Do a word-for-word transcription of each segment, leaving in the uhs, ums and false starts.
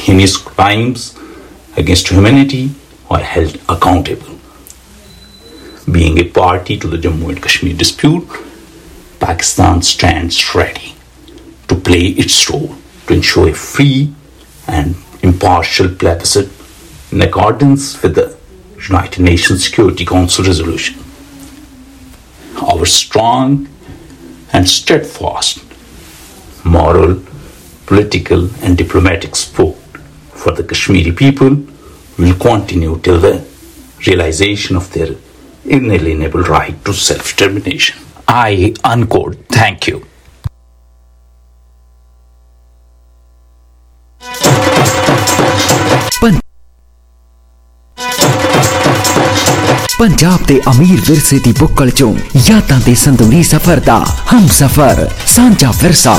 heinous crimes against humanity are held accountable. Being a party to the Jammu and Kashmir dispute, Pakistan stands ready to play its role to ensure a free and impartial plebiscite in accordance with the United Nations Security Council resolution. Our strong and steadfast moral, political and diplomatic support for the Kashmiri people will continue till the realization of their inalienable right to self-determination. I unquote. Thank you. Punjab दे अमीर विरसे दी बुक्कल चों यादां दे संदूरी सफर दा हम सफर सांझा विरसा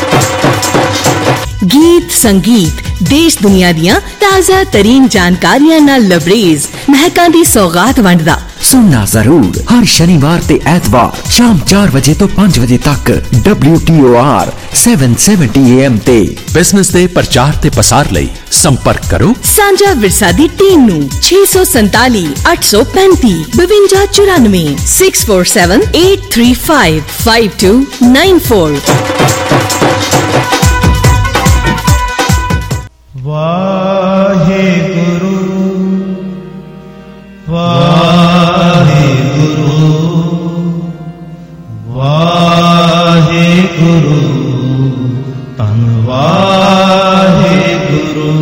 गीत संगीत देश दुनिया दियां ताज़ा तरीन जानकारियां नाल लबरेज महकां दी सौगात वंडदा सुनना जरूर हर शनिवार ते ऐतवार शाम चार बजे तो पांच बजे तक W T O R seven seventy A M ते बिजनेस दे प्रचार ते पसार लई संपर्क करो सांझा विरसा दी टीम नू छे सौ संताली अठ सौ पैंती बवंजा चौरानवे six four seven eight three five five two nine four. Waheguru Waheguru Wahe Guru तन वाहे गुरु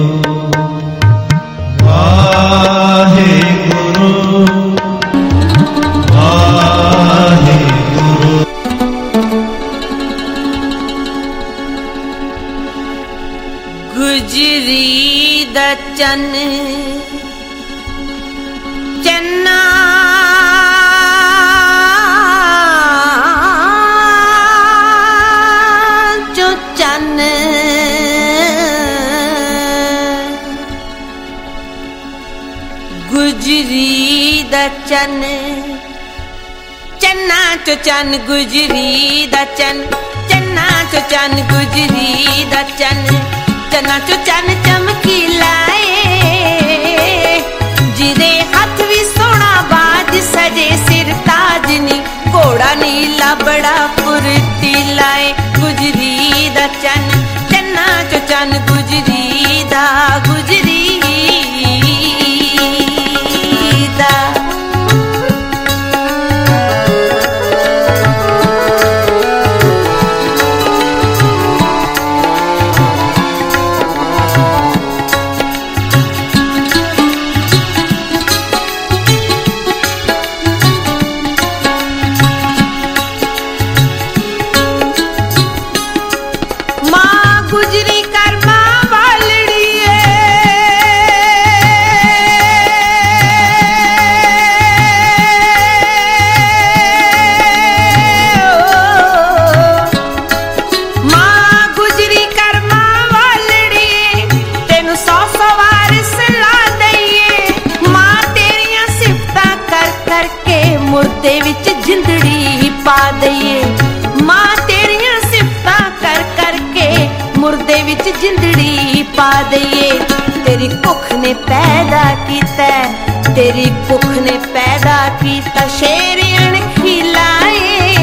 वाहे गुरु वाहे गुरु। गुजरी दा चन चन्ना जो चन गुजरी दा चन चन्ना चो चन गुजरी दा चन चन्ना चो चन गुजरी दा चन चन्ना चो चन चमकी लाए जिदे हथ भी सोना बाज सजे सिर ताज नी घोड़ा नीला बड़ा फुर्ती लाए गुजरी दा चन चन्ना चो चन गुजरी दा गुजरी दा। गुजरी कर्मा वालड़ी मां गुजरी कर्मा वालड़ी तेनू सौ सौ वार सला दईए मां तेरियां सिफतां कर करके मुर्दे विच जिंदड़ी पा दईए मां तेरियां सिफतां कर करके मुर्दे विच जिंदड़ी पा दईए। तेरी कुख ने पैदा कीता तेरी कुख ने पैदा कीता शेर अणखी लाए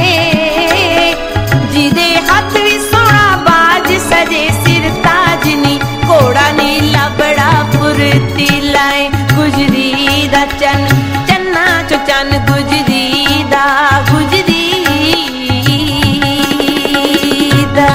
जिदे हथ भी सोना बाज सजे सिर ताज नी घोड़ा नीला बड़ा फुर्ती लाए गुजरी दा चन चन्ना चो चन गुजरी दा गुजरी दा।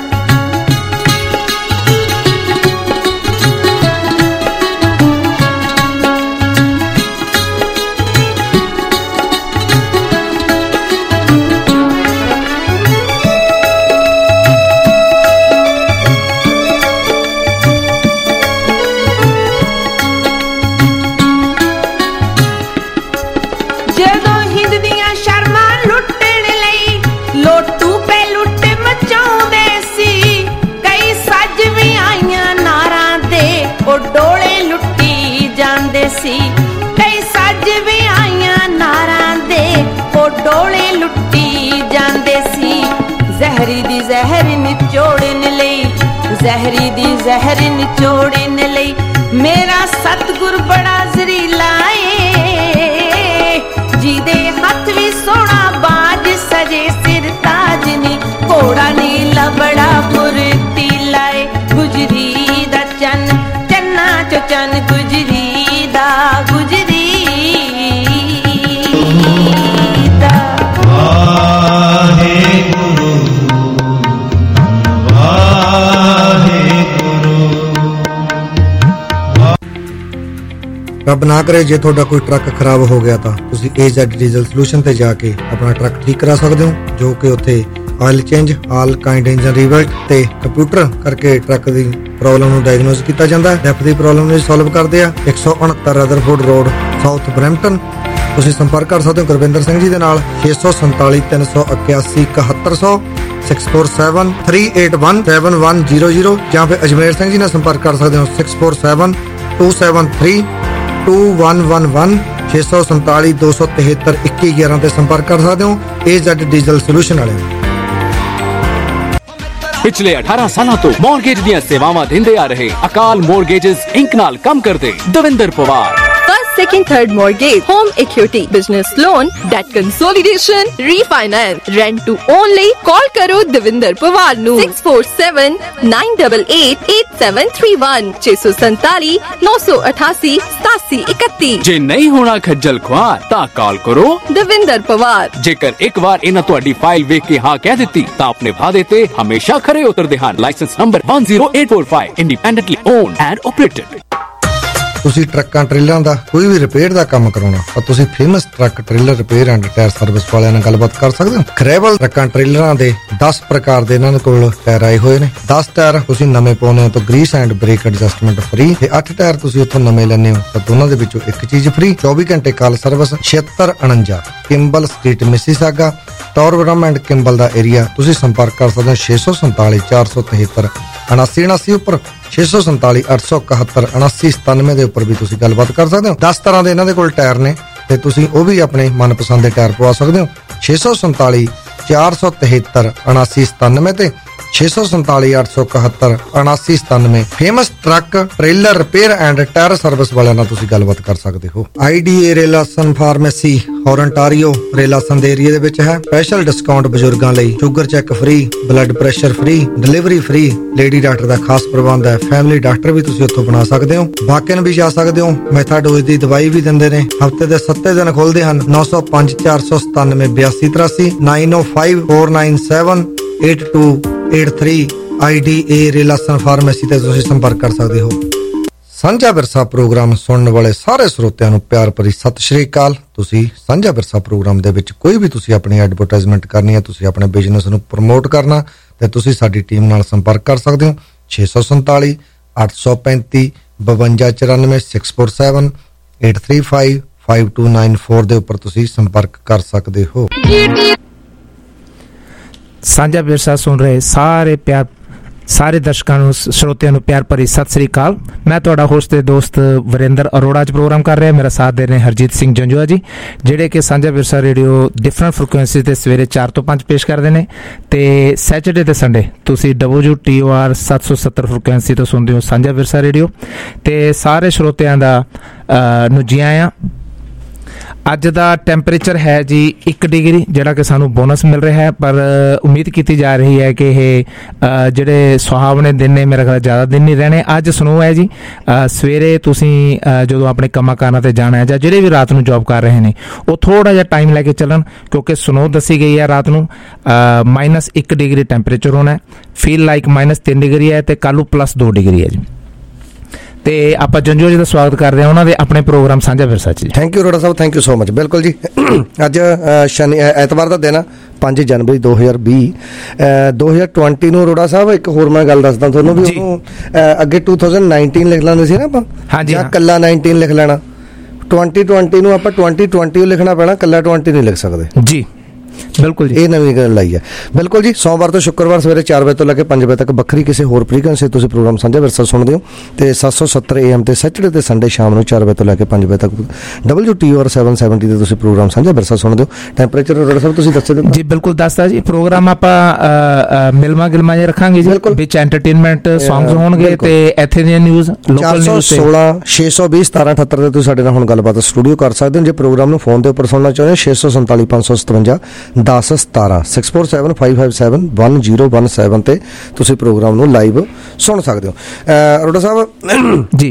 डोले लुटी जांदे सी कई सज भी आईयां नारां दे ओ डोले लुटी जांदे सी जहरी दी जहर निचोड़न लई जहरी दी जहर निचोड़न ਬਚਨ ਗੁਜਰੀ ਦਾ ਗੁਜਰੀ ਦਾ। ਵਾਹਿਗੁਰੂ ਰੱਬ ਨਾ ਕਰੇ ਜੇ ਤੁਹਾਡਾ ਕੋਈ ਟਰੱਕ ਖਰਾਬ ਹੋ ਗਿਆ ਤਾਂ ਤੁਸੀਂ ਏ ਜ਼ੈਡ ਡੀਜ਼ਲ ਸੋਲੂਸ਼ਨ ਤੇ ਜਾ ਕੇ ਆਪਣਾ ਟਰੱਕ ਠੀਕ ਕਰਾ ਸਕਦੇ ਹੋ, ਜੋ ਕਿ ਉੱਥੇ oil change, all kind engine rebuilt ਤੇ ਕੰਪਿਊਟਰ ਕਰਕੇ ਟਰੱਕ ਦੀ ਪ੍ਰੋਬਲਮ ਨੂੰ ਡਾਇਗਨੋਸ ਕੀਤਾ ਜਾਂਦਾ ਹੈ। ਡੈਫ ਦੀ ਪ੍ਰੋਬਲਮ ਨੂੰ ਸੋਲਵ ਕਰਦੇ ਆ। ਇੱਕ ਸੌ ਉਣਹੱਤਰ ਰਦਰਫੋਰਡ ਰੋਡ, ਸਾਊਥ ਬਰੈਂਪਟਨ। ਤੁਸੀਂ ਸੰਪਰਕ ਕਰ ਸਕਦੇ ਹੋ ਗੁਰਵਿੰਦਰ ਸਿੰਘ ਜੀ ਦੇ ਨਾਲ ਛੇ ਸੌ ਸੰਤਾਲੀ ਤਿੰਨ ਸੌ ਇਕਿਆਸੀ ਇਕਹੱਤਰ ਸੌ six four seven three eight one seven one zero zero, ਜਾਂ ਫਿਰ ਅਜਮੇਰ ਸਿੰਘ ਜੀ ਨਾਲ ਸੰਪਰਕ ਕਰ ਸਕਦੇ ਹੋ six four seven two seven three two one one one ਛੇ ਸੌ ਸੰਤਾਲੀ ਦੋ ਸੌ ਤਿਹੱਤਰ ਇੱਕੀ ਗਿਆਰਾਂ ਤੇ ਸੰਪਰਕ ਕਰ ਸਕਦੇ ਹੋ ਏ ਜ਼ੈਡ ਡੀਜ਼ਲ ਸੋਲੂਸ਼ਨ ਵਾਲੇ। ਪਿਛਲੇ ਅਠਾਰਾਂ ਸਾਲਾਂ ਤੋਂ ਮੌਰਗੇਜ ਦੀਆਂ ਸੇਵਾਵਾਂ ਦਿੰਦੇ ਆ ਰਹੇ ਅਕਾਲ ਮੌਰਗੇਜਸ ਇੰਕ ਨਾਲ ਕੰਮ ਕਰਦੇ Davinder Pawar. First, second, third mortgage, home equity, business loan, debt consolidation, refinance, rent to own ਲਈ call ਕਰੋ ਦਵਿੰਦਰ ਪਵਾਰ ਨੂੰ six four seven nine eight eight eight seven three one ਛੇ ਸੌ ਸੰਤਾਲੀ ਨੌ ਸੌ ਅਠਾਸੀ ਸਤਾਸੀ ਇਕੱਤੀ। ਜੇ ਨਹੀਂ ਹੋਣਾ ਖੱਜਲ ਖੁਆਰ ਤਾਂ ਕਾਲ ਕਰੋ ਦਵਿੰਦਰ ਪਵਾਰ। ਜੇਕਰ ਇੱਕ ਵਾਰ ਇਹਨਾਂ ਤੁਹਾਡੀ ਫਾਈਲ ਵੇਖ ਕੇ ਹਾਂ ਕਹਿ ਦਿੱਤੀ ਤਾਂ ਆਪਣੇ ਵਾਅਦੇ ਤੇ ਹਮੇਸ਼ਾ ਖਰੇ ਉਤਰਦੇ ਹਨ। Licence number one zero eight four five, independently owned and operated. ਤੁਸੀਂ ਟਰੱਕਾਂ ਟ੍ਰੇਲਰਾਂ ਦਾ ਕੋਈ ਵੀ ਰਿਪੇਅਰ ਦਾ ਕੰਮ ਕਰਾਉਣਾ ਤਾਂ ਤੁਸੀਂ famous truck trailer repair and tyre service ਵਾਲਿਆਂ ਨਾਲ ਗੱਲਬਾਤ ਕਰ ਸਕਦੇ ਹੋ। ਖਰੇਬਲ ਟਰੱਕਾਂ ਟ੍ਰੇਲਰਾਂ ਦੇ ਦਸ ਪ੍ਰਕਾਰ ਦੇ ਇਹਨਾਂ ਦੇ ਕੋਲ ਟਾਇਰ ਆਏ ਹੋਏ ਨੇ। ਦਸ ਟਾਇਰ ਤੁਸੀਂ ਨਵੇਂ ਪਾਉਣੇ ਹੋ ਤਾਂ grease and brake adjustment free, ਤੇ ਅੱਠ ਟਾਇਰ ਤੁਸੀਂ ਉੱਥੋਂ ਨਵੇਂ ਲੈਣੇ ਹੋ ਤਾਂ ਦੋਨਾਂ ਦੇ ਵਿੱਚੋਂ ਇੱਕ ਚੀਜ਼ ਫ੍ਰੀ। ਚੌਵੀ ਘੰਟੇ ਕਾਲ ਸਰਵਿਸ। ਛਿਅੱਤਰ ਉਣੰਜਾ ਕਿੰਬਲ ਸਟਰੀਟ ਮਿਸੀਸਾਗਾ, ਟੌਰਬਰਮ ਐਂਡ ਕਿੰਬਲ ਦਾ ਏਰੀਆ। ਤੁਸੀਂ ਸੰਪਰਕ ਕਰ ਸਕਦੇ ਹੋ ਛੇ ਸੌ ਸੰਤਾਲੀ ਚਾਰ ਸੌ ਤਿਹੱਤਰ ਉਨਾਸੀ ਉਨਾਸੀ ਉੱਪਰ, ਛੇ ਸੌ ਸੰਤਾਲੀ ਅੱਠ ਸੌ ਇਕਹੱਤਰ ਉਨਾਸੀ ਸਤਾਨਵੇਂ ਦੇ ਉੱਪਰ ਵੀ ਤੁਸੀਂ ਗੱਲਬਾਤ ਕਰ ਸਕਦੇ ਹੋ। ਦਸ ਤਰ੍ਹਾਂ ਦੇ ਇਹਨਾਂ ਦੇ ਕੋਲ ਟਾਇਰ ਨੇ ਤੇ ਤੁਸੀਂ ਉਹ ਵੀ ਆਪਣੇ ਮਨਪਸੰਦ ਦੇ ਟਾਇਰ ਪਵਾ ਸਕਦੇ ਹੋ। ਛੇ ਸੌ ਸੰਤਾਲੀ ਚਾਰ ਸੌ ਤਿਹੱਤਰ ਉਨਾਸੀ ਸਤਾਨਵੇਂ ਤੇ ਛੇ ਸੌ ਸੰਤਾਲੀ ਅੱਠ ਸੌ ਇਕਹੱਤਰ ਉਨਾਸੀ ਸਤਾਨਵੇਂ। Famous truck trailer repair and tyre service ਵਾਲਿਆਂ ਨਾਲ ਤੁਸੀਂ ਗੱਲਬਾਤ ਕਰ ਸਕਦੇ ਹੋ। ਆਈਡੀਏ ਰੇਲਾਸਨ ਫਾਰਮੇਸੀ ਔਰੰਟਾਰੀਓ ਰੇਲਾਸਨ ਦੇ ਏਰੀਆ ਦੇ ਵਿੱਚ ਹੈ। ਸਪੈਸ਼ਲ ਡਿਸਕਾਊਂਟ ਬਜ਼ੁਰਗਾਂ ਲਈ, sugar check free, blood pressure free, delivery free, lady doctor ਦਾ ਖਾਸ ਪ੍ਰਬੰਧ ਹੈ। ਫੈਮਿਲੀ ਡਾਕਟਰ ਵੀ ਤੁਸੀਂ ਉੱਥੋਂ ਬਣਾ ਸਕਦੇ ਹੋ। ਵਾਕਿਨ ਵੀ ਜਾ ਸਕਦੇ ਹੋ। ਮੈਥਾਡੋਜ਼ ਦੀ ਦਵਾਈ ਵੀ ਦਿੰਦੇ ਨੇ। ਹਫਤੇ ਦੇ ਸੱਤੇ ਦਿਨ ਖੋਲਦੇ ਹਨ। ਨੌ ਸੌ ਪੰਜ ਚਾਰ ਸੌ ਸਤਾਨਵੇਂ ਬਿਆਸੀ ਤਰਾਸੀ nine O five four nine seven eight two eight three. IDA ਰੇਲਾਸਨ ਫਾਰਮੇਸੀ ਤੇ ਤੁਸੀਂ ਸੰਪਰਕ ਕਰ ਸਕਦੇ ਹੋ। ਸਾਂਝਾ ਵਿਰਸਾ ਪ੍ਰੋਗਰਾਮ ਸੁਣਨ ਵਾਲੇ ਸਾਰੇ ਸਰੋਤਿਆਂ ਨੂੰ ਪਿਆਰ ਭਰੀ ਸਤਿ ਸ਼੍ਰੀ ਅਕਾਲ। ਤੁਸੀਂ ਸਾਂਝਾ ਵਿਰਸਾ ਪ੍ਰੋਗਰਾਮ ਦੇ ਵਿੱਚ ਕੋਈ ਵੀ ਤੁਸੀਂ ਆਪਣੀ ਐਡਵਰਟਾਈਜ਼ਮੈਂਟ ਕਰਨੀ ਹੈ, ਤੁਸੀਂ ਆਪਣੇ ਬਿਜ਼ਨਸ ਨੂੰ ਪ੍ਰਮੋਟ ਕਰਨਾ, ਤੇ ਤੁਸੀਂ ਸਾਡੀ ਟੀਮ ਨਾਲ ਸੰਪਰਕ ਕਰ ਸਕਦੇ ਹੋ ਛੇ ਸੌ ਸੰਤਾਲੀ ਅੱਠ ਸੌ ਪੈਂਤੀ ਬਵੰਜਾ ਚੁਰਾਨਵੇਂ six four seven eight three five five two nine four ਦੇ ਉੱਪਰ ਤੁਸੀਂ ਸੰਪਰਕ ਕਰ ਸਕਦੇ ਹੋ। ਸਾਂਝਾ ਵਿਰਸਾ ਸੁਣ ਰਹੇ ਸਾਰੇ ਪਿਆਰ ਸਾਰੇ ਦਰਸ਼ਕਾਂ ਨੂੰ, ਸਰੋਤਿਆਂ ਨੂੰ ਪਿਆਰ ਭਰੀ ਸਤਿ ਸ੍ਰੀ ਅਕਾਲ। ਮੈਂ ਤੁਹਾਡਾ ਹੋਸਟ ਤੇ ਦੋਸਤ ਵਰਿੰਦਰ ਅਰੋੜਾ ਚ ਪ੍ਰੋਗਰਾਮ ਕਰ ਰਿਹਾ। ਮੇਰਾ ਸਾਥ ਦੇ ਰਹੇ ਹਰਜੀਤ ਸਿੰਘ ਜੰਜੂਆ ਜੀ, ਜਿਹੜੇ ਕਿ ਸਾਂਝਾ ਵਿਰਸਾ ਰੇਡੀਓ ਡਿਫਰੈਂਟ ਫ੍ਰੀਕੁਐਂਸੀ ਤੇ ਸਵੇਰੇ ਚਾਰ ਤੋਂ ਪੰਜ ਪੇਸ਼ ਕਰਦੇ ਨੇ, ਤੇ ਸੈਚਰਡੇ ਤੇ ਸੰਡੇ ਤੁਸੀਂ ਡਬਲਯੂ ਟੀ ਓ ਆਰ ਸੱਤ ਸੌ ਸੱਤਰ ਫ੍ਰੀਕੁਐਂਸੀ ਤੋਂ ਸੁਣਦੇ ਹੋ ਸਾਂਝਾ ਵਿਰਸਾ ਰੇਡੀਓ। ਤੇ ਸਾਰੇ ਸਰੋਤਿਆਂ ਦਾ ਨੂੰ ਜੀ ਆਇਆਂ। ਅੱਜ ਦਾ ਟੈਂਪਰੇਚਰ ਹੈ ਜੀ ਇੱਕ ਡਿਗਰੀ, ਜਿਹੜਾ ਕਿ ਸਾਨੂੰ ਬੋਨਸ ਮਿਲ ਰਿਹਾ ਹੈ, ਪਰ ਉਮੀਦ ਕੀਤੀ ਜਾ ਰਹੀ ਹੈ ਕਿ ਇਹ ਜਿਹੜੇ ਸੁਹਾਵਣੇ ਦਿਨ ਨੇ ਮੇਰੇ ਖਿਆਲ ਜ਼ਿਆਦਾ ਦਿਨ ਨਹੀਂ ਰਹਿਣੇ। ਅੱਜ ਸਨੋ ਹੈ ਜੀ। ਸਵੇਰੇ ਤੁਸੀਂ ਜਦੋਂ ਆਪਣੇ ਕੰਮਾਂ ਕਾਰਾਂ ਤੇ ਜਾਣਾ ਹੈ, ਜਾਂ ਜਿਹੜੇ ਵੀ ਰਾਤ ਨੂੰ ਜੌਬ ਕਰ ਰਹੇ ਨੇ, ਉਹ ਥੋੜ੍ਹਾ ਜਿਹਾ ਟਾਈਮ ਲੈ ਕੇ ਚੱਲਣ, ਕਿਉਂਕਿ ਸਨੋ ਦੱਸੀ ਗਈ ਹੈ ਰਾਤ ਨੂੰ ਮਾਈਨਸ ਇੱਕ ਡਿਗਰੀ ਟੈਂਪਰੇਚਰ ਹੋਣਾ ਹੈ। ਫੀਲ ਲਾਈਕ ਮਾਈਨਸ ਤਿੰਨ ਡਿਗਰੀ ਹੈ, ਤੇ ਕੱਲ੍ਹ ਨੂੰ ਪਲੱਸ ਦੋ ਡਿਗਰੀ ਹੈ ਜੀ। ਤੇ ਆਪਾਂ ਜੰਜੂ ਜੀ ਦਾ ਸਵਾਗਤ ਕਰਦੇ ਹਾਂ ਉਹਨਾਂ ਦੇ ਆਪਣੇ ਪ੍ਰੋਗਰਾਮ ਸਾਂਝਾ ਵਿਰਸਾ 'ਚ। Thank you Arora Sahib, thank you so much. ਬਿਲਕੁਲ ਜੀ, ਅੱਜ ਸ਼ਨੀ ਐਤਵਾਰ ਦਾ ਦਿਨ ਆ, ਪੰਜ ਜਨਵਰੀ ਦੋ ਹਜ਼ਾਰ ਵੀਹ ਦੋ ਹਜ਼ਾਰ ਟਵੰਟੀ ਨੂੰ। ਅਰੋੜਾ ਸਾਹਿਬ ਇੱਕ ਹੋਰ ਮੈਂ ਗੱਲ ਦੱਸਦਾ ਤੁਹਾਨੂੰ ਵੀ, ਉਹਨੂੰ ਅੱਗੇ ਟੂ ਥਾਊਜ਼ੈਂਡ ਨਾਈਨਟੀਨ ਲਿਖ ਲੈਂਦੇ ਸੀ ਨਾ ਆਪਾਂ, ਜਾਂ ਕੱਲਾ ਨਾਈਨਟੀਨ ਲਿਖ ਲੈਣਾ। ਟਵੰਟੀ ਟਵੰਟੀ ਨੂੰ ਆਪਾਂ ਟਵੰਟੀ ਟਵੰਟੀ ਲਿਖਣਾ ਪੈਣਾ, ਕੱਲਾ ਟਵੰਟੀ ਨਹੀਂ ਲਿਖ ਸਕਦੇ ਜੀ। ਬਿਲਕੁਲ ਜੀ, ਇਹ ਨਵੀਂ ਗੱਲ ਲਾਈ ਹੈ। ਬਿਲਕੁਲ ਜੀ, ਸੋਮਵਾਰ ਤੋਂ ਸ਼ੁੱਕਰਵਾਰ ਸਵੇਰੇ ਚਾਰ ਵਜੇ ਤੋਂ ਲੈ ਕੇ ਪੰਜ ਵਜੇ ਤੱਕ ਵੱਖਰੀ ਕਿਸੇ ਹੋਰ ਫ੍ਰੀਕੁਐਂਸੀ ਤੁਸੀਂ ਪ੍ਰੋਗਰਾਮ ਸਾਂਝਾ ਵਿਰਸਾ ਸੁਣਦੇ ਹੋ, ਤੇ ਸੱਤ ਸੌ ਸੱਤਰ ਏ ਐਮ ਤੇ ਸੈਟਰਡੇ ਤੇ ਸੰਡੇ ਸ਼ਾਮ ਨੂੰ ਚਾਰ ਵਜੇ ਤੋਂ ਲੈ ਕੇ ਪੰਜ ਵਜੇ ਤੱਕ W T O R seven seventy ਤੇ ਤੁਸੀਂ ਪ੍ਰੋਗਰਾਮ ਸਾਂਝਾ ਵਿਰਸਾ ਸੁਣਦੇ ਹੋ। ਟੈਂਪਰੇਚਰ ਰੋੜਾ ਸਾਹਿਬ ਤੁਸੀਂ ਦੱਸ ਦਿਓ ਜੀ। ਬਿਲਕੁਲ ਦੱਸਦਾ ਜੀ। ਪ੍ਰੋਗਰਾਮ ਆਪਾਂ ਮਿਲਮਾ ਗਿਲਮਾ ਜੇ ਰੱਖਾਂਗੇ ਜੀ, ਵਿੱਚ ਐਂਟਰਟੇਨਮੈਂਟ ਸੌਂਗਸ ਹੋਣਗੇ, ਤੇ ਇੱਥੇ ਦੀਆਂ ਨਿਊਜ਼, ਲੋਕਲ ਨਿਊਜ਼। ਸੋਲਾਂ ਛੇ ਸੌ ਵੀਹ ਸਤਾਰਾਂ ਅਠੱਤਰ ਤੇ ਤੁਸੀਂ ਸਾਡੇ ਨਾਲ ਹੁਣ ਗੱਲਬਾਤ ਸਟੂਡੀਓ ਕਰ ਸਕਦੇ ਹੋ। ਜੇ ਪ੍ਰੋਗਰਾਮ ਨੂੰ ਫੋਨ ਦੇ ਉੱਪਰ ਸੁਣਨਾ ਚਾਹੁੰਦੇ ਹੋ, ਛੇ ਸੌ ਸੰਤਾਲੀ ਪੰਜ ਸੌ ਸਤਵੰਜਾ ਦਸ ਸਤਾਰਾਂ six four seven five five seven one zero one seven 'ਤੇ ਤੁਸੀਂ ਪ੍ਰੋਗਰਾਮ ਨੂੰ ਲਾਈਵ ਸੁਣ ਸਕਦੇ ਹੋ। ਅਰੋੜਾ ਸਾਹਿਬ ਜੀ,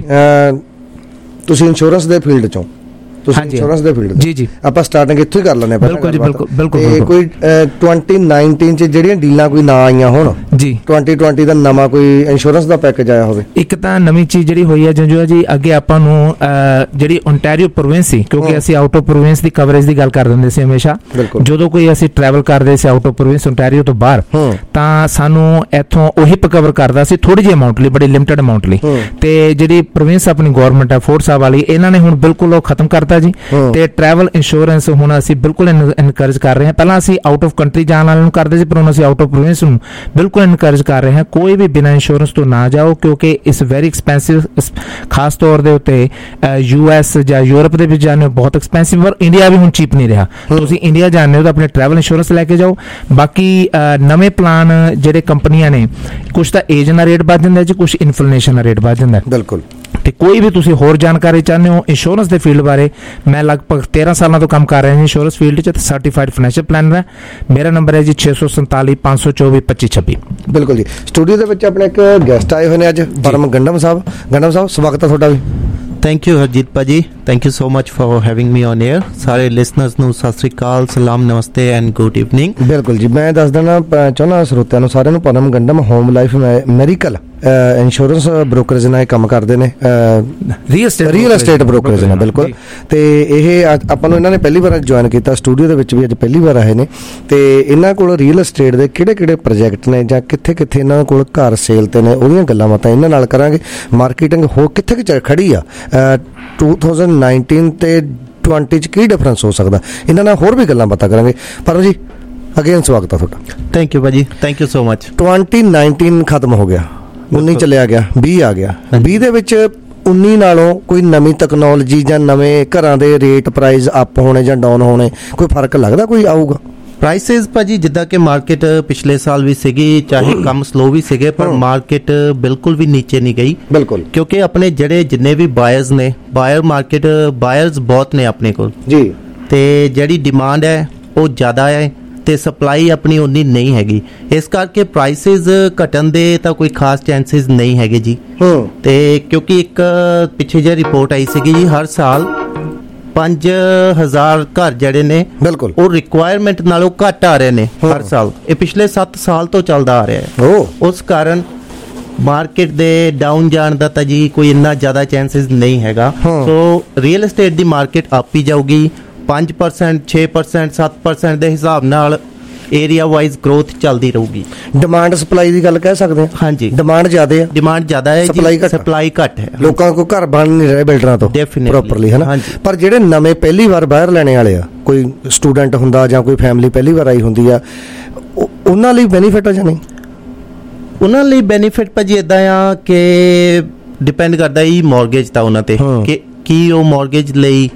ਤੁਸੀਂ ਇੰਸ਼ੋਰੈਂਸ ਦੇ ਫੀਲਡ 'ਚੋਂ, ਤੁਸੀਂ ਇੰਸ਼ੋਰੈਂਸ ਦੇ ਫੀਲਡ ਜੀ ਜੀ ਆਪਾਂ ਸਟਾਰਟਿੰਗ ਇੱਥੋਂ ਹੀ ਕਰ ਲੈਂਦੇ ਹਾਂ। ਬਿਲਕੁਲ ਜੀ, ਬਿਲਕੁਲ ਬਿਲਕੁਲ। ਤੇ ਕੋਈ ਟਵੈਂਟੀ ਨਾਈਨਟੀਨ 'ਚ ਜਿਹੜੀਆਂ ਡੀਲਾਂ ਕੋਈ ਨਾ ਆਈਆਂ ਹੋਣ ਜੀ, ਟਵੈਂਟੀ ਟਵੈਂਟੀ ਦਾ ਨਵਾਂ ਕੋਈ ਇੰਸ਼ੋਰੈਂਸ ਦਾ ਪੈਕੇਜ ਆਇਆ ਹੋਵੇ? ਇੱਕ ਤਾਂ ਨਵੀਂ ਚੀਜ਼ ਜਿਹੜੀ ਹੋਈ ਹੈ ਜੰਜੂਆ ਜੀ, ਅੱਗੇ ਆਪਾਂ ਨੂੰ ਜਿਹੜੀ ਓਨਟਾਰੀਓ ਪ੍ਰੋਵਿੰਸ ਸੀ, ਕਿਉਂਕਿ ਅਸੀਂ ਆਊਟ ਆਫ ਪ੍ਰੋਵਿੰਸ ਦੀ ਕਵਰੇਜ ਦੀ ਗੱਲ ਕਰ ਦਿੰਦੇ ਸੀ ਹਮੇਸ਼ਾ, ਜਦੋਂ ਕੋਈ ਅਸੀਂ ਟਰੈਵਲ ਕਰਦੇ ਸੀ ਆਊਟ ਆਫ ਪ੍ਰੋਵਿੰਸ ਓਨਟਾਰੀਓ ਤੋਂ ਬਾਹਰ, ਤਾਂ ਸਾਨੂੰ ਇੱਥੋਂ ਉਹੀ ਕਵਰ ਕਰਦਾ ਸੀ ਥੋੜੀ ਜਿਹੀ ਅਮਾਊਂਟ ਲਈ, ਬੜੀ ਲਿਮਟਿਡ ਅਮਾਊਂਟ ਲਈ। ਤੇ ਜਿਹੜੀ ਪ੍ਰੋਵਿੰਸ ਆਪਣੀ ਗੌਰਮੈਂਟ ਹੈ ਫੋਰਡ ਸਾਹਿਬ ਵਾਲੀ, ਇਹਨਾਂ ਨੇ ਹੁਣ ਬਿਲਕੁਲ ਉਹ ਖਤਮ ਕਰਤਾ ਜੀ। ਤੇ ਟਰੈਵਲ ਇੰਸ਼ੋਰੈਂਸ ਹੁਣ ਅਸੀਂ ਬਿਲਕੁਲ ਇਨਕਰੇਜ ਕਰ ਰਹੇ ਹਾਂ। ਪਹਿਲਾਂ ਅਸੀਂ ਆਊਟ ਆਫ ਕੰਟਰੀ ਜਾਣ ਵਾਲਿਆਂ ਨੂੰ ਕਰਦੇ ਸੀ, ਪਰ ਹੁਣ ਅਸੀਂ ਆਊਟ ਆਫ ਪ੍ਰੋਵਿੰਸ ਨੂੰ ਬਿਲਕੁਲ ਇਨਕਰੇਜ ਕਰ ਰਹੇ ਹਾਂ। ਕੋਈ ਵੀ ਬਿਨਾਂ ਇੰਸ਼ੋਰੈਂਸ ਤੋਂ ਨਾ ਜਾਓ, ਕਿਉਂਕਿ ਇਸ ਵੈਰੀ ਐਕਸਪੈਂਸਿਵ, ਖਾਸ ਤੌਰ ਦੇ ਉੱਤੇ ਯੂ ਐਸ ਜਾਂ ਯੂਰਪ ਦੇ ਵਿੱਚ ਜਾਣੇ ਬਹੁਤ ਐਕਸਪੈਂਸਿਵ, ਪਰ ਇੰਡੀਆ ਵੀ ਹੁਣ ਚੀਪ ਨਹੀਂ ਰਿਹਾ। ਤੁਸੀਂ ਇੰਡੀਆ ਜਾਣੇ ਹੋ ਤਾਂ ਆਪਣੇ ਟਰੈਵਲ ਇੰਸ਼ੋਰੈਂਸ ਲੈ ਕੇ ਜਾਓ। ਬਾਕੀ ਨਵੇਂ ਪਲਾਨ ਜਿਹੜੇ ਕੰਪਨੀਆਂ ਨੇ, ਕੁਛ ਤਾਂ ਏਜ ਨਾਲ ਰੇਟ ਵੱਧ ਜਾਂਦਾ ਜੀ, ਕੁਛ ਇਨਫਲੇਸ਼ਨ ਨਾਲ ਰੇਟ ਵੱਧ ਜਾਂਦਾ। ਬਿਲਕੁਲ। ਤੇ ਕੋਈ ਵੀ ਤੁਸੀਂ ਹੋਰ ਜਾਣਕਾਰੀ ਚਾਹੁੰਦੇ ਹੋ ਇੰਸ਼ੋਰੈਂਸ ਦੇ ਫੀਲਡ ਬਾਰੇ, ਮੈਂ ਲਗਭਗ ਤੇਰਾਂ ਸਾਲਾਂ ਤੋਂ ਕੰਮ ਕਰ ਰਿਹਾ ਜੀ ਇੰਸ਼ੋਰੈਂਸ ਫੀਲਡ 'ਚ, ਸਰਟੀਫਾਈਡ ਫਾਈਨੈਂਸ਼ੀਅਲ ਪਲਾਨਰ ਹੈ। ਮੇਰਾ ਨੰਬਰ ਹੈ ਜੀ ਛੇ ਸੌ ਸੰਤਾਲੀ ਪੰਜ ਸੌ ਚੌਵੀ ਪੱਚੀ ਛੱਬੀ। ਬਿਲਕੁਲ ਜੀ। ਸਟੂਡੀਓ ਦੇ ਵਿੱਚ ਆਪਣੇ ਇੱਕ ਗੈਸਟ ਆਏ ਹੋਏ ਨੇ ਅੱਜ, ਪਰਮ ਗੰਡਮ ਸਾਹਿਬ। ਗੰਡਮ ਸਾਹਿਬ, ਸਵਾਗਤ ਹੈ ਤੁਹਾਡਾ ਵੀ। Thank you Harjit bhaji, thank you so much for having me on air. ਸਾਰੇ ਲਿਸਨਰਸ ਨੂੰ ਸਤਿ ਸ੍ਰੀ ਅਕਾਲ, ਸਲਾਮ, ਨਮਸਤੇ ਐਂਡ ਗੁੱਡ ਈਵਨਿੰਗ। ਬਿਲਕੁਲ ਜੀ, ਮੈਂ ਦੱਸ ਦੇਣਾ ਚਾਹੁੰਦਾ ਸਰੋਤਿਆਂ ਨੂੰ ਸਾਰਿਆਂ ਨੂੰ, Param Gandam home life miracle insurance brokerage ਨਾਲ ਕੰਮ ਕਰਦੇ ਨੇ, real estate real estate brokerage ਨਾਲ। ਬਿਲਕੁਲ। ਤੇ ਇਹ ਆਪਾਂ ਨੂੰ ਇਹਨਾਂ ਨੇ ਪਹਿਲੀ ਵਾਰ ਜੁਆਇਨ ਕੀਤਾ, ਸਟੂਡੀਓ ਦੇ ਵਿੱਚ ਵੀ ਅੱਜ ਪਹਿਲੀ ਵਾਰ ਆਏ ਨੇ। ਤੇ ਇਹਨਾਂ ਕੋਲ ਰੀਅਲ estate ਦੇ ਕਿਹੜੇ ਕਿਹੜੇ ਪ੍ਰੋਜੈਕਟ ਨੇ ਜਾਂ ਕਿੱਥੇ ਕਿੱਥੇ ਇਹਨਾਂ ਕੋਲ ਘਰ ਸੇਲ ਤੇ ਨੇ, ਉਹਦੀਆਂ ਗੱਲਾਂ ਬਾਤਾਂ ਇਹਨਾਂ ਨਾਲ ਕਰਾਂਗੇ। ਮਾਰਕੀਟਿੰਗ ਹੋ ਕਿੱਥੇ ਕਿ ਖੜੀ ਆ, ਟੂ ਥਾਊਜ਼ੈਂਡ ਨਾਈਨਟੀਨ ਤੇ ਟਵੈਂਟੀ 'ਚ ਕੀ ਡਿਫਰੈਂਸ ਹੋ ਸਕਦਾ, ਇਹਨਾਂ ਨਾਲ ਹੋਰ ਵੀ ਗੱਲਾਂ ਬਾਤਾਂ ਕਰਾਂਗੇ। ਪਰਮ ਜੀ, ਅਗੇਨ ਸਵਾਗਤ ਹੈ ਤੁਹਾਡਾ। ਥੈਂਕ ਯੂ ਭਾਜੀ, thank you so much. Twenty nineteen ਖਤਮ ਹੋ ਗਿਆ, ਉੱਨੀ ਚਲਿਆ ਗਿਆ, ਵੀਹ ਆ ਗਿਆ। ਵੀਹ ਦੇ ਵਿੱਚ ਉੱਨੀ ਨਾਲੋਂ ਕੋਈ ਨਵੀਂ ਟੈਕਨੋਲੋਜੀ ਜਾਂ ਨਵੇਂ ਘਰਾਂ ਦੇ ਰੇਟ ਪ੍ਰਾਈਸ ਅਪ ਹੋਣੇ ਜਾਂ ਡਾਊਨ ਹੋਣੇ, ਕੋਈ ਫਰਕ ਲੱਗਦਾ ਕੋਈ ਆਊਗਾ? ਪ੍ਰਾਈਸਿਸ ਭਾਜੀ ਜਿੱਦਾਂ ਕਿ ਮਾਰਕੀਟ ਪਿਛਲੇ ਸਾਲ ਵੀ ਸੀਗੀ, ਚਾਹੇ ਕੰਮ ਸਲੋ ਵੀ ਸੀਗੇ, ਪਰ ਮਾਰਕੀਟ ਬਿਲਕੁਲ ਵੀ ਨੀਚੇ ਨਹੀਂ ਗਈ। ਬਿਲਕੁਲ। ਕਿਉਂਕਿ ਆਪਣੇ ਜਿਹੜੇ ਜਿੰਨੇ ਵੀ ਬਾਇਰਸ ਨੇ, ਬਾਇਰ ਮਾਰਕੀਟ ਬਾਇਰਸ ਬਹੁਤ ਨੇ ਆਪਣੇ ਕੋਲ ਜੀ, ਤੇ ਜਿਹੜੀ ਡਿਮਾਂਡ ਹੈ ਉਹ ਜ਼ਿਆਦਾ ਹੈ ਤੇ ਸਪਲਾਈ ਆਪਣੀ ਉਨੀ ਨਹੀਂ ਹੈਗੀ, ਇਸ ਕਰਕੇ ਪ੍ਰਾਈਸਿਸ ਘਟਣ ਦੇ ਤਾਂ ਕੋਈ ਖਾਸ ਚਾਂਸਸ ਨਹੀਂ ਹੈਗੇ ਜੀ। ਤੇ ਕਿਉਂਕਿ ਇੱਕ ਪਿੱਛੇ ਜਿਹੀ ਰਿਪੋਰਟ ਆਈ ਸੀਗੀ ਜੀ, ਹਰ ਸਾਲ ਪੰਜ ਹਜ਼ਾਰ ਘਰ ਜਿਹੜੇ ਨੇ ਬਿਲਕੁਲ ਉਹ ਰਿਕੁਆਇਰਮੈਂਟ ਨਾਲੋਂ ਘੱਟ ਆ ਰਹੇ ਨੇ ਹਰ ਸਾਲ। ਇਹ ਪਿਛਲੇ ਸੱਤ ਸਾਲ ਤੋਂ ਚੱਲਦਾ ਆ ਰਿਹਾ ਹੈ। ਉਸ ਕਾਰਨ ਮਾਰਕੀਟ ਦੇ ਡਾਊਨ ਜਾਣ ਦਾ ਤਾਂ ਜੀ ਕੋਈ ਇੰਨਾ ਜ਼ਿਆਦਾ ਚਾਂਸਸ ਨਹੀਂ ਹੈਗਾ। ਸੋ ਰੀਅਲ ਏਸਟੇਟ ਦੀ ਮਾਰਕੀਟ ਅਪ ਹੀ ਜਾਊਗੀ, ਪੰਜ ਪਰਸੈਂਟ ਛੇ ਪਰਸੈਂਟ ਸੱਤ ਪਰਸੈਂਟ ਦੇ ਹਿਸਾਬ ਨਾਲ ਏਰੀਆ ਵਾਈਜ਼ ਗਰੋਥ ਚੱਲਦੀ ਰਹੂਗੀ। ਡਿਮਾਂਡ ਸਪਲਾਈ ਦੀ ਗੱਲ ਕਹਿ ਸਕਦੇ ਹਾਂ? ਹਾਂਜੀ, ਡਿਮਾਂਡ ਜ਼ਿਆਦਾ ਹੈ, ਡਿਮਾਂਡ ਜ਼ਿਆਦਾ ਹੈ, ਸਪਲਾਈ ਘੱਟ, ਸਪਲਾਈ ਘੱਟ ਹੈ। ਲੋਕਾਂ ਕੋਲ ਘਰ ਬਣ ਨਹੀਂ ਰਹੇ ਬਿਲਡਰਾਂ ਤੋਂ ਪ੍ਰੋਪਰਲੀ, ਹੈ ਨਾ। ਪਰ ਜਿਹੜੇ ਨਵੇਂ ਪਹਿਲੀ ਵਾਰ ਬਾਹਰ ਲੈਣੇ ਵਾਲੇ ਆ, ਕੋਈ ਸਟੂਡੈਂਟ ਹੁੰਦਾ ਜਾਂ ਕੋਈ ਫੈਮਿਲੀ ਪਹਿਲੀ ਵਾਰ ਆਈ ਹੁੰਦੀ ਆ, ਉਹਨਾਂ ਲਈ ਬੈਨੀਫਿਟ ਆ ਜਾਂ ਨਹੀਂ? ਉਹਨਾਂ ਲਈ ਬੈਨੀਫਿਟ ਭਾਜੀ ਇਦਾਂ ਆ ਕਿ ਡਿਪੈਂਡ ਕਰਦਾ ਹੀ ਮੌਰਗੇਜ ਤਾਂ ਉਹਨਾਂ ਤੇ, ਕਿ ਕੀ ਉਹ ਮੌਰਗੇਜ ਲਈ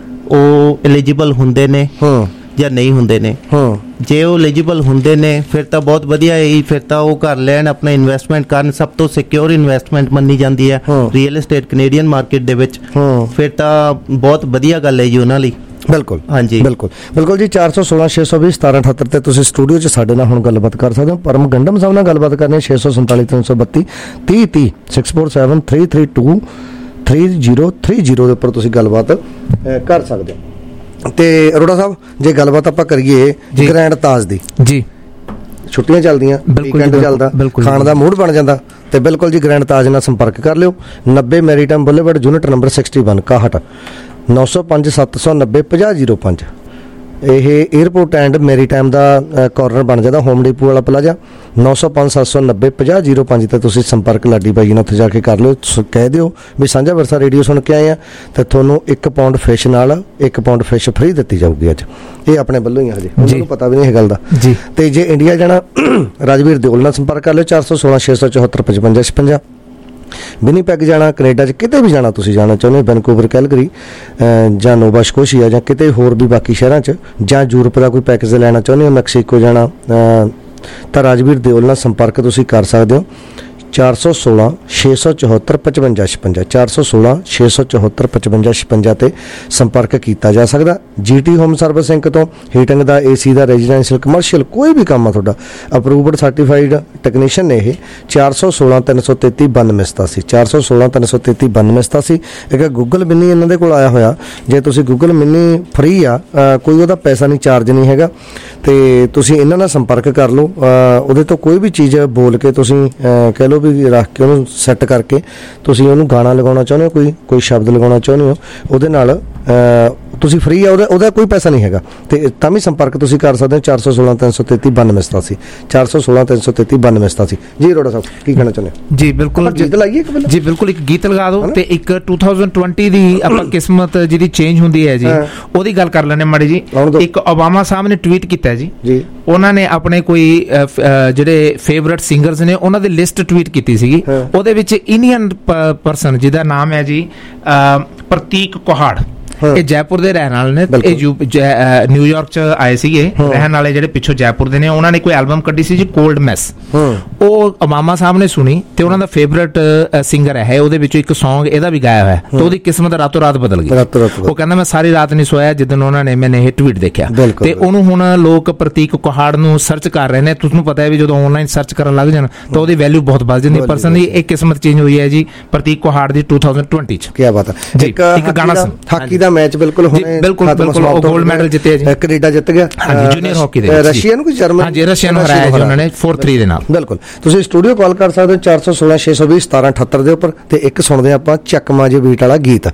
ਉਹ ਐਲੀਜੀਬਲ ਹੁੰਦੇ ਨੇ ਜਾਂ ਨਹੀਂ ਹੁੰਦੇ ਨੇ। ਜੇ ਉਹ ਐਲੀਜੀਬਲ ਹੁੰਦੇ ਨੇ ਫਿਰ ਤਾਂ ਬਹੁਤ ਵਧੀਆ ਹੈ, ਫਿਰ ਤਾਂ ਉਹ ਘਰ ਲੈਣ, ਆਪਣਾ ਇਨਵੈਸਟਮੈਂਟ ਕਰਨ। ਸਭ ਤੋਂ ਸਿਕਿਉਰ ਇਨਵੈਸਟਮੈਂਟ ਮੰਨੀ ਜਾਂਦੀ ਹੈ ਰੀਅਲ ਏਸਟੇਟ ਕੈਨੇਡੀਅਨ ਮਾਰਕੀਟ ਦੇ ਵਿੱਚ, ਫਿਰ ਤਾਂ ਬਹੁਤ ਵਧੀਆ ਗੱਲ ਹੈ ਜੀ ਉਹਨਾਂ ਲਈ। ਬਿਲਕੁਲ, ਹਾਂਜੀ, ਬਿਲਕੁਲ ਬਿਲਕੁਲ ਜੀ। ਚਾਰ ਸੌ ਸੋਲਾਂ ਛੇ ਸੌ ਵੀਹ ਸਤਾਰਾਂ ਅਠੱਤਰ ਤੇ ਤੁਸੀਂ ਸਟੂਡੀਓ 'ਚ ਸਾਡੇ ਨਾਲ ਹੁਣ ਗੱਲਬਾਤ ਕਰ ਸਕਦੇ ਹੋ। ਪਰਮ ਗੰਡਮ ਸਾਹਿਬ ਨਾਲ ਗੱਲਬਾਤ ਕਰਨੀ ਛੇ ਸੌ ਸੰਤਾਲੀ ਤਿੰਨ ਸੌ ਬੱਤੀ ਤੀਹ ਤੀਹ six four seven three three two three zero three zero ਦੇ ਉੱਪਰ ਤੁਸੀਂ ਗੱਲਬਾਤ ਕਰ ਸਕਦੇ ਹੋ। ਤੇ ਅਰੋੜਾ ਸਾਹਿਬ, ਜੇ ਗੱਲਬਾਤ ਆਪਾਂ ਕਰੀਏ ਗ੍ਰੈਂਡ ਤਾਜ ਦੀ, ਜੀ ਛੁੱਟੀਆਂ ਚੱਲਦੀਆਂ, ਵੀਕਐਂਡ ਚੱਲਦਾ, ਖਾਣ ਦਾ ਮੂਡ ਬਣ ਜਾਂਦਾ, ਤੇ ਬਿਲਕੁਲ ਜੀ ਗ੍ਰੈਂਡ ਤਾਜ ਨਾਲ ਸੰਪਰਕ ਕਰ ਲਿਓ। ਨੱਬੇ Maritime Boulevard, unit number sixty one ਇਕਾਹਠ ਨੌ ਸੌ ਪੰਜ ਸੱਤ ਸੌ ਨੱਬੇ ਪੰਜਾਹ ਜ਼ੀਰੋ ਪੰਜ। ਇਹ ਏਅਰਪੋਰਟ ਐਂਡ ਮੈਰੀਟਾਈਮ ਦਾ ਕਾਰਨਰ ਬਣ ਜਾਂਦਾ, ਹੋਮ ਡੀਪੂ ਵਾਲਾ ਪਲਾਜ਼ਾ। ਨੌ ਸੌ ਪੰਜ ਸੱਤ ਸੌ ਨੱਬੇ ਪੰਜਾਹ ਜ਼ੀਰੋ ਪੰਜ ਤੇ ਤੁਸੀਂ ਸੰਪਰਕ ਲਾਡੀ ਬਾਈ ਨਾਲ ਉੱਥੇ ਜਾ ਕੇ ਕਰ ਲਿਓ। ਕਹਿ ਦਿਓ ਵੀ ਸਾਂਝਾ ਵਿਰਸਾ ਰੇਡੀਓ ਸੁਣ ਕੇ ਆਏ ਆ, ਤੇ ਤੁਹਾਨੂੰ ਇੱਕ ਪਾਉਂਡ ਫਿਸ਼ ਨਾਲ ਇੱਕ ਪਾਉਂਡ ਫਿਸ਼ ਫ੍ਰੀ ਦਿੱਤੀ ਜਾਊਗੀ ਅੱਜ। ਇਹ ਆਪਣੇ ਵੱਲੋਂ ਹੀ ਆ, ਹਜੇ ਉਹਨਾਂ ਨੂੰ ਪਤਾ ਵੀ ਨਹੀਂ ਇਹ ਗੱਲ ਦਾ ਜੀ। ਤੇ ਜੇ ਇੰਡੀਆ ਜਾਣਾ, ਰਾਜਵੀਰ ਦਿਓਲ ਨਾਲ ਸੰਪਰਕ ਕਰ ਲਿਓ, ਚਾਰ ਸੌ ਸੋਲਾਂ ਛੇ ਸੌ ਚੌਹੱਤਰ ਪਚਵੰਜਾ ਛਪੰਜਾ। ਵਿਨੀਪੈਗ ਜਾਣਾ, ਕੈਨੇਡਾ 'ਚ ਕਿਤੇ ਵੀ ਜਾਣਾ, ਤੁਸੀਂ ਜਾਣਾ ਚਾਹੁੰਦੇ ਹੋ ਵੈਨਕੂਵਰ, ਕੈਲਗਰੀ ਜਾਂ ਨੋਵਾ ਸਕੋਸ਼ੀਆ ਜਾਂ ਕਿਤੇ ਹੋਰ ਵੀ ਬਾਕੀ ਸ਼ਹਿਰਾਂ 'ਚ, ਜਾਂ ਯੂਰਪ ਦਾ ਕੋਈ ਪੈਕੇਜ ਲੈਣਾ ਚਾਹੁੰਦੇ ਹੋ, ਮੈਕਸੀਕੋ ਜਾਣਾ, ਤਾਂ ਰਾਜਵੀਰ ਦਿਓਲ ਨਾਲ ਸੰਪਰਕ ਤੁਸੀਂ ਕਰ ਸਕਦੇ ਹੋ। ਚਾਰ ਸੌ ਸੋਲਾਂ ਛੇ ਸੌ ਚੌਹੱਤਰ ਪਚਵੰਜਾ ਛਪੰਜਾ ਚਾਰ ਸੌ ਸੋਲਾਂ ਛੇ ਸੌ ਚੌਹੱਤਰ ਪਚਵੰਜਾ ਛਪੰਜਾ ਤੇ ਸੰਪਰਕ ਕੀਤਾ ਜਾ ਸਕਦਾ। ਜੀਟੀ ਹੋਮ ਸਰਵਿਸ ਇੰਕ ਤੋਂ ਹੀਟਿੰਗ ਦਾ, ਏਸੀ ਦਾ, ਰੈਜ਼ੀਡੈਂਸ਼ੀਅਲ, ਕਮਰਸ਼ੀਅਲ ਕੋਈ ਵੀ ਕੰਮ ਆ ਤੁਹਾਡਾ, ਅਪਰੂਵਡ ਸਰਟੀਫਾਈਡ ਟੈਕਨੀਸ਼ੀਅਨ ਨੇ ਇਹ। ਚਾਰ ਸੌ ਸੋਲਾਂ ਤਿੰਨ ਸੌ ਤੇਤੀ ਬਾਨਵੇਂ ਸਤਾਸੀ ਚਾਰ ਸੌ ਸੋਲਾਂ ਤਿੰਨ ਸੌ ਤੇਤੀ ਬਾਨਵੇਂ ਸਤਾਸੀ। ਇੱਕ ਗੂਗਲ ਮਿੰਨੀ ਇਹਨਾਂ ਦੇ ਕੋਲ ਆਇਆ ਹੋਇਆ, ਜੇ ਤੁਸੀਂ ਗੂਗਲ ਮਿੰਨੀ ਫ੍ਰੀ ਆ, ਕੋਈ ਉਹਦਾ ਪੈਸਾ ਨਹੀਂ, ਚਾਰਜ ਨਹੀਂ ਹੈਗਾ, ਤੇ ਤੁਸੀਂ ਇਹਨਾਂ ਨਾਲ ਸੰਪਰਕ ਕਰ ਲਓ। ਉਹਦੇ ਤੋਂ ਕੋਈ ਵੀ ਚੀਜ਼ ਬੋਲ ਕੇ ਤੁਸੀਂ ਕਹਿ ਲਓ ਵੀ ਰੱਖ ਕੇ ਉਹਨੂੰ ਸੈੱਟ ਕਰਕੇ ਤੁਸੀਂ ਉਹਨੂੰ ਗਾਣਾ ਲਗਾਉਣਾ ਚਾਹੁੰਦੇ ਹੋ, ਕੋਈ ਕੋਈ ਸ਼ਬਦ ਲਗਾਉਣਾ ਚਾਹੁੰਦੇ ਹੋ, ਉਹਦੇ ਨਾਲ ਤੁਸੀਂ ਫ੍ਰੀ ਆ, ਉਹਦਾ ਉਹਦਾ ਕੋਈ ਪੈਸਾ ਨਹੀਂ ਹੈਗਾ, ਤੇ ਤਾਂ ਵੀ ਸੰਪਰਕ ਤੁਸੀਂ ਕਰ ਸਕਦੇ ਹੋ। ਚਾਰ ਸੌ ਸੋਲਾਂ ਤਿੰਨ ਸੌ ਤੇਤੀ ਬਾਨਵੇਂ ਸਤਾਸੀ ਚਾਰ ਸੌ ਸੋਲਾਂ ਤਿੰਨ ਸੌ ਤੇਤੀ ਬਾਨਵੇਂ ਸਤਾਸੀ। ਜੀ ਅਰੋੜਾ ਸਾਹਿਬ ਕੀ ਕਹਿਣਾ ਚਾਹੁੰਦੇ ਹੋ? ਜੀ ਬਿਲਕੁਲ ਗੀਤ ਲਾਈਏ ਇੱਕ ਜੀ, ਬਿਲਕੁਲ ਇੱਕ ਗੀਤ ਲਗਾ ਦਿਓ ਤੇ ਇੱਕ ਦੋ ਹਜ਼ਾਰ ਵੀਹ ਦੀ ਆਪਾਂ ਕਿਸਮਤ ਜਿਹਦੀ ਚੇਂਜ ਹੁੰਦੀ ਹੈ ਜੀ, ਉਹਦੀ ਗੱਲ ਕਰ ਲੈਣੇ ਮਾੜੀ ਜੀ। ਇੱਕ ਓਬਾਮਾ ਸਾਹਿਬ ਨੇ ਟਵੀਟ ਕੀਤਾ ਜੀ, ਉਹਨਾਂ ਨੇ ਆਪਣੇ ਕੋਈ ਜਿਹੜੇ ਫੇਵਰਟ ਸਿੰਗਰਸ ਨੇ ਉਹਨਾਂ ਦੀ ਲਿਸਟ ਟਵੀਟ ਕੀਤੀ ਸੀਗੀ। ਉਹਦੇ ਵਿੱਚ ਇੰਡੀਅਨ ਪਰਸਨ ਜਿਹਦਾ ਨਾਮ ਹੈ ਜੀ ਪ੍ਰਤੀਕ ਕੁਹਾੜ, ਇਹ ਜੈਪੁਰ ਦੇ ਰਹਿਣ ਵਾਲੇ ਨੇ, ਇਹ ਨਿਊਯਾਰਕ ਚ ਆਏ ਸੀਗੇ ਰਹਿਣ ਵਾਲੇ, ਜਿਹੜੇ ਪਿੱਛੋਂ ਜੈਪੁਰ ਦੇ ਨੇ। ਉਹਨਾਂ ਨੇ ਕੋਈ ਐਲਬਮ ਕੱਢੀ ਸੀ ਜੀ ਕੋਲਡ ਮੈਸ, ਉਹ ਓਬਾਮਾ ਸਾਹਿਬ ਨੇ ਸੁਣੀ ਤੇ ਉਹਨਾਂ ਦਾ ਫੇਵਰਟ ਸਿੰਗਰ ਹੈ, ਉਹਦੇ ਵਿੱਚੋਂ ਇੱਕ ਸੌਂਗ ਇਹਦਾ ਵੀ ਗਾਇਆ ਹੋਇਆ, ਤੇ ਉਹਦੀ ਕਿਸਮਤ ਰਾਤੋਂ ਰਾਤ ਬਦਲ ਗਈ। ਉਹ ਕਹਿੰਦਾ ਮੈਂ ਸਾਰੀ ਰਾਤ ਨਹੀਂ ਸੋਇਆ ਜਿੱਦਣ ਉਹਨਾਂ ਨੇ ਮੈਨੇ ਇਹ ਟਵੀਟ ਦੇਖਿਆ, ਤੇ ਉਹਨੂੰ ਹੁਣ ਲੋਕ ਪ੍ਰਤੀਕ ਕੁਹਾੜ ਨੂੰ ਸਰਚ ਕਰ ਰਹੇ ਨੇ। ਤੁਹਾਨੂੰ ਪਤਾ ਹੈ ਵੀ ਜਦੋਂ ਆਨਲਾਈਨ ਸਰਚ ਕਰਨ ਲੱਗ ਜਾਣ ਤਾਂ ਉਹਦੀ ਵੈਲਿਊ ਬਹੁਤ ਵੱਧ ਜਾਂਦੀ ਪਰਸਨ ਦੀ। ਇਹ ਕਿਸਮਤ ਚੇਂਜ ਹੋਈ ਹੈ ਜੀ ਪ੍ਰਤੀਕ ਕੁਹਾੜ ਦੀ ਦੋ ਹਜ਼ਾਰ ਵੀਹ ਚ। ਕੀ ਬਾਤ ਹੈ। ਇੱਕ ਗਾਣਾ ਹਾਕੀ ਦਾ ਮੈਚ ਬਿਲਕੁਲ ਹੁਣੇ ਬਿਲਕੁਲ ਬਿਲਕੁਲ ਉਹ 골ਡ ਮੈਡਲ ਜਿੱਤਿਆ ਜੀ, ਕੈਨੇਡਾ ਜਿੱਤ ਗਿਆ ਹਾਂਜੀ ਜੂਨੀਅਰ ਹਾਕੀ ਦੇ, ਰਸ਼ੀਆ ਨੂੰ ਕੋਈ ਜਰਮਨ ਹਾਂਜੀ ਰਸ਼ੀਆ ਨੂੰ ਹਰਾਇਆ ਜੀ ਉਹਨਾਂ ਨੇ ਚਾਰ ਤਿੰਨ ਦੇ ਨਾਲ। ਬਿਲਕੁਲ ਤੁਸੀਂ ਸਟੂਡੀਓ ਕਾਲ ਕਰ ਸਕਦੇ ਹੋ ਚਾਰ ਸੌ ਸੋਲਾਂ ਛੇ ਸੌ ਵੀਹ ਸਤਾਰਾਂ ਅਠੱਤਰ ਦੇ ਉੱਪਰ, ਤੇ ਇੱਕ ਸੁਣਦੇ ਆਪਾਂ ਚੱਕਮਾ ਜੇ ਬੀਟ ਵਾਲਾ ਗੀਤ।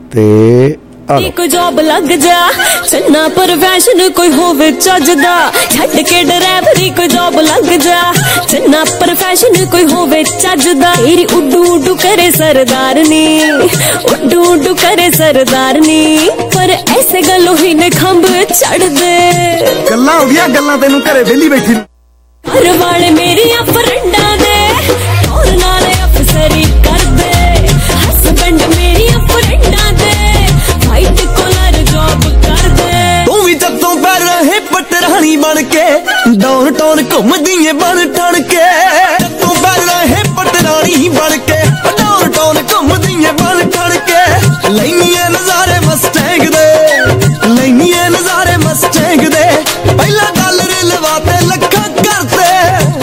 ਤੇ ਕੋਈ ਜੌਬ ਲੱਗ ਜਾ ਚੰਨਾ ਪ੍ਰੋਫੈਸ਼ਨ ਕੋਈ ਹੋਵੇ ਚੱਜਦਾ, ਛੱਡ ਕੇ ਡਰਾਈਵਰੀ ਕੋਈ ਜੌਬ ਲੱਗ ਜਾ ਚੰਨਾ ਪ੍ਰੋਫੈਸ਼ਨ ਕੋਈ ਹੋਵੇ ਚੱਜਦਾ। ਤੇਰੀ ਉੱਡੂ ਉੱਡੂ ਕਰੇ ਸਰਦਾਰਨੀ, ਉੱਡੂ ਉੱਡੂ ਕਰੇ ਸਰਦਾਰਨੀ, ਪਰ ਐਸੇ ਗੱਲੋਂ ਹੀ ਨੇ ਖੰਭ ਛੱਡਦੇ। ਗੱਲਾਂ ਹੁੰਦੀਆਂ ਗੱਲਾਂ ਤੈਨੂੰ ਘਰੇ ਵਿਹਲੀ ਬੈਠੀ ਘਰ ਵਾਲੇ ਮੇਰੀਆਂ ਫਰੈਂਡਾਂ ਦੇ ਔਰ ਨਾਲੇ ਅਫਸਰੀ ਕਰਦੇ, ਹਸਬੈਂਡ ਮੇਰੀਆਂ ਫਰੈਂਡਾਂ ਦੇ ਵਾਈਟ ਕੋਲਰ ਜੌਬ ਕਰਦੇ। ਤੂੰ ਵੀ ਜੱਤੋਂ ਪੈ ਰਹੇ ਪਟਰਾਣੀ ਬਣ ਕੇ ਡਾਊਨ ਟਾਊਨ ਘੁੰਮਦੀ ਏ ਬਣ ਠਣ ਕੇ, ਜੱਤੋਂ ਪੈ ਰਹੇ ਪਟਰਾਣੀ ਬਣ ਕੇ ਡਾਊਨ ਟਾਊਨ ਘੁੰਮਦੀ ਏ ਬਣ ਠਣ ਕੇ। ਲੈਨੀਏ ਨਜ਼ਾਰੇ ਮਸਟੈਂਗ ਦੇ, ਲੈਨੀਏ ਨਜ਼ਾਰੇ ਮਸਟੈਂਗ ਦੇ, ਪਹਿਲਾਂ ਡਾਲਰ ਲਵਾਤੇ ਲੱਖਾਂ ਕਰਤੇ।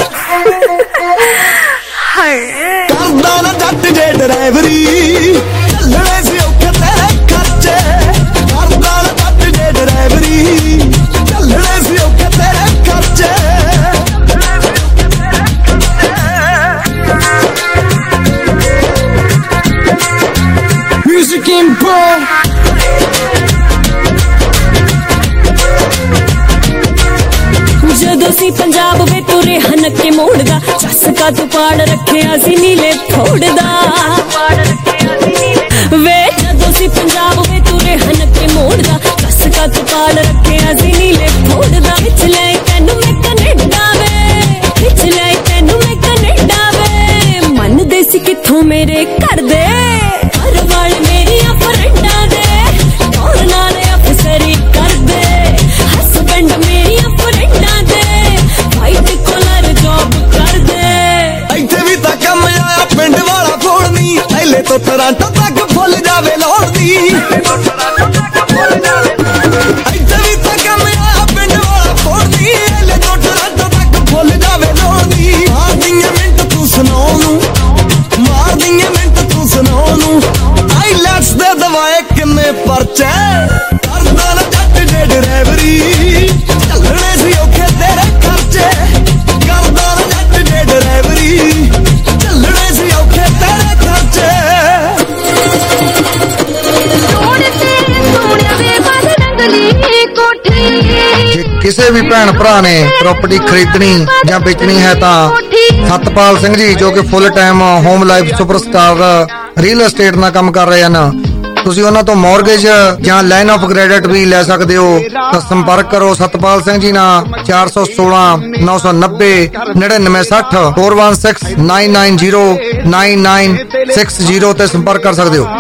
ਕਰਦਾ ਨਾ ਜੱਟ ਜੇ ਡਰਾਈਵਰੀ ਚੱਲਣੇ ਸੀ ਔਖੇ ਤੇਰੇ ਖਰਚੇ, ਕਰਦਾ ਨਾ ਜੱਟ ਜੇ ਡਰਾਈਵਰੀ ਚੱਲਣੇ ਸੀ ਔਖੇ ਤੇਰੇ ਖਰਚੇ। Music Info ਜਦੋਂ ਸੀ ਪੰਜਾਬ ਵੇ ਤੁਰੇ ਹਨਕੇ ਮੋੜਦਾ, ਚਸਕਾ ਤੂੰ ਪਾੜ ਰੱਖਿਆ ਸੀ ਨੀਲੇ ਥੋੜਦਾ ਵੇ। ਜਦੋਂ ਸੀ ਪੰਜਾਬ ਵੇ ਤੁਰੇ ਹਨਕੇ ਮੋੜਦਾ, ਚਸਕਾ ਤੂੰ ਪਾੜ ਰੱਖਿਆ ਸੀ ਨੀਲੇ ਥੋੜਦਾ। ਖਿੱਚ ਲੈ ਤੈਨੂੰ ਮੈਂ ਕੈਨੇਡਾ ਵੇ, ਖਿੱਚ ਲੈ ਤੈਨੂੰ ਮੈਂ ਕੈਨੇਡਾ ਵੇ, ਮੰਨਦੇ ਸੀ ਕਿੱਥੋਂ ਮੇਰੇ ਘਰ ਦੇ। ਘਰ ਵਾਲੇ ਮੇਰੀਆਂ ਫਰੈਂਡਾਂ ਦੇ ਔਰ ਨਾਲੇ ਅਫਸਰੀ ਕਰਦੇ, ਹਸਬੈਂਡ ਮੇਰੀਆਂ ਫਰੈਂਡਾਂ ਦੇ ਵਾਈਟ ਕੋਲਰ ਜੌਬ ਕਰਦੇ। ਇੱਥੇ ਵੀ ਤਾਂ ਕੰਮ ਆਇਆ ਪਿੰਡ ਵਾਲਾ ਫੋੜਨੀ, ਪਹਿਲੇ ਤੋਂ ਟਰਾਂਟੋ ਤੱਕ ਫੁੱਲ ਜਾਵੇ ਲੋੜਦੀ। ਇੱਥੇ ਵੀ ਤਾਂ ਕੰਮ ਆਇਆ ਪਿੰਡ ਵਾਲਾ ਫੋੜਨੀ, ਪਹਿਲੇ ਤੋਂ ਟਰਾਂਟੋ ਤੱਕ ਫੁੱਲ ਜਾਵੇ ਲੋੜਦੀ। ਮਾਰਦੀਆਂ ਮਿੰਟ ਤੂੰ ਸੁਣਾਉ ਨੂੰ, ਮਾਰਦੀਆਂ ਮਿੰਟ ਤੂੰ ਸੁਣਾਉ ਨੂੰ, ਆਈਲੈਟਸ ਦੇ ਦਵਾਏ ਕਿੰਨੇ ਪਰਚੇ। ਕਰਦਾ ਨਾ ਜੱਟ ਜੇ ਡਰਾਈਵਰੀ ਚੱਲਣੇ ਸੀ ਔਖੇ ਤੇਰੇ ਖਰਚੇ, ਕਰਦਾ ਨਾ ਜੱਟ ਜੇ ਡਰਾਈਵਰੀ ਚੱਲਣੇ ਸੀ ਔਖੇ ਤੇਰੇ ਖਰਚੇ। ਜੇ ਕਿਸੇ ਵੀ ਭੈਣ ਭਰਾ ਨੇ ਪ੍ਰਾਪਰਟੀ ਖਰੀਦਣੀ ਜਾਂ ਵੇਚਣੀ ਹੈ ਤਾਂ ਸਤਪਾਲ ਸਿੰਘ ਜੀ ਜੋ ਕਿ full time home life superstar real estate ਨਾਲ ਕੰਮ ਕਰ ਰਹੇ ਹਨ, ਤੁਸੀਂ ਉਹਨਾਂ ਤੋਂ ਮੌਰਗੇਜ ਜਾਂ ਲਾਈਨ ਆਫ ਕ੍ਰੈਡਿਟ ਵੀ ਲੈ ਸਕਦੇ ਹੋ। ਤਾਂ ਸੰਪਰਕ ਕਰੋ ਸਤਪਾਲ ਸਿੰਘ ਜੀ ਨਾਲ ਚਾਰ ਸੌ ਸੋਲਾਂ ਨੌ ਸੌ ਨੱਬੇ ਨੜਿਨਵੇਂ ਸੱਠ ਚਾਰ ਇੱਕ ਛੇ nine nine zero nine nine six zero ਤੇ ਸੰਪਰਕ ਕਰ ਸਕਦੇ ਹੋ।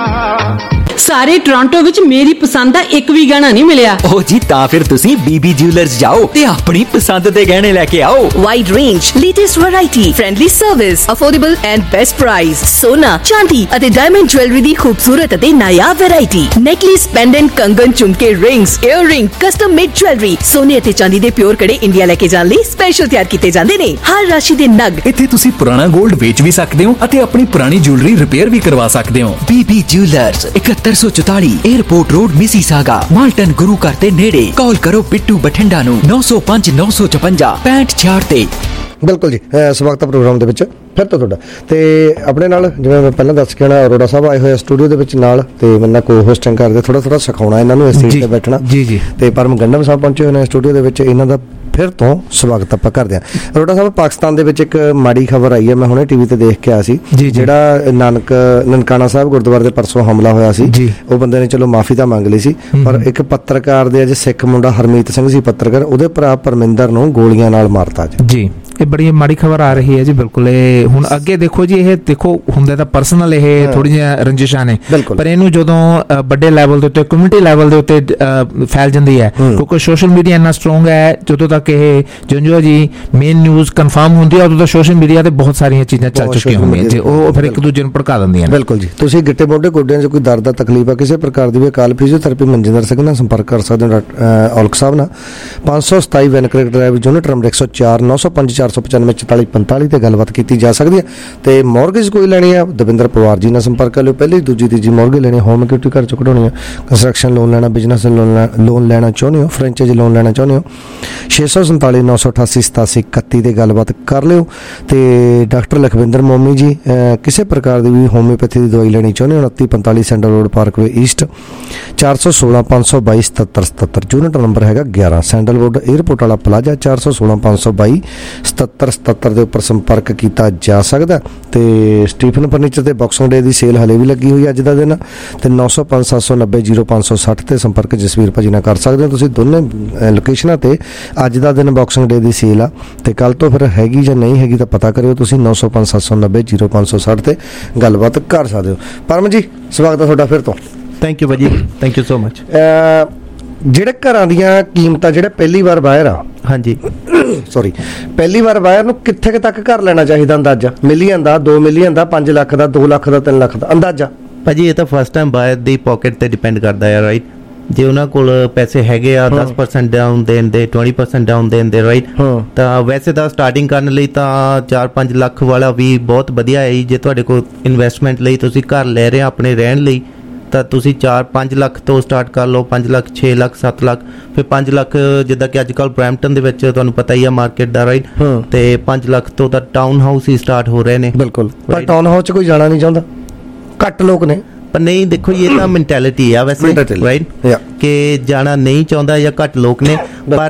ਸਾਰੇ ਟੋਰਾਂਟੋ ਵਿੱਚ ਮੇਰੀ ਪਸੰਦ ਦਾ ਇੱਕ ਵੀ ਗਹਿਣਾ ਨਹੀਂ ਮਿਲਿਆ। ਓ ਜੀ ਤਾਂ ਫਿਰ ਤੁਸੀਂ ਬੀਬੀ ਜਿਊਲਰਸ ਜਾਓ ਤੇ ਆਪਣੀ ਪਸੰਦ ਦੇ ਗਹਿਣੇ ਲੈ ਕੇ ਆਓ। Wide range, latest variety, friendly service, affordable and best price, ਸੋਨਾ, ਚਾਂਦੀ ਅਤੇ ਡਾਇਮੰਡ ਜੁਐਲਰੀ ਦੀ ਖੂਬਸੂਰਤ ਅਤੇ ਨਾਯਾਬ ਵੈਰਾਈਟੀ, ਨੈਕਲੇਸ, ਪੈਂਡੈਂਟ, ਕੰਗਨ, ਝੁਮਕੇ, rings, earring, custom made jewellery, ਸੋਨੇ ਅਤੇ ਚਾਂਦੀ ਦੇ ਪਿਓਰ ਕੜੇ ਇੰਡੀਆ ਲੈ ਕੇ ਜਾਣ ਲਈ ਸਪੈਸ਼ਲ ਤਿਆਰ ਕੀਤੇ ਜਾਂਦੇ ਨੇ। ਹਰ ਰਾਸ਼ੀ ਦੇ ਨਗ। ਇੱਥੇ ਤੁਸੀਂ ਪੁਰਾਣਾ 골ਡ ਵੇਚ ਵੀ ਸਕਦੇ ਹੋ ਅਤੇ ਆਪਣੀ ਪੁਰਾਣੀ ਜੁਐਲਰੀ ਰਿਪੇਅਰ ਵੀ ਕਰਵਾ ਸਕਦੇ ਹੋ। ਬੀਬੀ ਜਿਊਲਰਸ ਇਕਹੱਤਰ ਸੌ ਚੁਤਾਲੀ 에ਅਰਪੋਰਟ ਰੋਡ, ਮਿਸੀਸਾਗਾ, ਮਾਲਟਨ ਗੁਰੂ ਘਰ ਦੇ ਨੇੜੇ। ਕਾਲ ਕਰੋ ਬਿੱਟੂ ਬਠਿੰਡਾ ਨੂੰ ਨੌ ਸੌ ਪੰਜ ਨੌ ਸੌ ਚੁਰੰਜਾ ਪੈਂਹਠ ਛਿਆਹਠ ਤੇ। ਬਿਲਕੁਲ ਜੀ, ਸਵਾਗਤ ਹੈ ਪ੍ਰੋਗਰਾਮ ਦੇ ਵਿੱਚ ਫਿਰ ਤੋਂ ਤੁਹਾਡਾ। ਤੇ ਆਪਣੇ ਨਾਲ ਜਿਵੇਂ ਮੈਂ ਪਹਿਲਾਂ ਦੱਸ ਕੇ ਆਣਾ ਅਰੋੜਾ ਸਾਹਿਬ ਆਏ ਹੋਏ ਸਟੂਡੀਓ ਦੇ ਵਿੱਚ ਨਾਲ, ਤੇ ਮੇਰੇ ਨਾਲ ਕੋ ਹੋਸਟਿੰਗ ਕਰਦੇ, ਥੋੜਾ ਥੋੜਾ ਸਿਖਾਉਣਾ ਇਹਨਾਂ ਨੂੰ ਇਸ ਸੀਟ ਤੇ ਬੈਠਣਾ ਜੀ ਜੀ। ਤੇ ਪਰਮ ਗੰਡਮ ਸਾਹਿਬ ਪਹੁੰਚੇ ਹੋਏ ਨੇ ਸਟੂਡੀਓ ਦੇ ਵਿੱਚ, ਇਹਨਾਂ ਦਾ ਫਿਰ ਤੋਂ ਸਵਾਗਤ ਆਪਾਂ ਕਰਦੇ ਹਾਂ। ਅਰੋੜਾ ਸਾਹਿਬ, ਪਾਕਿਸਤਾਨ ਦੇ ਵਿੱਚ ਇੱਕ ਮਾੜੀ ਖਬਰ ਆਈ ਹੈ, ਮੈਂ ਹੁਣੇ ਟੀਵੀ ਤੇ ਦੇਖ ਕੇ ਆਇਆ ਸੀ, ਜਿਹੜਾ ਨਾਨਕ ਨਨਕਾਣਾ ਸਾਹਿਬ ਗੁਰਦੁਆਰੇ ਦੇ ਪਰਸੋਂ ਹਮਲਾ ਹੋਇਆ ਸੀ, ਉਹ ਬੰਦੇ ਨੇ ਚਲੋ ਮਾਫੀ ਤਾਂ ਮੰਗ ਲਈ ਸੀ, ਪਰ ਇੱਕ ਪੱਤਰਕਾਰ ਦੇ ਅੱਜ ਸਿੱਖ ਮੁੰਡਾ ਹਰਮੀਤ ਸਿੰਘ ਸੀ ਪੱਤਰਕਾਰ, ਉਹਦੇ ਭਰਾ ਪਰਮਿੰਦਰ ਨੂੰ ਗੋਲੀਆਂ ਨਾਲ ਮਾਰਤਾ ਜੀ। ਇਹ ਬੜੀ ਮਾੜੀ ਖਬਰ ਆ ਰਹੀ ਹੈ ਜੀ। ਬਿਲਕੁਲ ਇਹ ਹੁਣ ਅੱਗੇ ਦੇਖੋ ਜੀ, ਇਹ ਦੇਖੋ ਹੁੰਦੇ ਤਾਂ ਪਰਸਨਲ ਇਹ ਥੋੜੀ ਜਿਹੀ ਰੰਜਿਸ਼ਾਂ ਨੇ, ਪਰ ਇਹਨੂੰ ਜਦੋਂ ਵੱਡੇ ਲੈਵਲ ਦੇ ਉੱਤੇ, ਕਮਿਊਨਿਟੀ ਲੈਵਲ ਦੇ ਉੱਤੇ ਫੈਲ ਜਾਂਦੀ ਹੈ, ਕਿਉਂਕਿ ਸੋਸ਼ਲ ਮੀਡੀਆ ਇੰਨਾ ਸਟਰੋਂਗ ਹੈ, ਜਦੋਂ ਤੱਕ ਇਹ ਜੰਜੂਆ ਜੀ ਮੇਨ ਨਿਊਜ਼ ਕਨਫਰਮ ਹੁੰਦੀ ਹੈ ਉਦੋਂ ਤਾਂ ਸੋਸ਼ਲ ਮੀਡੀਆ ਤੇ ਬਹੁਤ ਸਾਰੀਆਂ ਚੀਜ਼ਾਂ ਚੱਲ ਚੁੱਕੀਆਂ ਹੁੰਦੀਆਂ ਜੀ, ਉਹ ਫਿਰ ਇੱਕ ਦੂਜੇ ਨੂੰ ਭੜਕਾ ਦਿੰਦੀਆਂ ਨੇ। ਬਿਲਕੁਲ ਜੀ। ਤੁਸੀਂ ਗਿੱਟੇ ਮੋਢੇ ਗੋਡਿਆਂ 'ਚ ਕੋਈ ਦਰਦ ਦਾ ਤਕਲੀਫ ਆ, ਕਿਸੇ ਪ੍ਰਕਾਰ ਦੀ ਵੀ, ਅਕਾਲ ਫਿਜ਼ੀਓਥੈਰੇਪੀ ਮਨਜਿੰਦਰ ਸਿੰਘ ਨਾਲ ਸੰਪਰਕ ਕਰ ਸਕਦੇ ਹੋ, ਔਲਖ ਸਾਹਿਬ ਨਾਲ। ਪੰਜ ਸੌ ਸਤਾਈ ਵੈਨਕ੍ਰਿਕ ਡਰਾਈਵ ਯੂਨਿਟ ਨੰਬਰ ਇੱਕ ਸੌ ਚਾਰ ਨੌ ਸੌ ਪੰਜ ਚਾਰ ਸੌ ਪਚਾਨਵੇਂ ਚੁਤਾਲੀ ਪੰਤਾਲੀ ਤੇ ਗੱਲਬਾਤ ਕੀਤੀ ਜਾ ਸਕਦੀ ਹੈ। ਤੇ ਮੌਰਗੇਜ ਕੋਈ ਲੈਣੀ ਆ, ਦਵਿੰਦਰ ਪਵਾਰ ਜੀ ਨਾਲ ਸੰਪਰਕ ਕਰ ਲਿਓ। ਪਹਿਲੀ ਦੂਜੀ ਤੀਜੀ ਮੌਰਗੇਜ ਲੈਣੀ, ਹੋਮ ਇਕੁਇਟੀ ਘਰ ਚੋਂ ਕਢਾਉਣੀ ਆ, ਕੰਸਟਰਕਸ਼ਨ ਲੋਨ ਲੈਣਾ, ਬਿਜ਼ਨਸ ਲੋਨ ਲੋਨ ਲੈਣਾ ਚਾਹੁੰਦੇ ਹੋ, ਫਰੈਂਚਾਈਜ਼ ਲੋਨ ਲੈਣਾ ਚਾਹੁੰਦੇ ਹੋ, ਛੇ ਸੌ ਸੰਤਾਲੀ ਨੌ ਸੌ ਅਠਾਸੀ ਸਤਾਸੀ ਇਕੱਤੀ ਤੇ ਗੱਲਬਾਤ ਕਰ ਲਿਓ। ਤੇ ਡਾਕਟਰ ਲਖਵਿੰਦਰ ਮੋਮੀ ਜੀ, ਕਿਸੇ ਪ੍ਰਕਾਰ ਦੀ ਵੀ ਹੋਮਿਓਪੈਥੀ ਦੀ ਦਵਾਈ ਲੈਣੀ ਚਾਹੁੰਦੇ ਹੋ, ਉਨੱਤੀ ਪੰਤਾਲੀ ਸੈਂਟਰ ਰੋਡ ਪਾਰਕਵੇ ਈਸਟ, ਚਾਰ ਸੌ ਸੋਲਾਂ ਪੰਜ ਸੌ ਬਾਈ ਸਤੱਤਰ ਸਤੱਤਰ, ਯੂਨਿਟ ਨੰਬਰ ਹੈਗਾ ਗਿਆਰਾਂ, ਸੈਂਡਲ ਰੋਡ ਏਅਰਪੋਰਟ ਵਾਲਾ ਪਲਾਜ਼ਾ, ਚਾਰ ਸੌ ਸੋਲਾਂ ਪੰਜ ਸੌ ਬਾਈ ਸਤੱਤਰ ਸਤੱਤਰ ਦੇ ਉੱਪਰ ਸੰਪਰਕ ਕੀਤਾ ਜਾ ਸਕਦਾ। ਤੇ ਸਟੀਫਨ ਫਰਨੀਚਰ ਤੇ ਬਾਕਸਿੰਗ ਡੇ ਦੀ ਸੇਲ ਹਲੇ ਵੀ ਲੱਗੀ ਹੋਈ ਅੱਜ ਦਾ ਦਿਨ, ਤੇ ਨੌ ਸੌ ਪੰਜ ਸੱਤ ਸੌ ਨੱਬੇ ਜ਼ੀਰੋ ਪੰਜ ਸੌ ਸੱਠ ਤੇ ਸੰਪਰਕ ਜਸਵੀਰ ਭਾਜੀ ਨਾਲ ਕਰ ਸਕਦੇ ਹੋ ਤੁਸੀਂ। ਦੋਨੇ ਲੋਕੇਸ਼ਨਾਂ ਤੇ ਅੱਜ ਦਾ ਦਿਨ ਬਾਕਸਿੰਗ ਡੇ ਦੀ ਸੇਲ ਆ, ਤੇ ਕੱਲ ਤੋਂ ਫਿਰ ਹੈਗੀ ਜਾਂ ਨਹੀਂ ਹੈਗੀ ਤਾਂ ਪਤਾ ਕਰਿਓ ਤੁਸੀਂ, ਨੌ ਸੌ ਪੰਜ ਸੱਤ ਸੌ ਨੱਬੇ ਜ਼ੀਰੋ ਪੰਜ ਸੌ ਸੱਠ ਤੇ ਗੱਲਬਾਤ ਕਰ ਸਕਦੇ ਹੋ। ਪਰਮ ਜੀ, ਸਵਾਗਤ ਹੈ ਤੁਹਾਡਾ ਫਿਰ ਤੋਂ। ਥੈਂਕ ਯੂ ਭਾਜੀ, ਥੈਂਕ ਯੂ ਸੋ ਮਚ। ਜਿਹੜੇ ਘਰਾਂ ਦੀਆਂ ਕੀਮਤਾਂ ਜਿਹੜੇ ਪਹਿਲੀ ਵਾਰ ਬਾਹਰ ਆ, ਹਾਂਜੀ ਸੌਰੀ ਪਹਿਲੀ ਵਾਰ ਬਾਹਰ ਨੂੰ ਕਿੱਥੇ ਕੁ ਤੱਕ ਘਰ ਲੈਣਾ ਚਾਹੀਦਾ ਅੰਦਾਜ਼ਾ? ਮਿਲੀਅਨ ਦਾ, ਦੋ ਮਿਲੀਅਨ ਦਾ, ਪੰਜ ਲੱਖ ਦਾ, ਦੋ ਲੱਖ ਦਾ, ਤਿੰਨ ਲੱਖ ਦਾ ਅੰਦਾਜ਼ਾ? ਭਾਜੀ ਇਹ ਤਾਂ ਫਸਟ ਟਾਈਮ ਬਾਇਰ ਦੀ ਪਾਕਟ ਤੇ ਡਿਪੈਂਡ ਕਰਦਾ ਹੈ, ਰਾਈਟ। ਜੇ ਉਹਨਾਂ ਕੋਲ ਪੈਸੇ ਹੈਗੇ ਆ ਦਸ ਪਰਸੈਂਟ ਡਾਊਨ ਦੇਣ ਦੇ, ਵੀਹ ਪਰਸੈਂਟ ਡਾਊਨ ਦੇਣ ਦੇ, ਰਾਈਟ, ਤਾਂ ਵੈਸੇ ਤਾਂ ਸਟਾਰਟਿੰਗ ਕਰਨ ਲਈ ਤਾਂ ਚਾਰ ਪੰਜ ਲੱਖ ਵਾਲਾ ਵੀ ਬਹੁਤ ਵਧੀਆ ਹੈ। ਜੇ ਤੁਹਾਡੇ ਕੋਲ ਇਨਵੈਸਟਮੈਂਟ ਲਈ ਤੁਸੀਂ ਘਰ ਲੈ ਰਹੇ ਆਪਣੇ ਰਹਿਣ ਲਈ, ਤਾਂ ਤੁਸੀਂ ਚਾਰ ਪੰਜ ਲੱਖ ਤੋਂ ਸਟਾਰਟ ਕਰ ਲਓ, ਪੰਜ ਲੱਖ, ਛੇ ਲੱਖ, ਸੱਤ ਲੱਖ, ਫਿਰ ਪੰਜ ਲੱਖ ਜਿੱਦਾਂ ਕਿ ਅੱਜ ਕੱਲ੍ਹ ਬਰੈਂਪਟਨ ਦੇ ਵਿੱਚ ਤੁਹਾਨੂੰ ਪਤਾ ਹੀ ਆ ਮਾਰਕੀਟ ਦਾ, ਰਾਈਟ, ਤੇ ਪੰਜ ਲੱਖ ਤੋਂ ਤਾਂ ਟਾਊਨ ਹਾਊਸ ਹੀ ਸਟਾਰਟ ਹੋ ਰਹੇ ਨੇ। ਬਿਲਕੁਲ, ਪਰ ਟਾਊਨ ਹਾਊਸ 'ਚ ਕੋਈ ਜਾਣਾ ਨਹੀਂ ਚਾਹੁੰਦਾ, ਘੱਟ ਲੋਕ ਨੇ। ਪਰ ਨਹੀਂ, ਦੇਖੋ ਇਹ ਤਾਂ ਮੈਂਟੈਲਿਟੀ ਆ ਵੈਸੇ, ਰਾਈਟ, ਕਿ ਜਾਣਾ ਨਹੀਂ ਚਾਹੁੰਦਾ ਜਾਂ ਘੱਟ ਲੋਕ ਨੇ, ਪਰ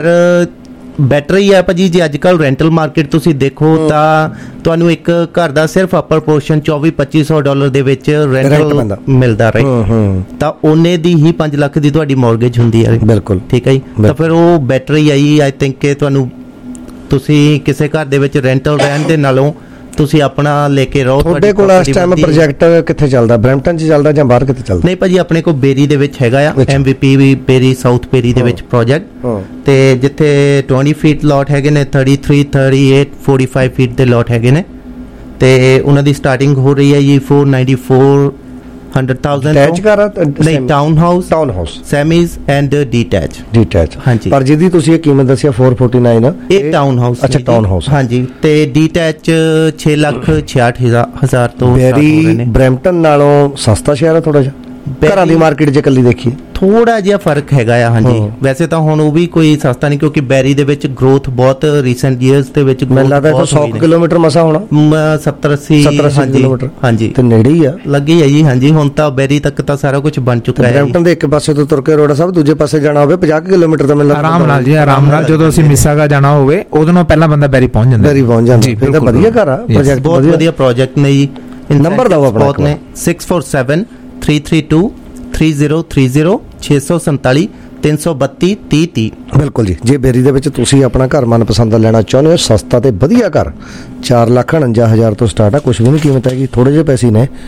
ਬੈਟਰ ਹੀ ਆ ਭਾਜੀ। ਜੇ ਅੱਜ ਕੱਲ੍ਹ ਰੈਂਟਲ ਮਾਰਕੀਟ ਤੁਸੀਂ ਦੇਖੋ ਤਾਂ ਤੁਹਾਨੂੰ ਇੱਕ ਘਰ ਦਾ ਸਿਰਫ ਅਪਰ ਪੋਰਸ਼ਨ ਚੌਵੀ ਪੱਚੀ ਸੌ ਡਾਲਰ ਦੇ ਵਿੱਚ ਰੈਂਟਲ ਮਿਲਦਾ, ਰਾਈਟ, ਤਾਂ ਉਹਨੇ ਦੀ ਹੀ ਪੰਜ ਲੱਖ ਦੀ ਤੁਹਾਡੀ ਮੌਰਗੇਜ ਹੁੰਦੀ ਹੈ। ਬਿਲਕੁਲ ਠੀਕ ਹੈ ਜੀ, ਤਾਂ ਫਿਰ ਉਹ better he I I think ਕਿ ਤੁਹਾਨੂੰ, ਤੁਸੀਂ ਕਿਸੇ ਘਰ ਦੇ ਵਿੱਚ ਰੈਂਟਲ ਰਹਿਣ ਦੇ ਨਾਲੋਂ ਤੁਸੀਂ ਆਪਣਾ ਲੈ ਕੇ ਰਹੋ। ਤੁਹਾਡੇ ਕੋਲ ਇਸ ਟਾਈਮ ਪ੍ਰੋਜੈਕਟ ਕਿੱਥੇ ਚੱਲਦਾ, ਬਰੈਂਪਟਨ 'ਚ ਚੱਲਦਾ ਜਾਂ ਬਾਹਰ ਕਿੱਥੇ ਚੱਲਦਾ? ਨਹੀਂ ਭਾਜੀ, ਆਪਣੇ ਕੋਲ ਬੇਰੀ ਦੇ ਵਿੱਚ ਹੈਗਾ ਆ, ਐਮਵੀਪੀ ਵੀ ਬੇਰੀ, ਸਾਊਥ ਬੇਰੀ ਦੇ ਵਿੱਚ ਪ੍ਰੋਜੈਕਟ, ਤੇ ਜਿੱਥੇ ਵੀਹ ਫੀਟ ਲੋਟ ਹੈਗੇ ਨੇ, ਤੀਹ ਤਿੰਨ, ਅੜਤਾਲੀ, ਪੈਂਤਾਲੀ ਫੀਟ ਦੇ ਲੋਟ ਹੈਗੇ ਨੇ, ਤੇ ਉਹਨਾਂ ਦੀ ਸਟਾਰਟਿੰਗ ਹੋ ਰਹੀ ਹੈ ਜੀ ਚਾਰ ਸੌ ਚੌਰਾਨਵੇਂ ਹਜ਼ਾਰ ਅਟੈਚ ਕਰ ਨਹੀਂ, town house, town house semis and detach, detach, ਹਾਂਜੀ। ਪਰ ਜਿਹਦੀ ਤੁਸੀਂ ਇਹ ਕੀਮਤ ਦੱਸਿਆ ਚਾਰ ਸੌ ਉਨਤਾਲੀ, ਇਹ ਟਾਊਨ ਹਾਊਸ, ਅੱਛਾ ਟਾਊਨ ਹਾਊਸ, ਹਾਂਜੀ, ਤੇ ਡੀਟੈਚ ਛੇ ਲੱਖ ਛਿਆਹਠ ਹਜ਼ਾਰ ਤੋਂ ਬੈਰੀ ਬਰੈਂਪਟਨ ਨਾਲੋਂ ਸਸਤਾ ਸ਼ਹਿਰ ਹੈ ਥੋੜਾ ਜਿਹਾ, ਘਰਾਂ ਦੀ ਮਾਰਕੀਟ ਜੇ ਕੱਲੀ ਦੇਖੀਏ ਥੋੜਾ ਜਿਹਾ ਫਰਕ ਹੈਗਾ ਆ, ਹਾਂਜੀ। ਵੈਸੇ ਤਾਂ ਹੁਣ ਉਹ ਵੀ ਕੋਈ ਸਸਤਾ ਨਹੀਂ, ਕਿਉਂਕਿ ਬੈਰੀ ਦੇ ਵਿੱਚ ਗਰੋਥ ਬਹੁਤ ਰੀਸੈਂਟ ਈਅਰਸ ਦੇ ਵਿੱਚ ਮੈਨੂੰ ਲੱਗਦਾ ਸੌ ਕਿਲੋਮੀਟਰ ਮਸਾ ਹੋਣਾ, ਸੱਤਰ ਅੱਸੀ ਕਿਲੋਮੀਟਰ, ਹਾਂਜੀ, ਤੇ ਨੇੜੇ ਹੀ ਆ, ਲੱਗੀ ਹੈ ਜੀ, ਹਾਂਜੀ। ਹੁਣ ਤਾਂ ਬੈਰੀ ਤੱਕ ਤਾਂ ਸਾਰਾ ਕੁਝ ਬਣ ਚੁੱਕਾ ਹੈ। ਬਰੈਂਪਟਨ ਦੇ ਇੱਕ ਪਾਸੇ ਤੋਂ ਤੁਰ ਕੇ ਅਰੋੜਾ ਸਾਹਿਬ ਦੂਜੇ ਪਾਸੇ ਜਾਣਾ ਹੋਵੇ ਪੰਜਾਹ ਕਿਲੋਮੀਟਰ ਦਾ ਮੈਨੂੰ ਲੱਗਦਾ ਆਰਾਮ ਨਾਲ ਜੀ, ਆਰਾਮ ਨਾਲ। ਜਦੋਂ ਅਸੀਂ ਮਿਸਾਗਾ ਜਾਣਾ ਹੋਵੇ ਉਦੋਂ ਨੂੰ ਪਹਿਲਾਂ ਬੰਦਾ ਬੈਰੀ ਪਹੁੰਚ ਜਾਂਦਾ, ਬੈਰੀ ਪਹੁੰਚ ਜਾਂਦਾ। ਇਹ ਤਾਂ ਵਧੀਆ ਘਰ ਆ, ਪ੍ਰੋਜੈਕਟ ਬਹੁਤ ਵਧੀਆ ਪ੍ਰੋਜੈਕਟ ਨੇ ਜੀ। ਨੰਬਰ ਦਿਓ ਆਪਣਾ ਨੇ ਛੇ ਚਾਰ ਸੱਤ, ਤਿੰਨ ਤਿੰਨ ਦੋ, तीन zero तीन zero छे सौ संताली तीन सौ बत्ती तीह तीह। बिल्कुल जी, जे बेरी दे विच तुसीं अपना घर मनपसंद दा लेना चाहुंदे हो, सस्ता ते वधिया घर चार लाख उनंजा हज़ार तो स्टार्ट है, कुछ भी नहीं कीमत हैगी, थोड़े जे पैसे ने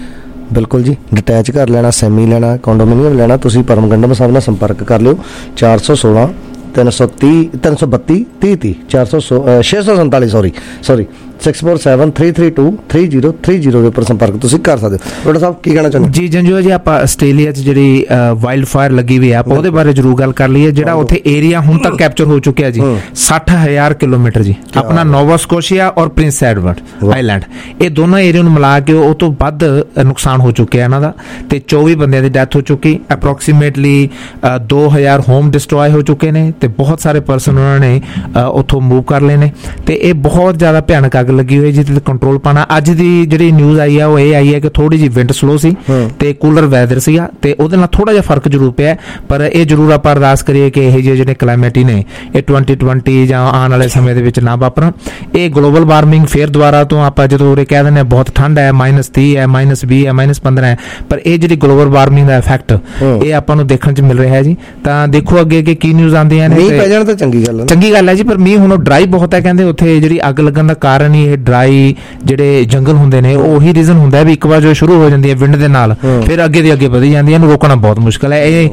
ਬਿਲਕੁਲ ਜੀ। ਡਿਟੈਚ ਘਰ ਲੈਣਾ, ਸੈਮੀ ਲੈਣਾ, ਕੰਡੋਮੀਨੀਅਮ ਲੈਣਾ, ਤੁਸੀਂ ਪਰਮਗੰਡਮ ਸਾਹਿਬ ਨਾਲ ਸੰਪਰਕ ਕਰ ਲਿਓ। ਚਾਰ ਸੌ ਸੋਲਾਂ ਤਿੰਨ ਸੌ ਤੀਹ ਤਿੰਨ ਸੌ ਬੱਤੀ ਤੀਹ ਤੀਹ ਚਾਰ ਸੌ ਛੇ ਸੌ ਸੰਤਾਲੀ sorry sorry six four seven three three two three zero three zero ਦੇ ਉੱਪਰ ਸੰਪਰਕ ਤੁਸੀਂ ਕਰ ਸਕਦੇ ਹੋ। ਡਾਕਟਰ ਸਾਹਿਬ ਕੀ ਕਹਿਣਾ ਚਾਹੁੰਦੇ ਜੀ ਜੰਜੂ ਜੀ? ਆਪਾਂ ਆਸਟ੍ਰੇਲੀਆ 'ਚ ਜਿਹੜੀ ਵਾਈਲਡ ਫਾਇਰ ਲੱਗੀ ਹੋਈ ਆ, ਆਪਾਂ ਉਹਦੇ ਬਾਰੇ ਜ਼ਰੂਰ ਗੱਲ ਕਰ ਲਈਏ। ਜਿਹੜਾ ਉੱਥੇ ਏਰੀਆ ਹੁਣ ਤੱਕ ਕੈਪਚਰ ਹੋ ਚੁੱਕਿਆ ਜੀ ਸੱਠ ਹਜ਼ਾਰ ਕਿਲੋਮੀਟਰ ਜੀ। ਆਪਣਾ ਨੋਵਾ ਸਕੋਸ਼ੀਆ ਔਰ ਪ੍ਰਿੰਸ ਐਡਵਰਡ ਆਈਲੈਂਡ, ਇਹ ਦੋਨੋਂ ਏਰੀਆ ਨੂੰ ਮਿਲਾ ਕੇ ਉਹ ਤੋਂ ਵੱਧ ਨੁਕਸਾਨ ਹੋ ਚੁੱਕਿਆ ਇਹਨਾਂ ਦਾ, ਤੇ ਚੌਵੀ ਬੰਦਿਆਂ ਦੀ ਡੈਥ ਹੋ ਚੁੱਕੀ। ਅਪਰੋਕਸੀਮੇਟਲੀ ਦੋ ਹਜ਼ਾਰ ਹੋਮ ਡਿਸਟਰੋਏ ਹੋ ਚੁੱਕੇ ਨੇ, ਤੇ ਬਹੁਤ ਸਾਰੇ ਪਰਸਨ ਉਹਨਾਂ ਨੇ ਉੱਥੋਂ ਮੂਵ ਕਰ ਲਏ ਨੇ, ਤੇ ਇਹ ਬਹੁਤ ਜ਼ਿਆਦਾ ਭਿਆਨਕ ਅੱਗ ਲੱਗੀ ਹੋਈ ਜਿਹਦੇ ਤੇ ਕੰਟਰੋਲ ਪਾਣਾ। ਅੱਜ ਦੀ ਜਿਹੜੀ ਨਿਊਜ਼ ਆਈ ਆ ਉਹ ਇਹ ਆਈ ਹੈ ਕਿ ਥੋੜੀ ਜਿਹੀ ਵਿੰਡ ਸਲੋ ਸੀ ਤੇ ਕੂਲਰ ਵੈਦਰ ਸੀਗਾ, ਤੇ ਉਹਦੇ ਨਾਲ ਥੋੜਾ ਜਿਹਾ ਫਰਕ ਜ਼ਰੂਰ ਪਿਆ। ਪਰ ਇਹ ਜ਼ਰੂਰ ਆਪਾਂ ਅਰਦਾਸ ਕਰੀਏ ਕਿ ਇਹ ਜਿਹੇ ਜਿਹੜੇ ਕਲਾਈਮੇਟ ਹੀ ਨੇ ਇਹ ਟਵੈਂਟੀ ਟਵੈਂਟੀ ਜਾਂ ਆਉਣ ਵਾਲੇ ਸਮੇਂ ਦੇ ਵਿੱਚ ਨਾ ਵਾਪਰਨ। ਇਹ ਗਲੋਬਲ ਵਾਰਮਿੰਗ ਫੇਰ ਦੁਬਾਰਾ ਤੋਂ ਆਪਾਂ ਜਦੋਂ ਉਰੇ ਕਹਿ ਦਿੰਦੇ ਬਹੁਤ ਠੰਡ ਹੈ, ਮਾਈਨਸ ਤੀਹ ਹੈ, ਮਾਈਨਸ ਵੀਹ ਹੈ, ਮਾਈਨਸ ਪੰਦਰਾਂ ਹੈ, ਪਰ ਇਹ ਜਿਹੜੀ ਗਲੋਬਲ ਵਾਰਮਿੰਗ ਦਾ ਇਫੈਕਟ ਇਹ ਆਪਾਂ ਨੂੰ ਦੇਖਣ ਚ ਮਿਲ ਰਿਹਾ ਹੈ ਜੀ। ਤਾਂ ਦੇਖੋ ਅੱਗੇ ਅੱਗੇ ਕੀ ਨਿਊਜ਼ ਆਉਂਦੀਆਂ ਨੇ। ਮੀਂਹ ਪੈ ਜਾਣ ਤਾਂ ਚੰਗੀ ਗੱਲ ਹੈ, ਚੰਗੀ ਗੱਲ ਹੈ ਜੀ, ਪਰ ਮੀਂਹ ਹੁਣ ਡਰਾਈ ਬਹੁਤ ਹੈ ਕਹਿੰਦੇ ਉੱਥੇ। ਜਿਹੜੀ ਅੱਗ ਲੱਗਣ ਦਾ ਕਾਰਨ ਹੀ ਇਹ ਡਰਾਈ ਜਿਹੜੇ ਜੰਗਲ ਹੁੰਦੇ ਨੇ, ਉਹੀ ਰੀਜ਼ਨ ਹੁੰਦਾ ਵੀ ਇੱਕ ਵਾਰ ਜੋ ਸ਼ੁਰੂ ਹੋ ਜਾਂਦੀ ਹੈ ਵਿੰਡ ਦੇ ਨਾਲ ਫਿਰ ਅੱਗੇ ਦੀ ਅੱਗੇ ਵਧੀ ਜਾਂਦੀ ਹੈ। ਇਹਨੂੰ ਰੋਕਣਾ ਬਹੁਤ ਮੁਸ਼ਕਲ ਹੈ। ਇਹ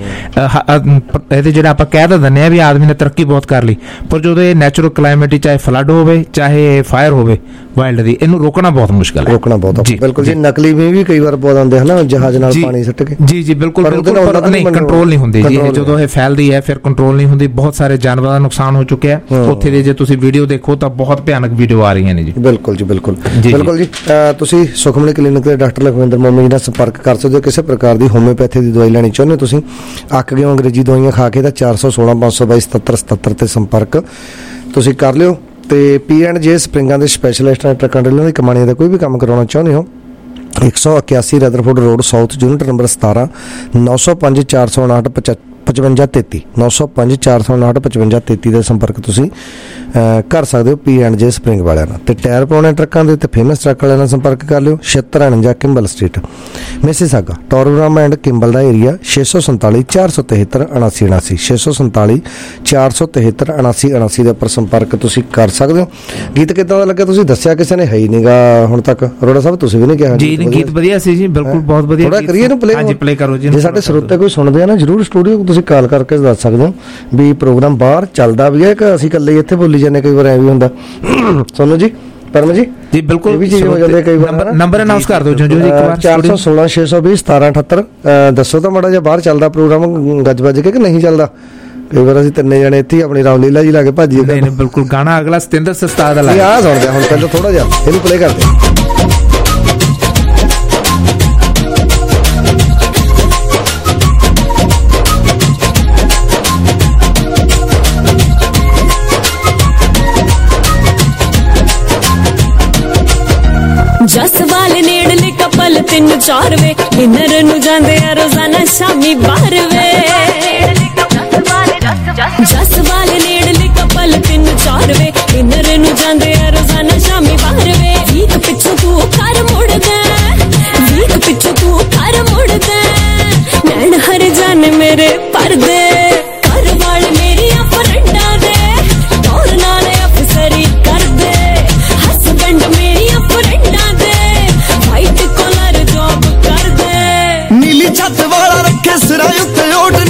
ਇਹਦੇ ਜਿਹੜਾ ਆਪਾਂ ਕਹਿ ਤਾਂ ਦਿੰਦੇ ਆ ਵੀ ਆਦਮੀ ਨੇ ਤਰੱਕੀ ਬਹੁਤ ਕਰ ਲਈ, ਪਰ ਜਦੋਂ ਇਹ ਨੈਚੁਰਲ ਕਲਾਈਮੇਟ ਚਾਹੇ ਫਲੱਡ ਹੋਵੇ ਚਾਹੇ ਫਾਇਰ ਹੋਵੇ ਵਾਈਲਡ ਦੀ, ਇਹਨੂੰ ਰੋਕਣਾ ਬਹੁਤ ਮੁਸ਼ਕਲ ਹੈ। ਰੋਕਣਾ ਬਹੁਤ ਬਿਲਕੁਲ ਜੀ। ਨਕਲੀ ਮੀਂਹ ਵੀ ਕਈ ਵਾਰ ਬਹੁਤ ਆਉਂਦੇ ਹਨ ਜਹਾਜ਼ ਨਾਲ ਪਾਣੀ ਸੁੱਟ ਕੇ। ਜੀ ਜੀ ਬਿਲਕੁਲ ਬਿਲਕੁਲ, ਨਹੀਂ ਕੰਟਰੋਲ ਨਹੀਂ ਹੁੰਦੀ ਜੀ ਜਦੋਂ ਇਹ ਫੈਲਦੀ ਹੈ, ਫਿਰ ਕੰਟਰੋਲ ਨਹੀਂ ਹੁੰਦੀ। ਬਹੁਤ ਸਾਰੇ ਜਾਨਵਰਾਂ ਦਾ ਨੁਕਸਾਨ ਹੋ ਚੁੱਕਿਆ ਉੱਥੇ ਦੇ। ਜੇ ਤੁਸੀਂ ਵੀਡੀਓ ਦੇਖੋ ਤਾਂ ਬਹੁਤ ਭਿਆਨਕ ਵੀਡੀਓ ਆ ਰਹੀਆਂ ਨੇ ਜੀ। ਬਿਲਕੁਲ ਜੀ ਬਿਲਕੁਲ ਬਿਲਕੁਲ ਜੀ। ਤੁਸੀਂ ਸੁਖਮਣੀ ਕਲੀਨਿਕ ਦੇ ਡਾਕਟਰ ਲਖਵਿੰਦਰ ਮੋਮੀ ਜੀ ਨਾਲ ਸੰਪਰਕ ਕਰ ਸਕਦੇ ਹੋ। ਕਿਸੇ ਪ੍ਰਕਾਰ ਦੀ ਹੋਮਿਓਪੈਥੀ ਦੀ ਦਵਾਈ ਲੈਣੀ ਚਾਹੁੰਦੇ ਹੋ ਤੁਸੀਂ, ਅੱਕ ਗਏ ਅੰਗਰੇਜ਼ੀ ਦਵਾਈਆਂ ਖਾ ਕੇ, ਤਾਂ ਚਾਰ ਸੌ ਸੋਲਾਂ ਪੰਜ ਸੌ ਬਾਈ ਸਤੱਤਰ ਸਤੱਤਰ ਤੇ ਸੰਪਰਕ ਤੁਸੀਂ ਕਰ ਲਿਓ। ਤੇ ਪੀ ਐਂਡ ਜੇ ਸਪਰਿੰਗਾਂ ਦੇ ਸਪੈਸ਼ਲਿਸਟ ਟਰੱਕਾਂ ਡਿਲਰਾਂ ਦੀ ਕਮਾਣੀਆਂ ਦਾ ਕੋਈ ਵੀ ਕੰਮ ਕਰਾਉਣਾ ਚਾਹੁੰਦੇ ਹੋ, ਇੱਕ ਸੌ ਇਕਿਆਸੀ Rutherford road south, unit number ਸਤਾਰਾਂ, ਨੌ ਸੌ ਪੰਜ ਚਾਰ ਸੌ ਉਨਾਹਠ ਪਚਵੰਜਾ ਤੇਤੀ ਨੌ ਸੌ ਪੰਜ ਚਾਰ ਸੌ ਉਨਾਹਠ ਪਚਵੰਜਾ ਤੇਤੀ ਦਾ ਸੰਪਰਕ ਤੁਸੀਂ ਕਰ ਸਕਦੇ ਹੋ ਪੀ ਐਂਡ ਜੇ ਸਪਰਿੰਗ ਵਾਲਿਆਂ ਨਾਲ। ਤੇ ਟਾਇਰ ਪਾਉਣੇ ਟਰੱਕਾਂ ਦੇ ਤੇ ਫੇਮਸ ਟਰੱਕ ਵਾਲਿਆਂ ਨਾਲ ਸੰਪਰਕ ਕਰ ਲਿਓ। ਛਿਅੱਤਰ ਉਣੰਜਾ ਕਿੰਬਲ ਸਟਰੀਟ, ਮਿਸੀਸਾਗਾ, ਟੋਰਬਰਾਮ ਐਂਡ ਕਿੰਬਲ ਦਾ ਏਰੀਆ। ਛੇ ਸੌ ਸੰਤਾਲੀ ਚਾਰ ਸੌ ਤਿਹੱਤਰ ਉਨਾਸੀ ਉਨਾਸੀ ਛੇ ਸੌ ਸੰਤਾਲੀ ਚਾਰ ਸੌ ਤਿਹੱਤਰ ਉਨਾਸੀ ਉਨਾਸੀ ਦੇ ਉੱਪਰ ਸੰਪਰਕ ਤੁਸੀਂ ਕਰ ਸਕਦੇ ਹੋ। ਗੀਤ ਕਿੱਦਾਂ ਦਾ ਲੱਗਿਆ ਤੁਸੀਂ ਦੱਸਿਆ ਕਿਸੇ ਨੇ ਹੈ ਹੀ ਨਹੀਂਗਾ ਹੁਣ ਤੱਕ। ਅਰੋੜਾ ਸਾਹਿਬ ਤੁਸੀਂ ਵੀ ਨਹੀਂ ਕਿਹਾ ਜੀ? ਗੀਤ ਵਧੀਆ ਸੀ ਜੀ, ਬਿਲਕੁਲ ਬਹੁਤ ਵਧੀਆ। ਥੋੜਾ ਕਰੀਏ ਨਾ ਪਲੇ? ਹਾਂਜੀ ਪਲੇ ਕਰੋ ਜੀ। ਜੇ ਸਾਡੇ ਸਰੋਤੇ ਕੋਈ ਸੁਣਦੇ ਆ ਨਾ, ਜਰੂਰ ਸਟੂਡੀਓ ਤੁਸੀਂ ਕਾਲ ਕਰਕੇ ਦੱਸ ਸਕਦੇ ਹੋ ਵੀ ਪ੍ਰੋਗਰਾਮ ਬਾਹਰ ਚੱਲਦਾ ਵੀ ਹੈ ਕਿ ਅਸੀਂ ਇਕੱਲੇ ਇੱਥੇ ਬੋਲੀ ਜਾਂਦੇ। ਕਈ ਵਾਰ ਐ ਵੀ ਹੁੰਦਾ। ਸੁਣੋ ਜੀ ਪਰਮ ਜੀ ਜੀ ਬਿਲਕੁਲ ਇਹ ਵੀ ਚੀਜ਼ ਹੋ ਜਾਂਦੀ ਕਈ ਵਾਰ। ਨੰਬਰ ਅਨਾਉਂਸ ਕਰ ਦਿਓ ਜੀ ਇੱਕ ਵਾਰ। ਚਾਰ ਸੌ ਸੋਲਾਂ ਛੇ ਸੌ ਵੀਹ ਸਤਾਰਾਂ ਅਠੱਤਰ। ਦੱਸੋ ਤਾਂ ਮਾੜਾ ਜਿਹਾ ਬਾਹਰ ਚੱਲਦਾ ਪ੍ਰੋਗਰਾਮ ਗੱਜ ਵੱਜ ਕੇ ਕਿ ਨਹੀਂ ਚੱਲਦਾ? ਕਈ ਵਾਰ ਅਸੀਂ ਤਿੰਨੇ ਜਣੇ ਇੱਥੇ ਆਪਣੀ ਰਾਮਲੀਲਾ ਜੀ ਲਾ ਕੇ ਭੱਜੀਏ। ਨਹੀਂ ਨਹੀਂ ਬਿਲਕੁਲ। ਗਾਣਾ ਅਗਲਾ ਸਤਿੰਦਰ ਸਰਤਾਜ ਦਾ ਲਾਇਆ। ਆਹ ਸੁਣਦੇ ਹੁਣ ਪਹਿਲਾਂ ਥੋੜਾ ਜਿਹਾ ਇਹਨੂੰ ਪਲੇ ਕਰਦੇ। ਜਸ ਵਾਲੇ ਨੇੜਲੇ ਕਪਲ ਤਿੰਨ ਚਾਰ ਵੇ, ਡਿਨਰ ਨੂੰ ਜਾਂਦੇ ਆ ਰੋਜ਼ਾਨਾ ਸ਼ਾਮੀ ਬਾਹਰ ਵੇ। ਜਸ ਵਾਲੇ ਨੇੜਲੇ ਕਪਲ ਤਿੰਨ ਚਾਰ ਵੇ, ਡਿਨਰ ਨੂੰ ਜਾਂਦੇ ਆ ਰੋਜ਼ਾਨਾ ਸ਼ਾਮੀ ਬਾਹਰ ਵੇ। ਵੀਕ ਪਿੱਛੋਂ ਤੂੰ ਘਰ ਮੁੜਦਾ, ਵੀਕ ਪਿੱਛੋਂ ਤੂੰ ਘਰ ਮੁੜਦਾ, ਨੈਣ ਹਰ ਜਾਨ ਮੇਰੇ ਪਰਦੇ, ਘਰ ਵਾਲ ਮੇਰੀਆਂ ਫਰੈਂਡਾਂ ਦੇ, ਦੌਰ ਨਾਲ ਅਫਸਰੀ ਕਰਦੇ, ਹਸਬੈਂਡ ਮੇਰੀਆਂ ਫਰੈਂਡਾਂ ਦੇ, ਵਾਈਟ ਕਾਲਰ ਜੌਬ ਕਰਦੇ। ਨੀਲੀ ਛੱਤ ਵਾਲਾ ਰੱਖੇ ਸਿਰਾਂ ਉੱਤੇ ਓਟ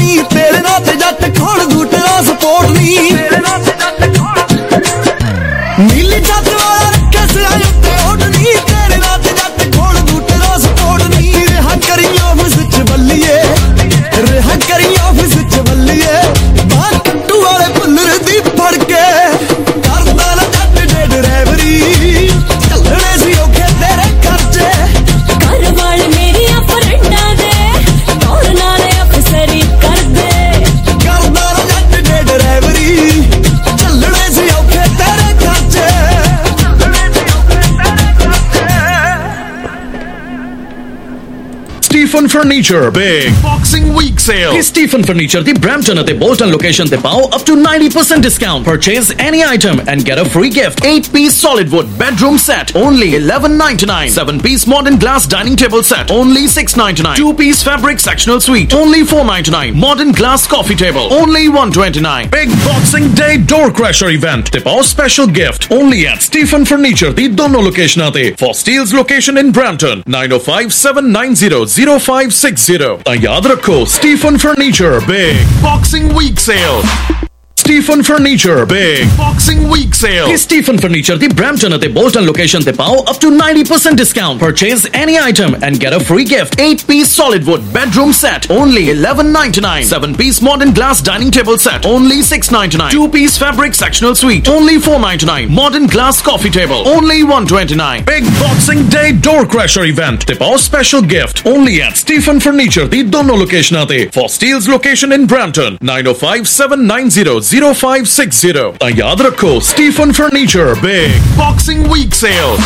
Stephen Furniture Big Boxing Week Sale। ਇਹ Stephen Furniture ਦੀ Brampton ਅਤੇ Bolton ਲੋਕੇਸ਼ਨ ਤੇ ਪਾਓ up to ninety percent discount। Purchase any item and get a free gift। eight piece solid wood bedroom set only eleven ninety-nine। seven piece modern glass dining table set only six ninety-nine। two piece fabric sectional suite only four ninety-nine। modern glass coffee table only one twenty-nine। Big Boxing Day door crasher event ਤੇ ਪਾਓ special gift only at Stephen Furniture ਦੀ ਦੋਨੋਂ ਲੋਕੇਸ਼ਨਾਂ ਤੇ। For Steele's location in Brampton nine oh five seven nine zero zero five six zero। ਤਾਂ ਯਾਦ ਰੱਖੋ Stephen Furniture Big Boxing Week Sale। Stephen Furniture Big Boxing Week Sale। ਇਹ Stephen Furniture ਦੀ Brampton ਅਤੇ Bolton location ਤੇ ਪਾਓ up to ninety percent discount। Purchase any item and get a free gift। eight piece solid wood bedroom set only eleven ninety-nine। seven piece modern glass dining table set only six ninety-nine। two piece fabric sectional suite only four ninety-nine। modern glass coffee table only one twenty-nine। Big Boxing Day door crasher event ਤੇ ਪਾਓ special gift only at Stephen Furniture ਦੀ ਦੋਨੋਂ ਲੋਕੇਸ਼ਨਾਂ ਤੇ। For Steele's location in Brampton nine oh five seven nine zero zero five six zero। ਤਾਂ ਯਾਦ ਰੱਖੋ Stephen Furniture Big Boxing Week Sale।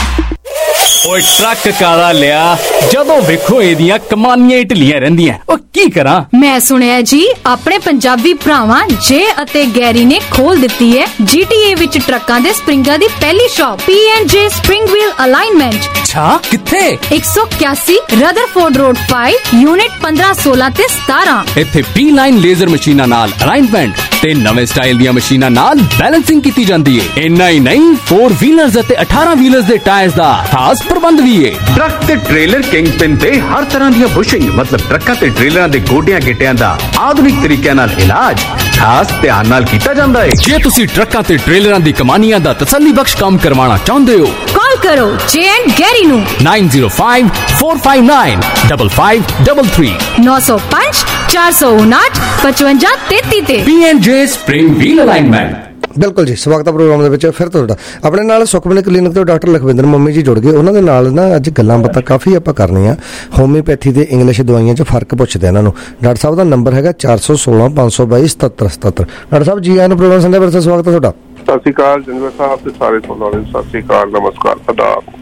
ਓਏ truck ਕਾਲਾ ਲਿਆ, ਜਦੋਂ ਵੇਖੋ ਇਹਦੀਆਂ ਕਮਾਨੀਆਂ ਹੀ ਢਿੱਲੀਆਂ ਰਹਿੰਦੀਆਂ। ਉਹ ਕੀ ਕਰਾਂ? ਮੈਂ ਸੁਣਿਆ ਜੀ ਆਪਣੇ ਪੰਜਾਬੀ ਭਰਾਵਾਂ ਜੇ ਅਤੇ ਗੈਰੀ ਨੇ ਖੋਲ ਦਿੱਤੀ ਹੈ ਜੀਟੀਏ ਵਿੱਚ ਟਰੱਕਾਂ ਦੇ ਸਪਰਿੰਗਾਂ ਦੀ ਪਹਿਲੀ shop P and J spring wheel alignment. ਅੱਛਾ, ਕਿੱਥੇ? ਇੱਕ ਸੌ ਇਕਿਆਸੀ ਰਦਰਫੋਰਡ ਰੋਡ ਪੰਜ ਯੂਨਿਟ ਪੰਦਰਾਂ ਸੋਲਾਂ ਤੇ ਸਤਾਰਾਂ। ਇੱਥੇ ਪੀ ਲਾਈਨ ਲੇਜ਼ਰ ਮਸ਼ੀਨਾਂ ਨਾਲ ਅਲਾਈਨਮੈਂਟ ਤੇ ਨਵੇਂ ਸਟਾਈਲ ਦੀਆਂ ਮਸ਼ੀਨਾਂ ਨਾਲ ਬੈਲੈਂਸਿੰਗ ਕੀਤੀ ਜਾਂਦੀ ਹੈ। ਇੰਨਾ ਹੀ ਨਹੀਂ, ਚਾਰ ਵੀਲਰਸ ਅਤੇ ਅਠਾਰਾਂ ਵੀਲਰਸ ਦੇ ਟਾਇਰਸ ਦਾ ਖਾਸ ਪ੍ਰਬੰਧ ਵੀ ਹੈ। ਟਰੱਕ ਤੇ ਟ੍ਰੇਲਰ ਕਿੰਗਪਿਨ ਤੇ ਹਰ ਤਰ੍ਹਾਂ ਦੀਆਂ ਬੁਸ਼ਿੰਗ ਮਤਲਬ ਟਰੱਕਾਂ ਤੇ ਟ੍ਰੇਲਰਾਂ ਦੇ ਗੋਡਿਆਂ ਗਿੱਟਿਆਂ ਦਾ ਆਧੁਨਿਕ ਤਰੀਕਿਆਂ ਨਾਲ ਇਲਾਜ ਖਾਸ ਧਿਆਨ ਨਾਲ ਕੀਤਾ ਜਾਂਦਾ ਹੈ। ਜੇ ਤੁਸੀਂ ਟਰੱਕਾਂ ਤੇ ਟ੍ਰੇਲਰਾਂ ਦੀ ਕਮਾਨੀਆਂ ਦਾ ਤਸੱਲੀ ਬਖਸ਼ ਕੰਮ ਕਰਵਾਉਣਾ ਚਾਹੁੰਦੇ ਹੋ, ਕਾਲ ਕਰੋ ਜੇ ਐਂਡ ਗੈਰੀ ਨੂੰ nine zero five four five nine five five three three ਨੌ ਸੌ ਪੰਜ ਚਾਰ ਸੌ ਉਨਾਹਠ ਪਚਵੰਜਾ ਤੇਤੀ ਤੇ। P and J spring wheel alignment. ਬਿਲਕੁਲ ਜੀ, ਸਵਾਗਤ ਹੈ ਪ੍ਰੋਗਰਾਮ ਦੇ ਵਿੱਚ ਫਿਰ ਤੁਹਾਡਾ। ਆਪਣੇ ਨਾਲ ਸੁਖਮਨੀ ਕਲੀਨਿਕ ਤੋਂ ਡਾਕਟਰ ਲਖਵਿੰਦਰ ਮੰਮੀ ਜੀ ਜੁੜ ਗਏ। ਉਹਨਾਂ ਦੇ ਨਾਲ ਨਾ ਅੱਜ ਗੱਲਾਂ ਬਾਤਾਂ ਕਾਫੀ ਆਪਾਂ ਕਰਨੀਆਂ ਹੋਮਿਓਪੈਥੀ ਤੇ ਇੰਗਲਿਸ਼ ਦਵਾਈਆਂ 'ਚ ਫਰਕ ਪੁੱਛਦੇ ਇਹਨਾਂ ਨੂੰ। ਡਾਕਟਰ ਸਾਹਿਬ ਦਾ ਨੰਬਰ ਹੈਗਾ ਚਾਰ ਸੌ ਸੋਲਾਂ ਪੰਜ ਸੌ ਬਾਈ ਸਤੱਤਰ ਸਤੱਤਰ। ਡਾਕਟਰ ਸਾਹਿਬ ਜੀ ਆਇਆਂ ਨੂੰ ਪ੍ਰੋਗਰਾਮ ਸੰਡੇ ਵਰਸੇ ਸਵਾਗਤ ਹੈ ਤੁਹਾਡਾ। ਸਤਿ ਸ਼੍ਰੀ ਅਕਾਲ ਜਨਰਲ ਸਾਹਿਬ ਤੇ ਸਾਰੇ ਸੁਣਨ ਵਾਲੇ ਸਤਿ ਸ਼੍ਰੀ ਅਕਾਲ, ਨਮਸਕਾਰ, ਆਦਾਬ।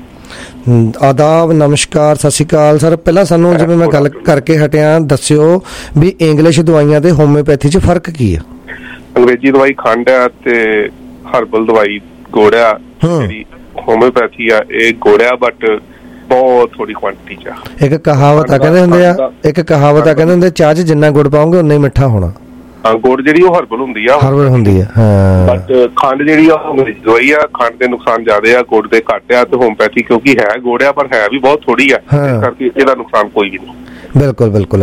ਆਦਾਬ, ਨਮਸਕਾਰ, ਸਤਿ ਸ਼੍ਰੀ ਅਕਾਲ। ਸਰ ਪਹਿਲਾਂ ਸਾਨੂੰ ਜਿਵੇਂ ਮੈਂ ਗੱਲ ਕਰਕੇ ਹਟਿਆ ਦੱਸਿਓ ਵੀ ਇੰਗਲਿਸ਼ ਦਵਾਈਆਂ ਤੇ ਹੋਮਿਓਪੈਥੀ 'ਚ ਫਰਕ ਕੀ ਆ? ਅੰਗਰੇਜ਼ੀ ਦਵਾਈ ਖੰਡ ਆ ਤੇ ਹਰਬਲ ਦਵਾਈ ਗੋੜਿਆ। ਜਿਹੜੀ ਹੋਮਿਓਪੈਥੀ ਆ ਇਹ ਗੋੜਿਆ ਬਟ ਬਹੁਤ ਥੋੜੀ ਕੁਆਂਟੀਟੀ ਚ ਆ। ਇੱਕ ਕਹਾਵਤ ਆ ਕਹਿੰਦੇ ਹੁੰਦੇ ਆ ਇੱਕ ਕਹਾਵਤ ਆ ਕਹਿੰਦੇ ਹੁੰਦੇ ਚਾਹ 'ਚ ਜਿੰਨਾ ਗੁੜ ਪਾਓਗੇ ਉਨਾ ਹੀ ਮਿੱਠਾ ਹੋਣਾ। ਗੁੜ ਜਿਹੜੀ ਉਹ ਹਰਬਲ ਹੁੰਦੀ ਆ, ਹਰਬਲ ਹੁੰਦੀ ਆ ਹਾਂ। ਬਟ ਖੰਡ ਜਿਹੜੀ ਆ ਉਹ ਅੰਗਰੇਜ਼ੀ ਦਵਾਈ ਆ। ਖੰਡ ਦੇ ਨੁਕਸਾਨ ਜ਼ਿਆਦਾ ਆ, ਗੁੜ ਦੇ ਘੱਟ ਆ। ਤੇ ਹੋਮਿਓਪੈਥੀ ਕਿਉਂਕਿ ਹੈ ਗੋੜਿਆ ਪਰ ਹੈ ਵੀ ਬਹੁਤ ਥੋੜੀ ਆ, ਇਸ ਕਰਕੇ ਇਹਦਾ ਨੁਕਸਾਨ ਕੋਈ ਵੀ ਨਹੀਂ। ਬਿਲਕੁਲ ਬਿਲਕੁਲ।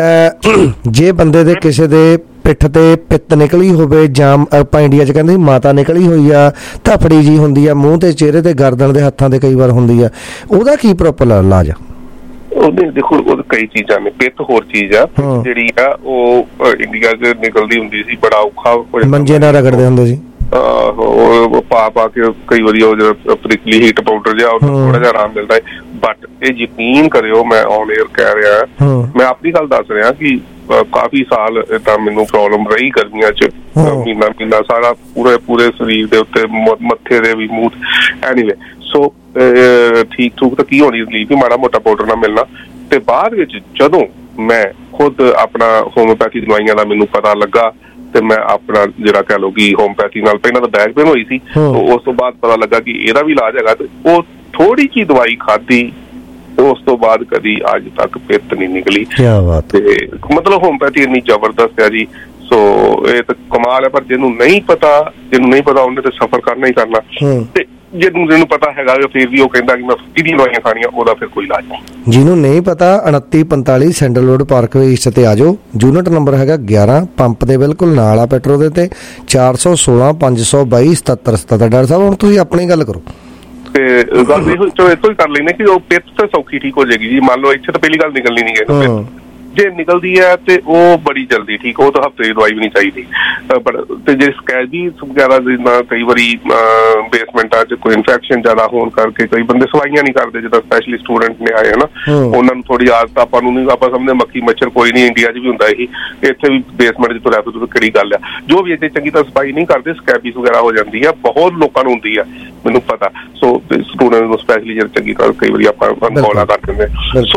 ਜੇ ਬੰਦੇ ਦੇ ਕਿਸੇ ਦੇ ਪਿੱਠ ਤੇ ਪਿੱਤ ਨਿਕਲੀ ਹੋਵੇ ਜਾਂ ਆਪਾਂ ਇੰਡੀਆ 'ਚ ਕਹਿੰਦੇ ਮਾਤਾ ਨਿਕਲੀ ਹੋਈ ਆ, ਧਫੜੀ ਜੀ ਹੁੰਦੀ ਆ ਮੂੰਹ ਤੇ, ਚਿਹਰੇ ਤੇ, ਗਰਦਨ ਦੇ, ਹੱਥਾਂ ਤੇ ਕਈ ਵਾਰ ਹੁੰਦੀ ਆ, ਉਹਦਾ ਕੀ ਪ੍ਰੋਪਰ ਇਲਾਜ ਆ? ਉਹਦੇ ਦੇਖੋ ਉਹ ਕਈ ਚੀਜ਼ਾਂ ਨੇ। ਪਿੱਤ ਹੋਰ ਚੀਜ਼ ਆ ਜਿਹੜੀ ਆ ਉਹ ਇੰਡੀਆ 'ਚ ਨਿਕਲਦੀ ਹੁੰਦੀ ਸੀ, ਬੜਾ ਔਖਾ ਮੰਜੇ ਨਾਲ ਰਗੜਦੇ ਹੁੰਦੇ ਸੀ। ਆਹੋ ਪਾ ਪਾ ਕੇ ਕਈ ਵਾਰੀ ਉਹ ਜਿਹੜਾ ਪ੍ਰਿਕਲੀ ਹੀਟ ਪਾਊਡਰ ਜਿਹਾ ਥੋੜਾ ਜਿਹਾ ਆਰਾਮ ਮਿਲਦਾ ਹੈ। ਬਟ ਇਹ ਯਕੀਨ ਕਰਿਓ, ਮੈਂ ਔਨ ਏਅਰ ਕਹਿ ਰਿਹਾ, ਮੈਂ ਆਪਣੀ ਗੱਲ ਦੱਸ ਰਿਹਾ ਕਿ ਕਾਫੀ ਸਾਲ ਤਾਂ ਮੈਨੂੰ ਪ੍ਰੋਬਲਮ ਰਹੀ ਗਰਮੀਆਂ 'ਚ, ਮਹੀਨਾ ਮਹੀਨਾ ਸਾਰਾ ਪੂਰੇ ਪੂਰੇ ਸਰੀਰ ਦੇ ਉੱਤੇ, ਮੱਥੇ ਦੇ ਵੀ, ਮੂੰਹ। ਐਨੀਵੇ ਸੋ ਠੀਕ ਠੂਕ ਤਾਂ ਕੀ ਹੋਣੀ ਰਿਲੀਫ ਵੀ ਮਾੜਾ ਮੋਟਾ ਪਾਊਡਰ ਨਾਲ ਮਿਲਣਾ। ਤੇ ਬਾਅਦ ਵਿੱਚ ਜਦੋਂ ਮੈਂ ਖੁਦ ਆਪਣਾ ਹੋਮਿਓਪੈਥੀ ਦਵਾਈਆਂ ਦਾ ਮੈਨੂੰ ਪਤਾ ਲੱਗਾ ਤੇ ਮੈਂ ਆਪਣਾ ਜਿਹੜਾ ਕਹਿ ਲਓ ਕਿ ਹੋਮਿਓਪੈਥੀ ਨਾਲ ਪਹਿਲਾਂ ਤਾਂ ਬੈਕ ਪੇਨ ਹੋਈ ਸੀ, ਉਸ ਤੋਂ ਬਾਅਦ ਪਤਾ ਲੱਗਾ ਕਿ ਇਹਦਾ ਵੀ ਇਲਾਜ ਹੈਗਾ। ਤੇ ਉਹ ਥੋੜੀ ਜਿਹੀ ਦਵਾਈ ਖਾਧੀ ਤੇ ਉਸ ਤੋਂ ਬਾਅਦ ਕਦੀ ਅੱਜ ਤੱਕ ਪਿੱਤ ਨਹੀਂ ਨਿਕਲੀ। ਤੇ ਮਤਲਬ ਹੋਮਿਓਪੈਥੀ ਇੰਨੀ ਜ਼ਬਰਦਸਤ ਹੈ ਜੀ। ਸੋ ਇਹ ਤਾਂ ਕਮਾਲ ਹੈ। ਪਰ ਜਿਹਨੂੰ ਨਹੀਂ ਪਤਾ ਜਿਹਨੂੰ ਨਹੀਂ ਪਤਾ ਉਹਨੇ ਤਾਂ ਸਫ਼ਰ ਕਰਨਾ ਹੀ ਕਰਨਾ। ਤੇ ਜਿਹਨੂੰ ਜਿਹਨੂੰ ਪਤਾ ਹੈਗਾ ਫਿਰ ਵੀ ਉਹ ਕਹਿੰਦਾ ਕਿ ਮੈਂ ਕਿਹਦੀ ਦਵਾਈਆਂ ਖਾਣੀਆਂ, ਉਹਦਾ ਫਿਰ ਕੋਈ ਇਲਾਜ ਨਹੀਂ। ਜਿਹਨੂੰ ਨਹੀਂ ਪਤਾ ਉਨੱਤੀ ਪੰਤਾਲੀ ਸੈਂਡਲ ਰੋਡ ਪਾਰਕਵੇ ਈਸਟ ਤੇ ਆ ਜਾਓ। ਯੂਨਿਟ ਨੰਬਰ ਹੈਗਾ ਗਿਆਰਾਂ, ਪੰਪ ਦੇ ਬਿਲਕੁਲ ਨਾਲ ਆ ਪੈਟਰੋ ਦੇ ਤੇ, ਚਾਰ ਸੌ ਸੋਲਾਂ ਪੰਜ ਸੌ ਬਾਈ ਸਤੱਤਰ ਸਤੱਤਰ। ਡਾਕਟਰ ਸਾਹਿਬ ਹੁਣ ਤੁਸੀਂ ਆਪਣੀ ਗੱਲ ਕਰੋ। ਤੇ ਗੱਲ ਇਹੋ ਹੀ ਕਰ ਲੈਂਦੇ ਕਿ ਉਹ ਪਿੱਤ ਤਾਂ ਸੌਖੀ ਠੀਕ ਹੋ ਜਾਏਗੀ ਜੀ। ਮੰਨ ਲਓ ਇੱਥੇ ਤਾਂ ਪਹਿਲੀ ਗੱਲ ਨਿਕਲਣੀ ਨਹੀਂ ਗਈ, ਜੇ ਨਿਕਲਦੀ ਹੈ ਤੇ ਉਹ ਬੜੀ ਜਲਦੀ ਠੀਕ, ਉਹ ਤਾਂ ਹਫ਼ਤੇ ਦੀ ਦਵਾਈ ਵੀ ਨਹੀਂ ਚਾਹੀਦੀ। ਤੇ ਜੇ ਸਕੈਬੀਜ਼ ਵਗੈਰਾ ਜਿੱਦਾਂ ਕਈ ਵਾਰੀ ਬੇਸਮੈਂਟਾਂ 'ਚ ਕੋਈ ਇਨਫੈਕਸ਼ਨ ਜ਼ਿਆਦਾ ਹੋਣ ਕਰਕੇ ਕਈ ਬੰਦੇ ਸਫਾਈਆਂ ਨਹੀਂ ਕਰਦੇ, ਜਿੱਦਾਂ ਸਪੈਸ਼ਲੀ ਸਟੂਡੈਂਟ ਨੇ ਆਏ ਹਨਾ, ਉਹਨਾਂ ਨੂੰ ਥੋੜੀ ਆਦਤ ਆਪਾਂ ਨੂੰ ਨਹੀਂ, ਆਪਾਂ ਸਮਝਦੇ ਮੱਖੀ ਮੱਛਰ ਕੋਈ ਨਹੀਂ, ਇੰਡੀਆ 'ਚ ਵੀ ਹੁੰਦਾ ਇਹੀ, ਇੱਥੇ ਵੀ ਬੇਸਮੈਂਟ 'ਚ ਤੁਰਿਆ ਤੁਰ ਕਿਹੜੀ ਗੱਲ ਆ। ਜੋ ਵੀ ਇੱਥੇ ਚੰਗੀ ਤਰ੍ਹਾਂ ਸਫਾਈ ਨਹੀਂ ਕਰਦੇ ਸਕੈਬੀਜ਼ ਵਗੈਰਾ ਹੋ ਜਾਂਦੀ ਆ, ਬਹੁਤ ਲੋਕਾਂ ਨੂੰ ਹੁੰਦੀ ਆ, ਮੈਨੂੰ ਪਤਾ। ਸੋ ਸਟੂਡੈਂਟ ਨੂੰ ਸਪੈਸ਼ਲੀ ਜਿਹੜੇ ਚੰਗੀ ਤਰ੍ਹਾਂ ਕਈ ਵਾਰੀ ਆਪਾਂ ਅਨਕੋਲਾ ਕਰ ਦਿੰਦੇ। ਸੋ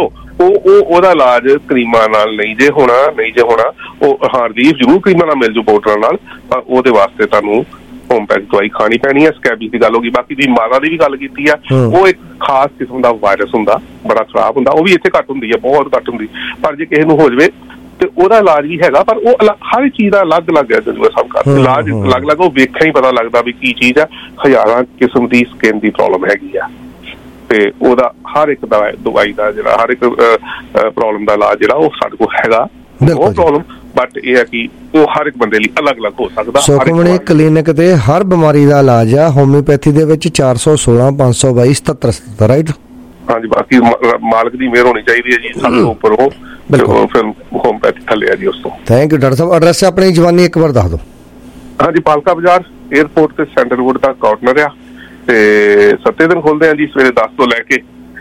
ਉਹ ਉਹ ਉਹਦਾ ਇਲਾਜ ਕਰੀਮਾਂ ਨਾਲ ਨਹੀਂ ਜੇ ਹੋਣਾ ਨਹੀਂ ਜੇ ਹੋਣਾ ਉਹ ਹਾਂ ਰਿਲੀਫ ਜ਼ਰੂਰ ਕਰੀਮਾਂ ਨਾਲ ਮਿਲ ਜੂ ਪਾਊਡਰਾਂ ਨਾਲ, ਪਰ ਉਹਦੇ ਵਾਸਤੇ ਤੁਹਾਨੂੰ ਹੋਮਪੈਥਿਕ ਦਵਾਈ ਖਾਣੀ ਪੈਣੀ ਹੈ। ਸਕੈਬੀਜ਼ ਦੀ ਗੱਲ ਹੋ ਗਈ, ਬਾਕੀ ਦੀ ਮਾਲਾ ਦੀ ਵੀ ਗੱਲ ਕੀਤੀ ਆ। ਉਹ ਇੱਕ ਖਾਸ ਕਿਸਮ ਦਾ ਵਾਇਰਸ ਹੁੰਦਾ, ਬੜਾ ਖਰਾਬ ਹੁੰਦਾ, ਉਹ ਵੀ ਇੱਥੇ ਘੱਟ ਹੁੰਦੀ ਹੈ, ਬਹੁਤ ਘੱਟ ਹੁੰਦੀ, ਪਰ ਜੇ ਕਿਸੇ ਨੂੰ ਹੋ ਜਾਵੇ ਤੇ ਉਹਦਾ ਇਲਾਜ ਵੀ ਹੈਗਾ, ਪਰ ਉਹ ਹਰ ਚੀਜ਼ ਦਾ ਅਲੱਗ ਅਲੱਗ ਹੈ। ਜਦੋਂ ਸਭ ਕਰ ਇਲਾਜ ਅਲੱਗ ਅਲੱਗ, ਉਹ ਵੇਖਿਆ ਹੀ ਪਤਾ ਲੱਗਦਾ ਵੀ ਕੀ ਚੀਜ਼ ਆ। ਹਜ਼ਾਰਾਂ ਕਿਸਮ ਦੀ ਸਕਿਨ ਦੀ ਪ੍ਰੋਬਲਮ ਹੈਗੀ ਆ, ਤੇ ਉਹਦਾ ਹਰ ਇੱਕ ਦਵਾਈ ਦਾ ਜਿਹੜਾ ਹਰ ਇੱਕ ਪ੍ਰੋਬਲਮ ਦਾ ਇਲਾਜ ਜਿਹੜਾ ਉਹ ਸਾਡੇ ਕੋਲ ਹੈਗਾ, ਨੋ ਪ੍ਰੋਬਲਮ। ਬਟ ਇਹ ਹੈ ਕਿ ਉਹ ਹਰ ਇੱਕ ਬੰਦੇ ਲਈ ਅਲੱਗ ਅਲੱਗ ਹੋ ਸਕਦਾ। ਸੁਖਮਣੀ ਕਲੀਨਿਕ ਤੇ ਹਰ ਬਿਮਾਰੀ ਦਾ ਇਲਾਜ ਆ ਹੋਮਿਓਪੈਥੀ ਦੇ ਵਿੱਚ। ਚਾਰ ਸੌ ਸੋਲਾਂ ਪੰਜ ਸੌ ਬਾਈ ਸਤੱਤਰ ਸਤੱਤਰ ਰਾਈਟ। ਹਾਂਜੀ, ਬਾਕੀ ਮਾਲਕ ਦੀ ਮਿਹਰ ਹੋਣੀ ਚਾਹੀਦੀ ਹੈ ਜੀ ਸਭ ਤੋਂ ਉੱਪਰ, ਉਹ ਫਿਰ ਹੋਮਪੈਥੀ ਥੱਲੇ ਆ ਜੀ ਉਸ ਤੋਂ। ਥੈਂਕ ਯੂ ਡਾਕਟਰ ਸਾਹਿਬ। ਐਡਰੈਸ ਆਪਣੀ ਜਵਾਨੀ ਇੱਕ ਵਾਰ ਦੱਸ ਦਿਓ। ਹਾਂਜੀ, ਪਾਲਕਾ ਬਾਜ਼ਾਰ ਏਅਰਪੋਰਟ ਤੇ ਸੈਂਡਲਵੁੱਡ ਦਾ ਕਾਰਨਰ ਆ, ਤੇ ਸੱਤੇ ਦਿਨ ਖੁੱਲਦੇ ਆ ਜੀ, ਸਵੇਰੇ ਦਸ ਤੋਂ ਲੈ ਕੇ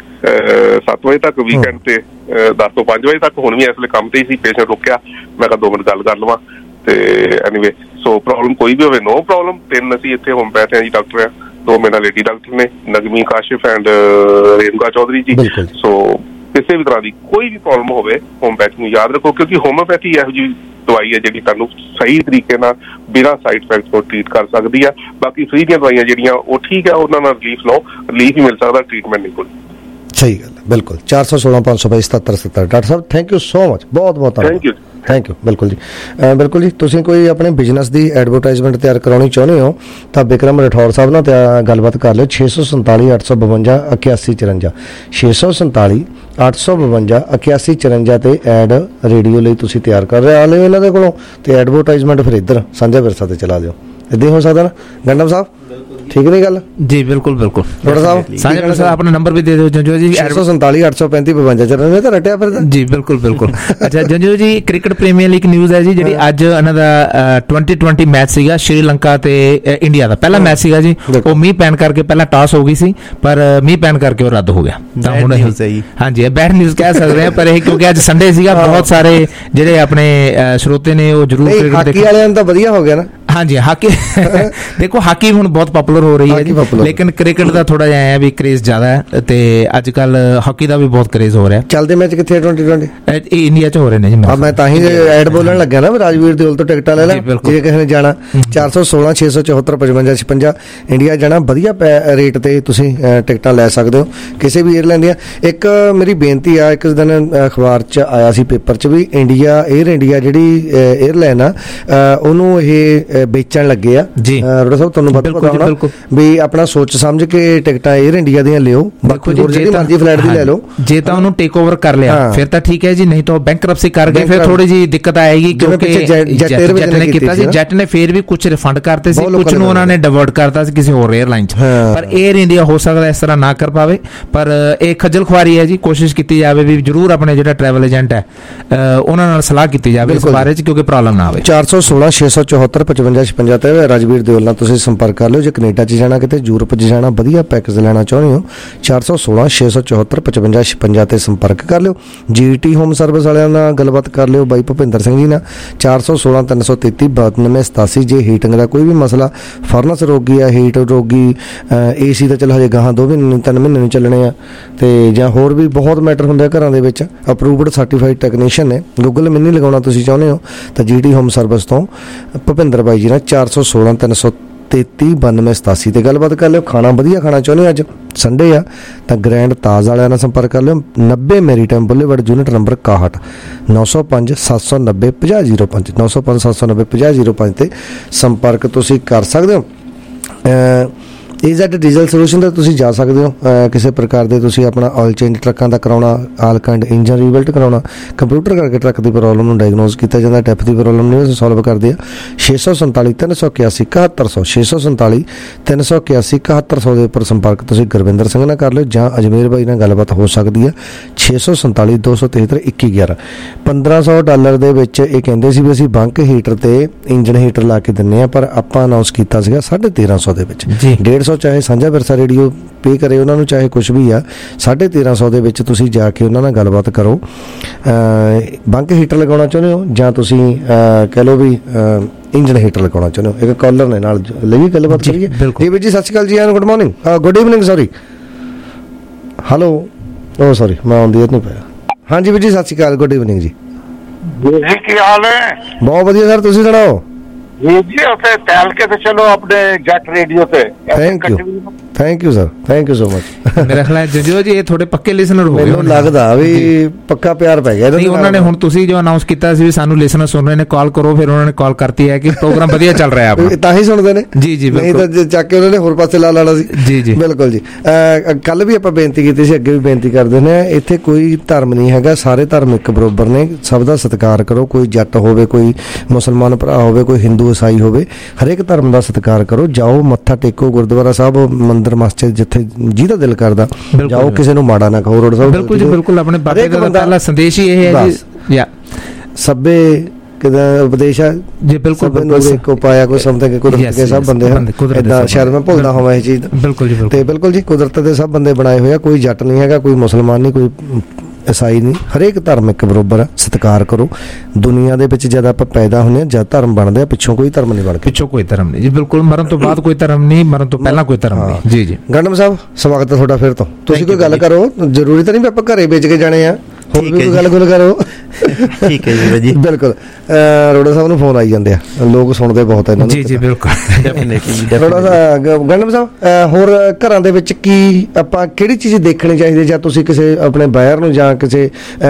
ਸੱਤ ਵਜੇ ਤੱਕ, ਵੀਕਐਂਡ ਤੇ ਦਸ ਤੋਂ ਪੰਜ ਵਜੇ ਤੱਕ। ਹੁਣ ਵੀ ਇਸ ਵੇਲੇ ਕੰਮ ਤੇ ਹੀ ਸੀ, ਪੇਸ਼ੈਂਟ ਰੁਕਿਆ, ਮੈਂ ਕਿਹਾ ਦੋ ਮਿੰਟ ਗੱਲ ਕਰ ਲਵਾਂ। ਤੇ ਐਨੀਵੇ ਸੋ ਪ੍ਰੋਬਲਮ ਕੋਈ ਵੀ ਹੋਵੇ, ਨੋ ਪ੍ਰੋਬਲਮ। ਤਿੰਨ ਅਸੀਂ ਇੱਥੇ ਹੋਮਪੈਥ ਆ ਜੀ ਡਾਕਟਰ ਆ, ਦੋ ਮੇਰੇ ਨਾਲ ਲੇਡੀ ਡਾਕਟਰ ਨੇ, ਨਗਮੀ ਕਾਸ਼ਿਫ ਐਂਡ ਰੇਨੂਕਾ ਚੌਧਰੀ ਜੀ। ਸੋ ਕਿਸੇ ਵੀ ਤਰ੍ਹਾਂ ਦੀ ਕੋਈ ਵੀ ਪ੍ਰੋਬਲਮ ਹੋਵੇ ਹੋਮਪੈਥੀ ਨੂੰ ਯਾਦ ਰੱਖੋ, ਕਿਉਂਕਿ ਹੋਮਿਓਪੈਥੀ ਇਹੋ ਜਿਹੀ ਦਵਾਈ ਹੈ ਜਿਹੜੀ ਤੁਹਾਨੂੰ ਸਹੀ ਤਰੀਕੇ ਨਾਲ ਬਿਨਾਂ ਸਾਈਡ ਇਫੈਕਟ ਤੋਂ ਟ੍ਰੀਟ ਕਰ ਸਕਦੀ ਆ। ਬਾਕੀ ਫ੍ਰੀ ਦੀਆਂ ਦਵਾਈਆਂ ਜਿਹੜੀਆਂ ਉਹ ਠੀਕ ਹੈ, ਉਹਨਾਂ ਨਾਲ ਰਿਲੀਫ ਲਓ, ਰਿਲੀਫ ਹੀ ਮਿਲ ਸਕਦਾ, ਟ੍ਰੀਟਮੈਂਟ ਨਹੀਂ ਕੋਈ। ਸਹੀ ਗੱਲ ਹੈ, ਬਿਲਕੁਲ। ਚਾਰ ਸੌ ਸੋਲਾਂ ਪੰਜ ਸੌ ਬਾਈ ਸਤੱਤਰ ਸਤੱਤਰ। ਡਾਕਟਰ ਸਾਹਿਬ ਥੈਂਕ ਯੂ ਸੋ ਮਚ, ਬਹੁਤ ਬਹੁਤ ਥੈਂਕ ਯੂ ਥੈਂਕ ਯੂ। ਬਿਲਕੁਲ ਜੀ, ਬਿਲਕੁਲ ਜੀ। ਤੁਸੀਂ ਕੋਈ ਆਪਣੇ ਬਿਜ਼ਨਸ ਦੀ ਐਡਵਰਟਾਈਜ਼ਮੈਂਟ ਤਿਆਰ ਕਰਾਉਣੀ ਚਾਹੁੰਦੇ ਹੋ ਤਾਂ ਬਿਕਰਮ ਰਠੌਰ ਸਾਹਿਬ ਨਾਲ ਗੱਲਬਾਤ ਕਰ ਲਿਓ। ਛੇ ਸੌ ਸੰਤਾਲੀ ਅੱਠ ਸੌ ਬਵੰਜਾ ਇਕਿਆਸੀ ਚੁਰੰਜਾ ਛੇ ਸੌ ਸੰਤਾਲੀ ਅੱਠ ਸੌ ਬਵੰਜਾ ਇਕਿਆਸੀ ਚੁਰੰਜਾ ਤੇ ਐਡ ਰੇਡੀਓ ਲਈ ਤੁਸੀਂ ਤਿਆਰ ਕਰ ਰਹੇ ਆ ਲਿਓ ਇਹਨਾਂ ਦੇ ਕੋਲੋਂ, ਤੇ ਐਡਵਰਟਾਈਜ਼ਮੈਂਟ ਫਿਰ ਇੱਧਰ ਸਾਂਝਾ ਵਿਰਸਾ ਤੇ ਚਲਾ ਦਿਓ। ਇੱਦਾਂ ਹੋ ਸਕਦਾ ਨਾ ਗੰਡਮ ਸਾਹਿਬ? ਠੀਕ ਨਹੀਂ ਗੱਲ ਜੀ? ਬਿਲਕੁਲ ਬਿਲਕੁਲ। ਡਾਕਟਰ ਸਾਹਿਬ ਸਾਂਝਾ ਵਿਰਸਾ ਆਪਣਾ ਨੰਬਰ ਵੀ ਦੇ ਦਿਓ ਜੰਜੂ ਜੀ। ਛੇ ਸੌ ਸੰਤਾਲੀ ਅੱਠ ਸੌ ਪੈਂਤੀ ਬਵੰਜਾ ਚੁਰੰਜਾ ਤਾਂ ਰਟਿਆ ਫਿਰ ਜੀ। ਬਿਲਕੁਲ ਬਿਲਕੁਲ। ਅੱਛਾ ਜੰਜੂ ਜੀ, ਕ੍ਰਿਕਟ ਪ੍ਰੀਮੀਅਰ ਲੀਗ ਨਿਊਜ਼ ਹੈ ਜੀ, ਜਿਹੜੀ ਅੱਜ ਇਹਨਾਂ ਦਾ ਟਵੈਂਟੀ ਟਵੈਂਟੀ ਮੈਚ ਸੀਗਾ ਸ਼੍ਰੀਲੰਕਾ ਤੇ ਇੰਡੀਆ ਦਾ ਪਹਿਲਾ ਮੈਚ ਸੀਗਾ ਜੀ। ਉਹ ਮੀਂਹ ਪੈਣ ਕਰਕੇ ਪਹਿਲਾਂ ਟਾਸ ਹੋ ਗਈ ਸੀ, ਪਰ ਮੀਂਹ ਪੈਣ ਕਰਕੇ ਉਹ ਰੱਦ ਹੋ ਗਿਆ। ਤਾਂ ਹੁਣ ਹਾਂਜੀ ਬੈਡ ਨਿਊਜ਼ ਕਹਿ ਸਕਦੇ ਆ, ਪਰ ਇਹ ਕਿਉਂਕਿ ਅੱਜ ਸੰਡੇ ਸੀਗਾ, ਬਹੁਤ ਸਾਰੇ ਜਿਹੜੇ ਆਪਣੇ ਸਰੋਤੇ ਨੇ ਉਹ ਜ਼ਰੂਰ ਹਾਕੀ ਵਾਲਿਆਂ ਨੂੰ ਤਾਂ ਵਧੀਆ ਹੋ ਗਿਆ ਨਾ। ਹਾਂਜੀ ਹਾਕੀ ਦੇਖੋ, ਹਾਕੀ ਹੁਣ ਬਹੁਤ ਪਪੂਲਰ ਹੋ ਰਹੀ ਹੈ ਜੀ, ਲੇਕਿਨ ਕ੍ਰਿਕਟ ਦਾ ਥੋੜਾ ਜਿਹਾ ਹੈ ਵੀ ਕਰੇਜ਼ ਜ਼ਿਆਦਾ ਹੈ, ਤੇ ਅੱਜ ਕੱਲ ਹਾਕੀ ਦਾ ਵੀ ਬਹੁਤ ਕਰੇਜ਼ ਹੋ ਰਿਹਾ। ਚੱਲਦੇ ਮੈਚ ਕਿੱਥੇ ਟਵੈਂਟੀ ਟਵੈਂਟੀ? ਇਹ ਇੰਡੀਆ ਚ ਹੋ ਰਹੇ ਨੇ ਜੀ। ਮੈਂ ਤਾਂ ਹੀ ਐਡ ਬੋਲਣ ਲੱਗਿਆ ਨਾ, ਰਾਜਵੀਰ ਦਿਓਲ ਤੋਂ ਟਿਕਟਾਂ ਲੈ ਲੈ ਜੇ ਕਿਸੇ ਨੇ ਜਾਣਾ। ਚਾਰ ਸੌ ਸੋਲਾਂ ਛੇ ਸੌ ਚੌਹੱਤਰ ਪਚਵੰਜਾ ਛਪੰਜਾ ਇੰਡੀਆ ਜਾਣਾ, ਵਧੀਆ ਰੇਟ ਤੇ ਤੁਸੀਂ ਟਿਕਟਾਂ ਲੈ ਸਕਦੇ ਹੋ ਕਿਸੇ ਵੀ ਏਅਰਲਾਈਨ ਦੀਆਂ। ਇੱਕ ਮੇਰੀ ਬੇਨਤੀ ਆ, ਇੱਕ ਦਿਨ ਅਖਬਾਰ ਚ ਆਇਆ ਸੀ, ਪੇਪਰ ਚ ਵੀ, ਇੰਡੀਆ 에ਅਰ ਇੰਡੀਆ ਜਿਹੜੀ ਏਅਰਲਾਈਨ ਆ ਉਹਨੂੰ ਇਹ ਵੇਚਣ ਲੱਗੇ ਆ ਜੀ। ਰੋੜਾ ਸਾਹਿਬ ਤੁਹਾਨੂੰ ਪਤਾ ਹੋਣਾ ਵੀ ਆਪਣਾ ਸੋਚ ਸਮਝ ਕੇ ਟਿਕਟਾਂ 에ਅਰ ਇੰਡੀਆ ਦੀਆਂ ਲਿਓ, ਬਾਕੀ ਹੋਰ ਜਿਹੜੀ ਮਰਜ਼ੀ ਫਲਾਈਟ ਦੀ ਲੈ ਲਓ। ਜੇ ਤਾਂ ਉਹਨੂੰ ਟੇਕ ਓਵਰ ਕਰ ਲਿਆ ਫਿਰ ਤਾਂ ਠੀਕ ਹੈ ਜੀ, ਨਹੀਂ ਤਾਂ ਬੈਂਕਰਪਸੀ ਕਰ ਗਏ ਫਿਰ ਥੋੜੀ ਜੀ ਦਿੱਕਤ ਆਏਗੀ, ਕਿਉਂਕਿ ਜੈਟ ਨੇ ਕੀਤਾ ਸੀ, ਜੈਟ ਨੇ ਫਿਰ ਵੀ ਕੁਝ ਰਿਫੰਡ ਕਰਤੇ ਸੀ, ਕੁਝ ਨੂੰ ਉਹਨਾਂ ਨੇ ਡਿਵਰਟ ਕਰਤਾ ਸੀ ਕਿਸੇ ਹੋਰ 에ਅਰਲਾਈਨ ਚ, ਪਰ 에ਅਰ ਇੰਡੀਆ ਹੋ ਸਕਦਾ ਇਸ ਤਰ੍ਹਾਂ ਨਾ ਕਰ ਪਾਵੇ। ਪਰ ਇਹ ਖੱਜਲ ਖੁਆਰੀ ਹੈ ਜੀ, ਕੋਸ਼ਿਸ਼ ਕੀਤੀ ਜਾਵੇ ਵੀ ਜ਼ਰੂਰ ਆਪਣੇ ਜਿਹੜਾ ਟਰੈਵਲ ਏਜੰਟ ਹੈ ਉਹਨਾਂ ਨਾਲ ਸਲਾਹ ਕੀਤੀ ਜਾਵੇ ਇਸ ਬਾਰੇ ਚ, ਕਿਉਂਕਿ ਪ੍ਰੋਬਲਮ ਨਾ ਆਵੇ। ਚਾਰ ਸੌ ਸੋਲਾਂ ਛੇ ਸੌ ਚੌਹੱਤਰ ਪਚਵੰਜਾ ਛਪੰਜਾ ਤੇ ਰਾਜਵੀਰ ਦਿਓਲ ਨਾਲ ਤੁਸੀਂ ਸੰਪਰਕ ਕਰ ਲਿਓ। ਜੇ ਕੈਨੇਡਾ ਚ ਜਾਣਾ, ਕਿਤੇ ਯੂਰਪ ਚ ਜਾਣਾ, ਵਧੀਆ ਪੈਕੇਜ ਲੈਣਾ ਚਾਹੁੰਦੇ ਹੋ, ਚਾਰ ਸੌ ਸੋਲਾਂ ਛੇ ਸੌ ਚੌਹੱਤਰ ਪਚਵੰਜਾ ਛਪੰਜਾ ਤੇ ਸੰਪਰਕ ਕਰ ਲਿਓ। ਜੀਟੀ ਹੋਮ ਸਰਵਿਸ ਵਾਲਿਆਂ ਨਾਲ ਗੱਲਬਾਤ ਕਰ ਲਿਓ ਬਾਈ ਭੁਪਿੰਦਰ ਸਿੰਘ ਜੀ ਨਾਲ, ਚਾਰ ਸੌ ਸੋਲਾਂ ਤਿੰਨ ਸੌ ਤੇਤੀ ਬਾਨਵੇਂ ਸਤਾਸੀ। ਜੇ ਹੀਟਿੰਗ ਦਾ ਕੋਈ ਵੀ ਮਸਲਾ, ਫਰਨਸ ਰੋਗੀ ਆ, ਹੀਟ ਰੋਗੀ, ਏ ਸੀ ਤਾਂ ਚਲੋ ਹਜੇ ਗਾਹਾਂ ਦੋ ਮਹੀਨੇ ਤਿੰਨ ਮਹੀਨੇ ਨੂੰ ਚੱਲਣੇ ਆ, ਤੇ ਜਾਂ ਹੋਰ ਵੀ ਬਹੁਤ ਮੈਟਰ ਹੁੰਦੇ ਆ ਘਰਾਂ ਦੇ ਵਿੱਚ, ਅਪਰੂਵਡ ਸਰਟੀਫਾਈਡ ਟੈਕਨੀਸ਼ੀਅਨ ਨੇ, ਗੂਗਲ ਮਿੰਨੀ ਲਗਾਉਣਾ ਤੁਸੀਂ ਚਾਹੁੰਦੇ ਹੋ ਤਾਂ ਜੀਟੀ ਹੋਮ ਸਰਵਿਸ ਤੋਂ ਭੁਪਿੰਦਰ ਬਾਈ ਜੀ ਨਾਲ ਚਾਰ ਸੌ ਸੋਲਾਂ ਤਿੰਨ ਸੌ ਤੇਤੀ ਬਾਨਵੇਂ ਸਤਾਸੀ ਤੇ ਗੱਲਬਾਤ ਕਰ ਲਿਓ। ਖਾਣਾ ਵਧੀਆ ਖਾਣਾ ਚਾਹੁੰਦੇ ਹੋ, ਅੱਜ ਸੰਡੇ ਆ ਤਾਂ ਗ੍ਰੈਂਡ ਤਾਜ ਵਾਲਿਆਂ ਨਾਲ ਸੰਪਰਕ ਕਰ ਲਿਓ। ਨੱਬੇ ਮੈਰੀਟਾਈਮ ਬੁੱਲੇਵਾਰਡ, ਯੂਨਿਟ ਨੰਬਰ ਇਕਾਹਠ, ਨੌ ਸੌ ਪੰਜ ਸੱਤ ਸੌ ਨੱਬੇ ਪੰਜਾਹ ਜ਼ੀਰੋ ਪੰਜ, ਨੌ ਸੌ ਪੰਜ ਸੱਤ ਸੌ ਨੱਬੇ ਪੰਜਾਹ ਜ਼ੀਰੋ ਪੰਜ ਤੇ ਸੰਪਰਕ ਤੁਸੀਂ ਕਰ ਸਕਦੇ ਹੋ। ਈਜ਼ੈਡ ਡੀਜ਼ਲ ਸੋਲੂਸ਼ਨ ਤੇ ਤੁਸੀਂ ਜਾ ਸਕਦੇ ਹੋ, ਕਿਸੇ ਪ੍ਰਕਾਰ ਦੇ ਤੁਸੀਂ ਆਪਣਾ ਆਇਲ ਚੇਂਜ ਟਰੱਕਾਂ ਦਾ ਕਰਾਉਣਾ, ਆਲ ਕਾਇੰਡ ਇੰਜਨ ਰੀਬਿਲਟ ਕਰਾਉਣਾ, ਕੰਪਿਊਟਰ ਕਰਕੇ ਟਰੱਕ ਦੀ ਪ੍ਰੋਬਲਮ ਨੂੰ ਡਾਇਗਨੋਸ ਕੀਤਾ ਜਾਂਦਾ, ਟੈਪ ਦੀ ਪ੍ਰੋਬਲਮ ਨਹੀਂ ਸੋਲਵ ਕਰਦੇ ਆ। ਛੇ ਸੌ ਸੰਤਾਲੀ ਤਿੰਨ ਸੌ ਇਕਿਆਸੀ ਇਕਹੱਤਰ ਸੌ ਛੇ ਸੌ ਸੰਤਾਲੀ ਤਿੰਨ ਸੌ ਇਕਿਆਸੀ ਇਕਹੱਤਰ ਸੌ ਦੇ ਉੱਪਰ ਸੰਪਰਕ ਤੁਸੀਂ ਗੁਰਵਿੰਦਰ ਸਿੰਘ ਨਾਲ ਕਰ ਲਿਓ, ਜਾਂ ਅਜਮੇਰ ਬਾਈ ਨਾਲ ਗੱਲਬਾਤ ਹੋ ਸਕਦੀ ਹੈ। ਛੇ ਸੌ ਸੰਤਾਲੀ ਦੋ ਸੌ ਤਿਹੱਤਰ ਇੱਕੀ ਗਿਆਰਾਂ। ਪੰਦਰਾਂ ਸੌ ਡਾਲਰ ਦੇ ਵਿੱਚ ਇਹ ਕਹਿੰਦੇ ਸੀ ਵੀ ਅਸੀਂ ਬੰਕ ਹੀਟਰ ਤੇ ਇੰਜਨ ਹੀਟਰ ਲਾ ਕੇ ਦਿੰਦੇ ਹਾਂ, ਪਰ ਆਪਾਂ ਅਨਾਊਂਸ ਕੀਤਾ ਸੀਗਾ ਸਾਢੇ ਤੇਰਾਂ ਸੌ ਦੇ ਵਿੱਚ। ਡੇਢ ਸੌ ਚਾਹੇ ਸਾਂਝਾ ਵਿਰਸਾ ਰੇਡੀਓ ਪੇ ਕਰੇ ਉਹਨਾਂ ਨੂੰ, ਚਾਹੇ ਕੁਛ ਵੀ ਆ, ਸਾਢੇ ਤੇਰਾਂ ਸੌ ਦੇ ਵਿੱਚ ਤੁਸੀਂ ਜਾ ਕੇ ਉਹਨਾਂ ਨਾਲ ਗੱਲਬਾਤ ਕਰੋ। ਬੰਕ ਹੀਟਰ ਲਗਾਉਣਾ ਚਾਹੁੰਦੇ ਹੋ ਜਾਂ ਤੁਸੀਂ ਕਹਿ ਲਓ ਵੀ ਇੰਜਨ ਹੀਟਰ ਲਗਾਉਣਾ ਚਾਹੁੰਦੇ ਹੋ। ਇੱਕ ਕਾਲਰ ਨੇ ਨਾਲ ਲਈ ਗੱਲਬਾਤ ਕਰੀਏ। ਜੀ ਵੀਰ ਜੀ ਸਤਿ Sri Akal ji, good morning, good evening, sorry. Hello, oh sorry ਮੈਂ ਆਨ ਦੀ ਏਅਰ ਨਹੀਂ ਪਾਇਆ। ਹਾਂਜੀ ਵੀਰ ਜੀ ਸਤਿ ਸ਼੍ਰੀ ਅਕਾਲ, ਗੁੱਡ ਈਵਨਿੰਗ ਜੀ। ਜੀ ਕੀ ਹਾਲ ਹੈ? ਬਹੁਤ ਵਧੀਆ ਸਰ, ਤੁਸੀਂ ਸੁਣਾਓ? ਜੀ ਜੀ ਉੱਥੇ ਟਹਿਲ ਕੇ ਤੇ ਚਲੋ ਆਪਣੇ ਜੱਟ ਰੇਡੀਓ ਤੇ। Thank you thank you sir, thank you so much. ਮੇਰਾ ਖਿਆਲ ਜੰਜੂ ਜੀ ਇਹ ਤੁਹਾਡੇ ਪੱਕੇ ਲਿਸਨਰ ਹੋ ਗਏ, ਮੈਨੂੰ ਲੱਗਦਾ ਵੀ ਪੱਕਾ ਪਿਆਰ ਪੈ ਗਿਆ ਨਹੀਂ ਉਹਨਾਂ ਨੇ। ਹੁਣ ਤੁਸੀਂ ਜੋ ਅਨਾਉਂਸ ਕੀਤਾ ਸੀ ਵੀ ਸਾਨੂੰ ਲਿਸਨਰ ਸੁਣ ਰਹੇ ਨੇ, ਕਾਲ ਕਰੋ, ਫਿਰ ਉਹਨਾਂ ਨੇ ਕਾਲ ਕਰਤੀ ਹੈ ਕਿ ਪ੍ਰੋਗਰਾਮ ਵਧੀਆ ਚੱਲ ਰਿਹਾ ਆਪਣਾ, ਤਾਂ ਹੀ ਸੁਣਦੇ ਨੇ। ਜੀ ਜੀ ਨਹੀਂ ਤਾਂ ਚੱਕ ਕੇ ਉਹਨਾਂ ਨੇ ਹੋਰ ਪਾਸੇ ਲਾ ਲੈਣਾ ਸੀ। ਜੀ ਜੀ ਬਿਲਕੁਲ ਜੀ। ਕੱਲ ਵੀ ਆਪਾਂ ਬੇਨਤੀ ਕੀਤੀ ਸੀ, ਅੱਗੇ ਵੀ ਬੇਨਤੀ ਕਰਦੇ ਨੇ, ਇੱਥੇ ਕੋਈ ਧਰਮ ਨਹੀਂ ਹੈਗਾ, ਸਾਰੇ ਧਰਮ ਇੱਕ ਬਰਾਬਰ ਨੇ, ਸਭ ਦਾ ਸਤਿਕਾਰ ਕਰੋ। ਕੋਈ ਜੱਟ ਹੋਵੇ, ਕੋਈ ਮੁਸਲਮਾਨ ਭਰਾ ਹੋਵੇ, ਕੋਈ ਹਿੰਦੂ ਈਸਾਈ ਹੋਵੇ, ਹਰੇਕ ਧਰਮ ਦਾ ਸਤਿਕਾਰ ਕਰੋ। ਜਾਓ ਮੱਥਾ ਟੇਕੋ ਗੁਰਦੁਆਰਾ ਸਾਹਿਬ, ਮੰਦਿਰ, ਮਸਜਿਦ, ਜਿੱਥੇ ਜਿਹਦਾ ਦਿਲ ਕਰਦਾ ਜਾਓ, ਕਿਸੇ ਨੂੰ ਮਾੜਾ ਨਾ ਕਹੋ। ਰੋਡ ਸਾਹਿਬ ਬਿਲਕੁਲ ਜੀ ਬਿਲਕੁਲ, ਆਪਣੇ ਬਾਬੇ ਦਾ ਪਹਿਲਾ ਸੰਦੇਸ਼ ਹੀ ਇਹ ਹੈ ਜੀ। ਯਾ ਸਭੇ ਕਿਦਾਂ ਉਪਦੇਸ਼ ਹੈ ਜੀ, ਬਿਲਕੁਲ ਕੋ ਪਾਇਆ ਕੋਈ ਸਮਝਦੇ ਕੁਦਰਤ ਦੇ ਸਭ ਬੰਦੇ ਹਨ। ਏਦਾਂ ਸ਼ਾਇਦ ਮੈਂ ਭੁੱਲਦਾ ਹੋਵਾਂ ਇਹ ਚੀਜ਼। ਬਿਲਕੁਲ ਜੀ ਤੇ ਬਿਲਕੁਲ ਜੀ, ਕੁਦਰਤ ਦੇ ਸਭ ਬੰਦੇ ਬਣਾਏ ਹੋਏ ਆ, ਕੋਈ ਜੱਟ ਨਹੀਂ ਹੈਗਾ, ਕੋਈ ਮੁਸਲਮਾਨ ਨਹੀਂ, ਕੋਈ ਈਸਾਈ ਨਹੀਂ, ਹਰੇਕ ਧਰਮ ਇੱਕ ਬਰਾਬਰ ਆ। ਸਤਿਕਾਰ ਕਰੋ। ਦੁਨੀਆ ਦੇ ਵਿੱਚ ਜਦ ਆਪਾਂ ਪੈਦਾ ਹੁੰਦੇ ਹਾਂ, ਜਦ ਧਰਮ ਬਣਦੇ ਆ, ਪਿੱਛੋਂ ਕੋਈ ਧਰਮ ਨਹੀਂ ਬਣਦਾ, ਪਿੱਛੋਂ ਕੋਈ ਧਰਮ ਨਹੀਂ ਜੀ। ਬਿਲਕੁਲ, ਮਰਨ ਤੋਂ ਬਾਅਦ ਕੋਈ ਧਰਮ ਨਹੀਂ, ਮਰਨ ਤੋਂ ਪਹਿਲਾਂ ਕੋਈ ਧਰਮ ਨਹੀਂ। ਜੀ ਜੀ ਗੰਡਮ ਸਾਹਿਬ ਸਵਾਗਤ ਹੈ ਤੁਹਾਡਾ ਫਿਰ ਤੋਂ। ਤੁਸੀਂ ਕੋਈ ਗੱਲ ਕਰੋ, ਜ਼ਰੂਰੀ ਤਾਂ ਨਹੀਂ ਵੀ ਆਪਾਂ ਘਰੇ ਵੇਚ ਕੇ ਜਾਣੇ ਆ, ਹੋਰ ਵੀ ਕੋਈ ਗੱਲ ਗੁੱਲ ਕਰੋ। ਠੀਕ ਹੈ ਜੀ ਜੀ ਬਿਲਕੁਲ। ਰੋੜਾ ਸਾਹਿਬ ਨੂੰ ਫੋਨ ਆਈ ਜਾਂਦੇ ਆ, ਲੋਕ ਸੁਣਦੇ ਬਹੁਤ ਇਹਨਾਂ ਨੂੰ। ਜੀ ਜੀ ਬਿਲਕੁਲ ਡੈਫੀਨਿਟਲੀ। ਰੋੜਾ ਸਾਹਿਬ, ਗੰਡਮ ਸਾਹਿਬ, ਹੋਰ ਘਰਾਂ ਦੇ ਵਿੱਚ ਕੀ ਆਪਾਂ ਕਿਹੜੀ ਚੀਜ਼ ਦੇਖਣੀ ਚਾਹੀਦੀ, ਜਾਂ ਤੁਸੀਂ ਕਿਸੇ ਆਪਣੇ ਬਾਇਰ ਨੂੰ ਜਾਂ ਕਿਸੇ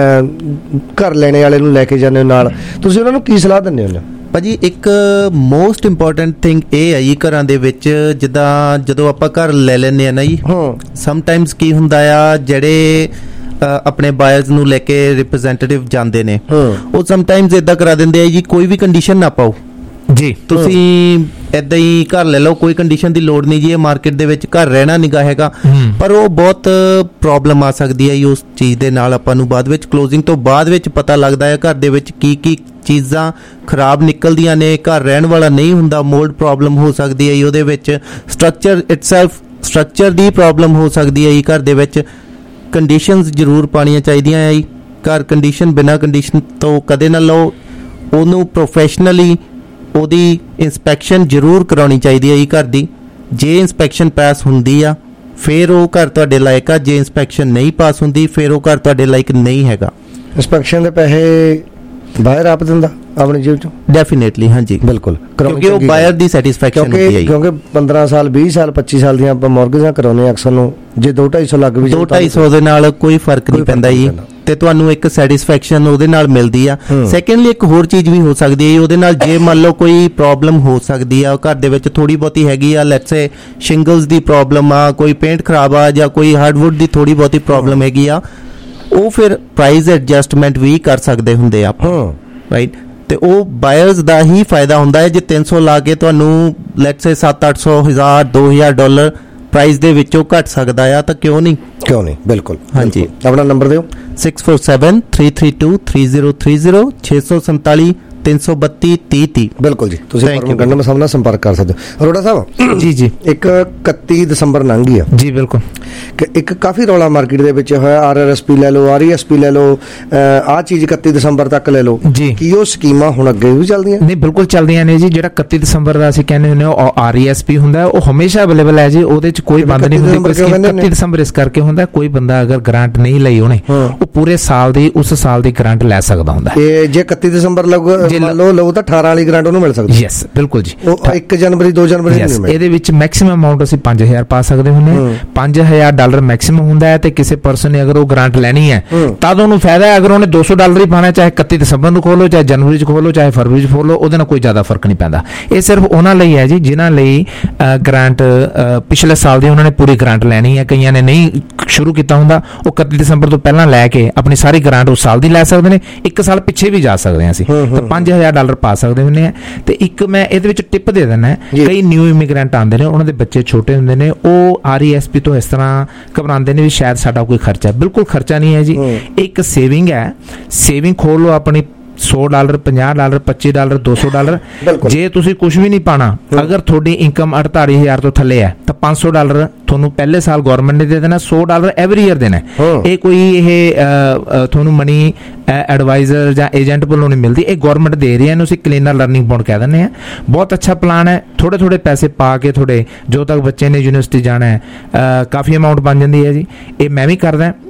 ਘਰ ਲੈਣੇ ਵਾਲੇ ਨੂੰ ਲੈ ਕੇ ਜਾਂਦੇ ਹੋ ਨਾਲ, ਤੁਸੀਂ ਉਹਨਾਂ ਨੂੰ ਕੀ ਸਲਾਹ ਦਿੰਦੇ ਹੋ? ਭਾਜੀ ਇੱਕ ਮੋਸਟ ਇੰਪੋਰਟੈਂਟ ਥਿੰਗ ਇਹ ਹੈ ਜੀ ਘਰਾਂ ਦੇ ਵਿੱਚ, ਜਿੱਦਾਂ ਜਦੋਂ ਆਪਾਂ ਘਰ ਲੈ ਲੈਂਦੇ ਆ ਨਾ ਜੀ, ਸਮਟਾਈਮਸ ਕੀ ਹੁੰਦਾ ਆ, ਜਿਹੜੇ ਆਪਣੇ ਬਾਇਰਸ ਨੂੰ ਲੈ ਕੇ ਰਿਪਰੈਜ਼ੈਂਟੇਟਿਵ ਜਾਂਦੇ ਨੇ, ਉਹ ਸਮਟਾਈਮਸ ਇਦਾਂ ਕਰਾ ਦਿੰਦੇ ਆ ਜੀ, ਕੋਈ ਵੀ ਕੰਡੀਸ਼ਨ ਨਾ ਪਾਓ ਜੀ, ਤੁਸੀਂ ਏਦਾਂ ਹੀ ਘਰ ਲੈ ਲਓ, ਕੋਈ ਕੰਡੀਸ਼ਨ ਦੀ ਲੋੜ ਨਹੀਂ ਜੀ, ਇਹ ਮਾਰਕੀਟ ਦੇ ਵਿੱਚ ਘਰ ਰਹਿਣਾ ਨਿਗਾ ਹੈਗਾ। ਪਰ ਉਹ ਬਹੁਤ ਪ੍ਰੋਬਲਮ ਆ ਸਕਦੀ ਹੈ ਉਸ ਚੀਜ਼ ਦੇ ਨਾਲ। ਆਪਾਂ ਨੂੰ ਬਾਅਦ ਵਿੱਚ ਕਲੋਜ਼ਿੰਗ ਤੋਂ ਬਾਅਦ ਵਿੱਚ ਪਤਾ ਲੱਗਦਾ ਹੈ ਘਰ ਦੇ ਵਿੱਚ ਕੀ ਕੀ ਚੀਜ਼ਾਂ ਖਰਾਬ ਨਿਕਲਦੀਆਂ ਨੇ, ਘਰ ਰਹਿਣ ਵਾਲਾ ਨਹੀਂ ਹੁੰਦਾ, ਮੋਲਡ ਪ੍ਰੋਬਲਮ ਹੋ ਸਕਦੀ ਹੈ ਉਹਦੇ ਵਿੱਚ, ਸਟਰਕਚਰ ਇਟਸੈਲਫ ਸਟਰਕਚਰ ਦੀ ਪ੍ਰੋਬਲਮ ਹੋ ਸਕਦੀ ਹੈ ਘਰ ਦੇ ਵਿੱਚ। ਕੰਡੀਸ਼ਨਸ ਜ਼ਰੂਰ ਪਾਉਣੀਆਂ ਚਾਹੀਦੀਆਂ ਹੈ ਜੀ ਘਰ। ਕੰਡੀਸ਼ਨ ਬਿਨਾਂ ਕੰਡੀਸ਼ਨ ਤੋਂ ਕਦੇ ਨਾ ਲਓ, ਉਹਨੂੰ ਪ੍ਰੋਫੈਸ਼ਨਲੀ ਉਹਦੀ ਇੰਸਪੈਕਸ਼ਨ ਜ਼ਰੂਰ ਕਰਾਉਣੀ ਚਾਹੀਦੀ ਹੈ ਜੀ ਘਰ ਦੀ। ਜੇ ਇੰਸਪੈਕਸ਼ਨ ਪਾਸ ਹੁੰਦੀ ਆ ਫਿਰ ਉਹ ਘਰ ਤੁਹਾਡੇ ਲਾਇਕ ਆ, ਜੇ ਇੰਸਪੈਕਸ਼ਨ ਨਹੀਂ ਪਾਸ ਹੁੰਦੀ ਫਿਰ ਉਹ ਘਰ ਤੁਹਾਡੇ ਲਾਇਕ ਨਹੀਂ ਹੈਗਾ। ਇੰਸਪੈਕਸ਼ਨ ਦੇ ਪੈਸੇ ਬਾਹਰ ਆਪ ਦਿੰਦਾ ਆਪਣੀ ਜੇਬ ਚੋਂ? ਡੈਫੀਨੇਟਲੀ ਹਾਂਜੀ ਬਿਲਕੁਲ, ਕਿਉਂਕਿ ਉਹ ਬਾਇਰ ਦੀ ਸੈਟੀਸਫੈਕਸ਼ਨ ਹੁੰਦੀ ਹੈ। ਕਿਉਂਕਿ ਪੰਦਰਾਂ ਸਾਲ ਵੀਹ ਸਾਲ ਪੱਚੀ ਸਾਲ ਦੀਆਂ ਆਪਾਂ ਮੌਰਗੇਜਾਂ ਕਰਾਉਂਦੇ ਅਕਸਰ ਨੂੰ, ਜੇ ਦੋ ਢਾਈ ਸੌ ਲੱਗ ਵੀ ਦੋ ਢਾਈ ਸੌ ਦੇ ਨਾਲ ਕੋਈ ਫਰਕ ਨਹੀਂ ਪੈਂਦਾ ਜੀ, ਤੇ ਤੁਹਾਨੂੰ ਇੱਕ ਸੈਟੀਸਫੈਕਸ਼ਨ ਉਹਦੇ ਨਾਲ ਮਿਲਦੀ ਆ। ਸੈਕੰਡਲੀ ਇੱਕ ਹੋਰ ਚੀਜ਼ ਵੀ ਹੋ ਸਕਦੀ ਹੈ ਉਹਦੇ ਨਾਲ, ਜੇ ਮੰਨ ਲਓ ਕੋਈ ਪ੍ਰੋਬਲਮ ਹੋ ਸਕਦੀ ਆ ਘਰ ਦੇ ਵਿੱਚ, ਥੋੜੀ ਬਹੁਤੀ ਹੈਗੀ ਆ, ਲੈਟਸ ਸੇ ਸ਼ਿੰਗਲਸ ਦੀ ਪ੍ਰੋਬਲਮ ਆ, ਕੋਈ ਪੇਂਟ ਖਰਾਬ ਆ, ਜਾਂ ਕੋਈ ਹਾਰਡਵੁੱਡ ਦੀ ਥੋੜੀ ਬਹੁਤੀ ਪ੍ਰੋਬਲਮ ਹੈਗੀ ਆ, ਉਹ ਫਿਰ ਪ੍ਰਾਈਸ ਐਡਜਸਟਮੈਂਟ ਵੀ ਕਰ ਸਕਦੇ ਹੁੰਦੇ ਆ ਰਾਈਟ। ਤੇ ਉਹ ਬਾਇਰਸ ਦਾ ਹੀ ਫਾਇਦਾ ਹੁੰਦਾ ਹੈ। ਜੇ ਤਿੰਨ ਸੌ ਲਾ ਕੇ ਤੁਹਾਨੂੰ ਲੈਟਸ ਸੇ ਸੱਤ ਅੱਠ ਸੌ ਹਜ਼ਾਰ ਦੋ ਹਜ਼ਾਰ ਡਾਲਰ ਪ੍ਰਾਈਸ ਦੇ ਵਿੱਚੋਂ ਘੱਟ ਸਕਦਾ ਆ, ਤਾਂ ਕਿਉਂ ਨਹੀਂ ਕਿਉਂ ਨਹੀਂ ਬਿਲਕੁਲ ਹਾਂਜੀ। ਆਪਣਾ ਨੰਬਰ ਦਿਓ। Six four seven three three two three zero three zero ਛੇ ਸੌ ਸੰਤਾਲੀ ਤਿੰਨ ਸੌ ਬੱਤੀ ਤੀਹ ਤੀਹ। ਬਿਲਕੁਲ ਜੀ, ਤੁਸੀਂ ਗੰਡਮ ਸਾਹਿਬ ਨਾਲ ਸੰਪਰਕ ਕਰ ਸਕਦੇ ਹੋ। ਅਰੋੜਾ ਸਾਹਿਬ ਜੀ ਜੀ, ਇੱਕ ਇਕੱਤੀ ਦਸੰਬਰ ਲੰਘ ਗਈ ਆ ਜੀ ਬਿਲਕੁਲ, ਇੱਕ ਕਾਫੀ ਰੌਲਾ ਮਾਰਕੀਟ ਦੇ ਵਿੱਚ ਹੋਇਆ, ਆਰ ਆਰ ਐਸ ਪੀ ਲੈ ਲਓ, ਆਰ ਈ ਐਸ ਪੀ ਲੈ ਲਓ, ਆਹ ਚੀਜ਼ ਇਕੱਤੀ ਦਸੰਬਰ ਤੱਕ ਲੈ ਲਓ ਜੀ। ਕੀ ਉਹ ਸਕੀਮਾਂ ਹੁਣ ਅੱਗੇ ਵੀ ਚੱਲਦੀਆਂ? ਨਹੀਂ ਬਿਲਕੁਲ ਚੱਲਦੀਆਂ ਨੇ ਜੀ। ਜਿਹੜਾ ਇਕੱਤੀ ਦਸੰਬਰ ਦਾ ਅਸੀਂ ਕਹਿੰਦੇ ਹੁੰਦੇ ਉਹ ਆਰ ਈ ਐਸ ਪੀ ਹੁੰਦਾ, ਉਹ ਹਮੇਸ਼ਾ ਅਵੇਲੇਬਲ ਹੈ ਜੀ, ਉਹਦੇ ਚ ਕੋਈ ਬੰਦ ਨਹੀਂ ਹੁੰਦੀ। ਇਕੱਤੀ ਦਸੰਬਰ ਇਸ ਕਰਕੇ ਹੁੰਦਾ, ਕੋਈ ਬੰਦਾ ਅਗਰ ਗ੍ਰਾਂਟ ਨਹੀਂ ਲਈ ਉਹਨੇ, ਉਹ ਪੂਰੇ ਸਾਲ ਦੀ ਉਸ ਸਾਲ ਦੀ ਗ੍ਰਾਂਟ ਲੈ ਸਕਦਾ ਹੁੰਦਾ। ਜੇ ਇਕੱਤੀ ਦਸੰਬਰ ਲਓ ਲਓ ਤਾਂ ਅਠਾਰਾਂ ਵਾਲੀ ਗ੍ਰਾਂਟ ਉਹਨੂੰ ਮਿਲ ਸਕਦੀ। ਯੈਸ ਬਿਲਕੁਲ ਜੀ, ਉਹ ਇੱਕ ਜਨਵਰੀ ਦੋ ਜਨਵਰੀ ਨਹੀਂ ਮਿਲਦੀ। ਇਹਦੇ ਵਿੱਚ ਮੈਕਸਿਮਮ ਅਮਾਉਂਟ ਅਸੀਂ ਪੰਜ ਹਜ਼ਾਰ ਪਾ ਸਕਦੇ ਹੁੰਦੇ ਹਾਂ। ਪੰਜ ਹਜ਼ਾਰ ਡਾਲਰ ਮੈਕਸਿਮਮ ਹੁੰਦਾ ਹੈ, ਤੇ ਕਿਸੇ ਪਰਸਨ ਨੇ ਅਗਰ ਉਹ ਗ੍ਰਾਂਟ ਲੈਣੀ ਹੈ ਤਾਂ ਉਹਨੂੰ ਫਾਇਦਾ ਹੈ। ਅਗਰ ਉਹਨੇ ਦੋ ਸੌ ਡਾਲਰ ਹੀ ਪਾਣਾ, ਚਾਹੇ ਇਕੱਤੀ ਦਸੰਬਰ ਨੂੰ ਖੋਲੋ, ਚਾਹੇ ਜਨਵਰੀ ਚ ਖੋਲੋ, ਚਾਹੇ ਫਰਵਰੀ ਚ ਖੋਲੋ, ਉਹਦੇ ਨਾਲ ਕੋਈ ਜ਼ਿਆਦਾ ਫਰਕ ਨਹੀਂ ਪੈਂਦਾ। ਇਹ ਸਿਰਫ ਉਹਨਾਂ ਲਈ ਹੈ ਜੀ ਜਿਨ੍ਹਾਂ ਲਈ ਗ੍ਰਾਂਟ ਪਿਛਲੇ ਸਾਲ ਦੀ ਉਹਨਾਂ ਨੇ ਪੂਰੀ ਗ੍ਰਾਂਟ ਲੈਣੀ ਹੈ। ਕਈਆਂ ਨੇ ਨਹੀਂ ਸ਼ੁਰੂ ਕੀਤਾ ਹੁੰਦਾ, ਉਹ ਇਕੱਤੀ ਦਸੰਬਰ ਤੋਂ ਪਹਿਲਾਂ ਲੈ ਕੇ ਆਪਣੀ ਸਾਰੀ ਗ੍ਰਾਂਟ ਉਸ ਸਾਲ ਦੀ ਲੈ ਸਕਦੇ ਨੇ, ਇੱਕ ਸਾਲ ਪਿੱਛੇ ਵੀ ਜਾ ਸਕਦੇ ਹਾਂ ਅਸੀਂ, ਤਾਂ ਪੰਜ ਹਜ਼ਾਰ ਡਾਲਰ ਪਾ ਸਕਦੇ ਹੁੰਦੇ ਆ। ਤੇ ਇੱਕ ਮੈਂ ਇਹਦੇ ਵਿੱਚ ਟਿਪ ਦੇ ਦਿੰਦਾ, ਕਈ ਨਿਊ ਇਮੀਗ੍ਰੈਂਟ ਆਉਂਦੇ ਨੇ, ਉਹਨਾਂ ਦੇ ਬੱਚੇ ਛੋਟੇ ਹੁੰਦੇ ਨੇ, ਉਹ ਆਰ ਈ ਐਸ ਪੀ ਤੋਂ ਇਸ ਤਰ੍ਹਾਂ ਘਬਰਾਉਂਦੇ ਨੇ ਵੀ ਸ਼ਾਇਦ ਸਾਡਾ ਕੋਈ ਖਰਚਾ ਹੈ। ਬਿਲਕੁਲ ਖਰਚਾ ਨਹੀਂ ਹੈ ਜੀ, ਇੱਕ ਸੇਵਿੰਗ ਹੈ। ਸੇਵਿੰਗ ਖੋਲ ਲਓ ਆਪਣੀ, ਸੌ ਡਾਲਰ, ਪੰਜਾਹ ਡਾਲਰ, ਪੱਚੀ ਡਾਲਰ, ਦੋ ਸੌ ਡਾਲਰ। ਜੇ ਤੁਸੀਂ ਕੁਝ ਵੀ ਨਹੀਂ ਪਾਣਾ, ਅਗਰ ਤੁਹਾਡੀ ਇਨਕਮ ਅੜਤਾਲੀ ਹਜ਼ਾਰ ਤੋਂ ਥੱਲੇ ਹੈ ਤਾਂ ਪੰਜ ਸੌ ਡਾਲਰ ਤੁਹਾਨੂੰ ਪਹਿਲੇ ਸਾਲ ਗਵਰਨਮੈਂਟ ਨੇ ਦੇ ਦੇਣਾ, ਸੌ ਡਾਲਰ ਐਵਰੀ ਈਅਰ ਦੇਣਾ। ਇਹ ਕੋਈ ਇਹ ਤੁਹਾਨੂੰ ਮਨੀ ਐਡਵਾਈਜ਼ਰ ਜਾਂ ਏਜੰਟ ਵੱਲੋਂ ਨਹੀਂ ਮਿਲਦੀ, ਇਹ ਗਵਰਨਮੈਂਟ ਦੇ ਰਹੀ ਹੈ। ਇਹਨੂੰ ਅਸੀਂ ਕਲੀਨਰ ਲਰਨਿੰਗ ਬੌਂਡ ਕਹਿ ਦਿੰਦੇ ਹਾਂ। ਬਹੁਤ ਅੱਛਾ ਪਲਾਨ ਹੈ। ਥੋੜੇ ਥੋੜੇ ਪੈਸੇ ਪਾ ਕੇ ਤੁਹਾਡੇ ਜੋ ਤੱਕ ਬੱਚੇ ਨੇ ਯੂਨੀਵਰਸਿਟੀ ਜਾਣਾ ਹੈ, ਕਾਫੀ ਅਮਾਊਂਟ ਬਣ ਜਾਂਦੀ ਹੈ ਜੀ। ਇਹ ਮੈਂ ਵੀ ਕਰਦਾ,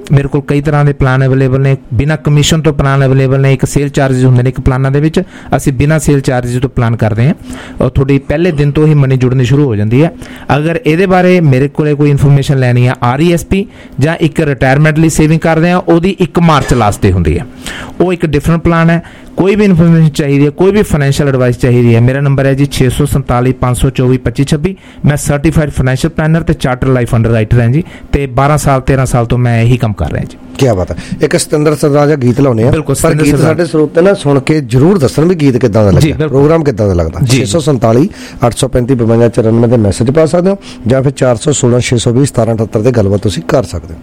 ਮੇਰੇ ਕੋਲ ਕਈ ਤਰ੍ਹਾਂ ਦੇ ਪਲਾਨ ਅਵੇਲੇਬਲ ਨੇ। ਬਿਨਾਂ ਕਮਿਸ਼ਨ ਤੋਂ ਪਲਾਨ ਅਵੇਲੇਬਲ ਨੇ। ਇੱਕ ਸੇਲ ਚਾਰजेस ਹੁੰਦੇ ਨੇ ਇੱਕ ਪਲਾਨਾਂ ਦੇ ਵਿੱਚ, ਅਸੀਂ ਬਿਨਾਂ ਸੇਲ ਚਾਰजेस ਤੋਂ ਪਲਾਨ ਕਰਦੇ ਹਾਂ ਔਰ ਤੁਹਾਡੀ ਪਹਿਲੇ ਦਿਨ ਤੋਂ ਹੀ ਮਨੀ ਜੁੜਨੀ ਸ਼ੁਰੂ ਹੋ ਜਾਂਦੀ ਹੈ। ਅਗਰ ਇਹਦੇ ਬਾਰੇ ਮੇਰੇ ਕੋਲ ਕੋਈ ਇਨਫੋਰਮੇਸ਼ਨ ਲੈਣੀ ਹੈ ਆਰ ਈ ਐਸ ਪੀ ਜਾਂ ਇੱਕ ਰਿਟਾਇਰਮੈਂਟ ਲਈ ਸੇਵਿੰਗ ਕਰਦੇ ਹਾਂ, ਉਹਦੀ ਇੱਕ ਮਾਰਚ ਲਾਸਟ ਤੇ ਹੁੰਦੀ ਹੈ। ਉਹ ਇੱਕ ਡਿਫਰੈਂਟ ਪਲਾਨ ਹੈ। ਕੋਈ ਵੀ ਇਨਫੋਰਮੇਸ਼ਨ ਚਾਹੀਦੀ ਹੈ, ਕੋਈ ਵੀ ਫਾਈਨੈਂਸ਼ੀਅਲ ਐਡਵਾਈਸ ਚਾਹੀਦੀ ਹੈ, ਮੇਰਾ ਨੰਬਰ ਹੈ ਜੀ ਛੇ ਸੌ ਸੰਤਾਲੀ ਪੰਜ ਸੌ ਚੌਵੀ ਪੱਚੀ ਛੱਬੀ। ਮੈਂ ਸਰਟੀਫਾਈਡ ਫਾਈਨੈਂਸ਼ੀਅਲ ਪਲੈਨਰ ਤੇ ਚਾਰਟਰ ਲਾਈਫ ਅੰਡਰ ਰਾਈਟਰ ਹਾਂ ਜੀ, ਤੇ ਬਾਰਾਂ ਸਾਲ ਤੇਰਾਂ ਸਾਲ ਤੋਂ ਮੈਂ ਇਹੀ ਕੰਮ ਕਰ ਰਿਹਾ ਜੀ। ਕੀ ਬਾਤ ਹੈ। ਇੱਕ ਸਤਿੰਦਰ ਸਰਦਾਰ ਦਾ ਗੀਤ ਲਾਉਣੇ ਆ, ਬਿਲਕੁਲ ਪਰ ਗੀਤ ਸਾਡੇ ਸਰੋਤੇ ਨਾ ਸੁਣ ਕੇ ਜਰੂਰ ਦੱਸਣ ਵੀ ਗੀਤ ਕਿੱਦਾਂ ਦਾ ਲੱਗਿਆ, ਪ੍ਰੋਗਰਾਮ ਕਿੱਦਾਂ ਦਾ ਲੱਗਦਾ। ਛੇ ਸੌ ਸੰਤਾਲੀ ਅੱਠ ਸੌ ਪੈਂਤੀ ਬਵੰਜਾ ਚੁਰਾਨਵੇਂ ਦੇ ਮੈਸੇਜ ਪਾ ਸਕਦੇ ਹੋ ਜਾਂ ਫਿਰ ਚਾਰ ਸੌ ਸੋਲਾਂ ਛੇ ਸੌ ਵੀਹ ਸਤਾਰਾਂ ਅਠੱਤਰ ਤੇ ਗੱਲਬਾਤ ਤੁਸੀਂ ਕਰ ਸਕਦੇ ਹੋ।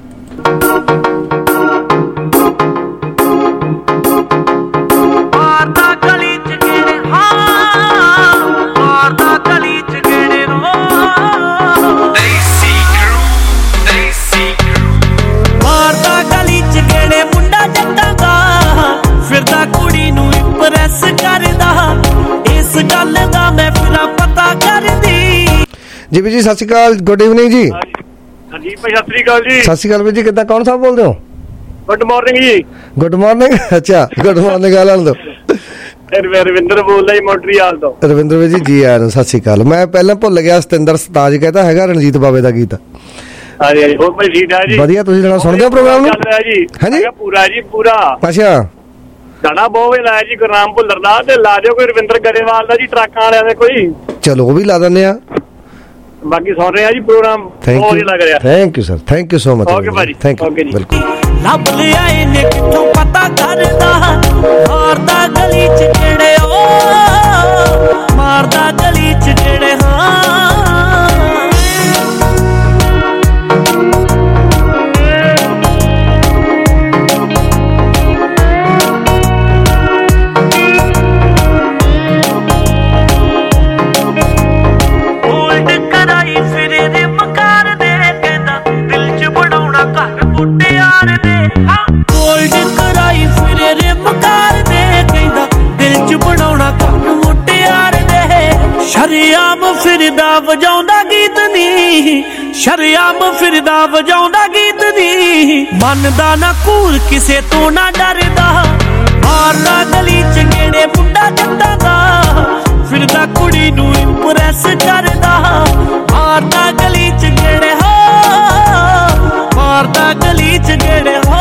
ਜੀ ਵੀ ਜੀ ਸਤਿ ਸ਼੍ਰੀ ਅਕਾਲ, ਗੁੱਡ ਈਵਨਿੰਗ ਜੀ। ਹਾਂਜੀ ਭਾਈ ਸਤਿ ਸ਼੍ਰੀ ਅਕਾਲ ਜੀ। ਸਤਿ ਸ਼੍ਰੀ ਅਕਾਲ ਵੀਰ ਜੀ, ਕਿੱਦਾਂ, ਕੌਣ ਸਾਹਿਬ ਬੋਲਦੇ ਹੋ? ਗੁੱਡ ਮਾਰਨਿੰਗ ਜੀ। ਗੁੱਡ ਮਾਰਨਿੰਗ, ਅੱਛਾ ਗੁੱਡ ਮਾਰਨਿੰਗ ਆ ਲੈਣ ਦਿਓ। ਰਵਿੰਦਰ ਬੋਲਦਾ ਜੀ ਮੌਂਟਰੀਆਲ ਤੋਂ। ਰਵਿੰਦਰ ਵੀਰ ਜੀ ਜੀ ਆਇਆਂ ਨੂੰ ਸਤਿ ਸ਼੍ਰੀ ਅਕਾਲ। ਮੈਂ ਪਹਿਲਾਂ ਭੁੱਲ ਗਿਆ, ਸਤਿੰਦਰ ਸਰਤਾਜ ਕਹਿੰਦਾ ਹੈਗਾ ਰਣਜੀਤ ਬਾਵੇ ਦਾ ਗੀਤ। ਹਾਂਜੀ ਹਾਂਜੀ, ਹੋਰ ਭਾਈ ਠੀਕ ਠਾਕ ਜੀ? ਵਧੀਆ, ਤੁਸੀਂ ਜਣਾ ਸੁਣਦੇ ਹੋ ਪ੍ਰੋਗਰਾਮ ਨੂੰ? ਹਾਂਜੀ ਪੂਰਾ ਜੀ ਪੂਰਾ। ਅੱਛਾ, ਗਾਣਾ ਬਹੁਤ ਵੀ ਲਾਇਆ ਜੀ ਗੁਰਨਾਮ ਭੁੱਲਰ ਦਾ, ਤੇ ਲਾ ਦਿਓ ਕੋਈ ਰਵਿੰਦਰ ਗਰੇਵਾਲ ਦਾ ਜੀ, ਟਰੱਕਾਂ ਵਾਲਿਆਂ ਦੇ ਕੋਈ। ਚਲੋ ਉਹ ਵੀ ਲਾ ਦਿੰਦੇ ਆ। ਬਾਕੀ ਸੁਣ ਰਹੇ ਆ ਜੀ ਪ੍ਰੋਗਰਾਮ, ਬਹੁਤ ਵਧੀਆ ਲੱਗ ਰਿਹਾ। Thank you sir, thank you so much. Okay ਭਾਜੀ, ਥੈਂਕ ਯੂ। ਬਿਲਕੁਲ। ਲੱਭ ਲਿਆ ਇਹਨੇ ਕਿੱਥੋਂ ਪਤਾ ਕਰਦਾ, ਮਾਰਦਾ ਗਲੀ ਚ ਜਿਹੜੇ ਉਹ, ਮਾਰਦਾ ਗਲੀ ਚ ਜਿਹੜੇ ਹਾਂ। ਸ਼ਰਿਆਮ ਫਿਰਦਾ ਵਜਾਉਂਦਾ ਗੀਤ ਨੀ, ਸ਼ਰਿਆਮ ਫਿਰਦਾ ਵਜਾਉਂਦਾ ਗੀਤ ਨੀ, ਮੰਨਦਾ ਨਾ ਕੂਰ ਕਿਸੇ ਤੋਂ ਨਾ ਡਰਦਾ, ਮਾਰਦਾ ਗਲੀ ਚ ਗੇੜੇ ਮੁੰਡਾ ਜੱਟਾਂ ਦਾ, ਫਿਰਦਾ ਕੁੜੀ ਨੂੰ ਇੰਪ੍ਰੈਸ ਕਰਦਾ, ਮਾਰਦਾ ਗਲੀ ਚ ਗੇੜੇ ਹੋ, ਮਾਰਦਾ ਗਲੀ ਚ ਗੇੜੇ ਹੋ।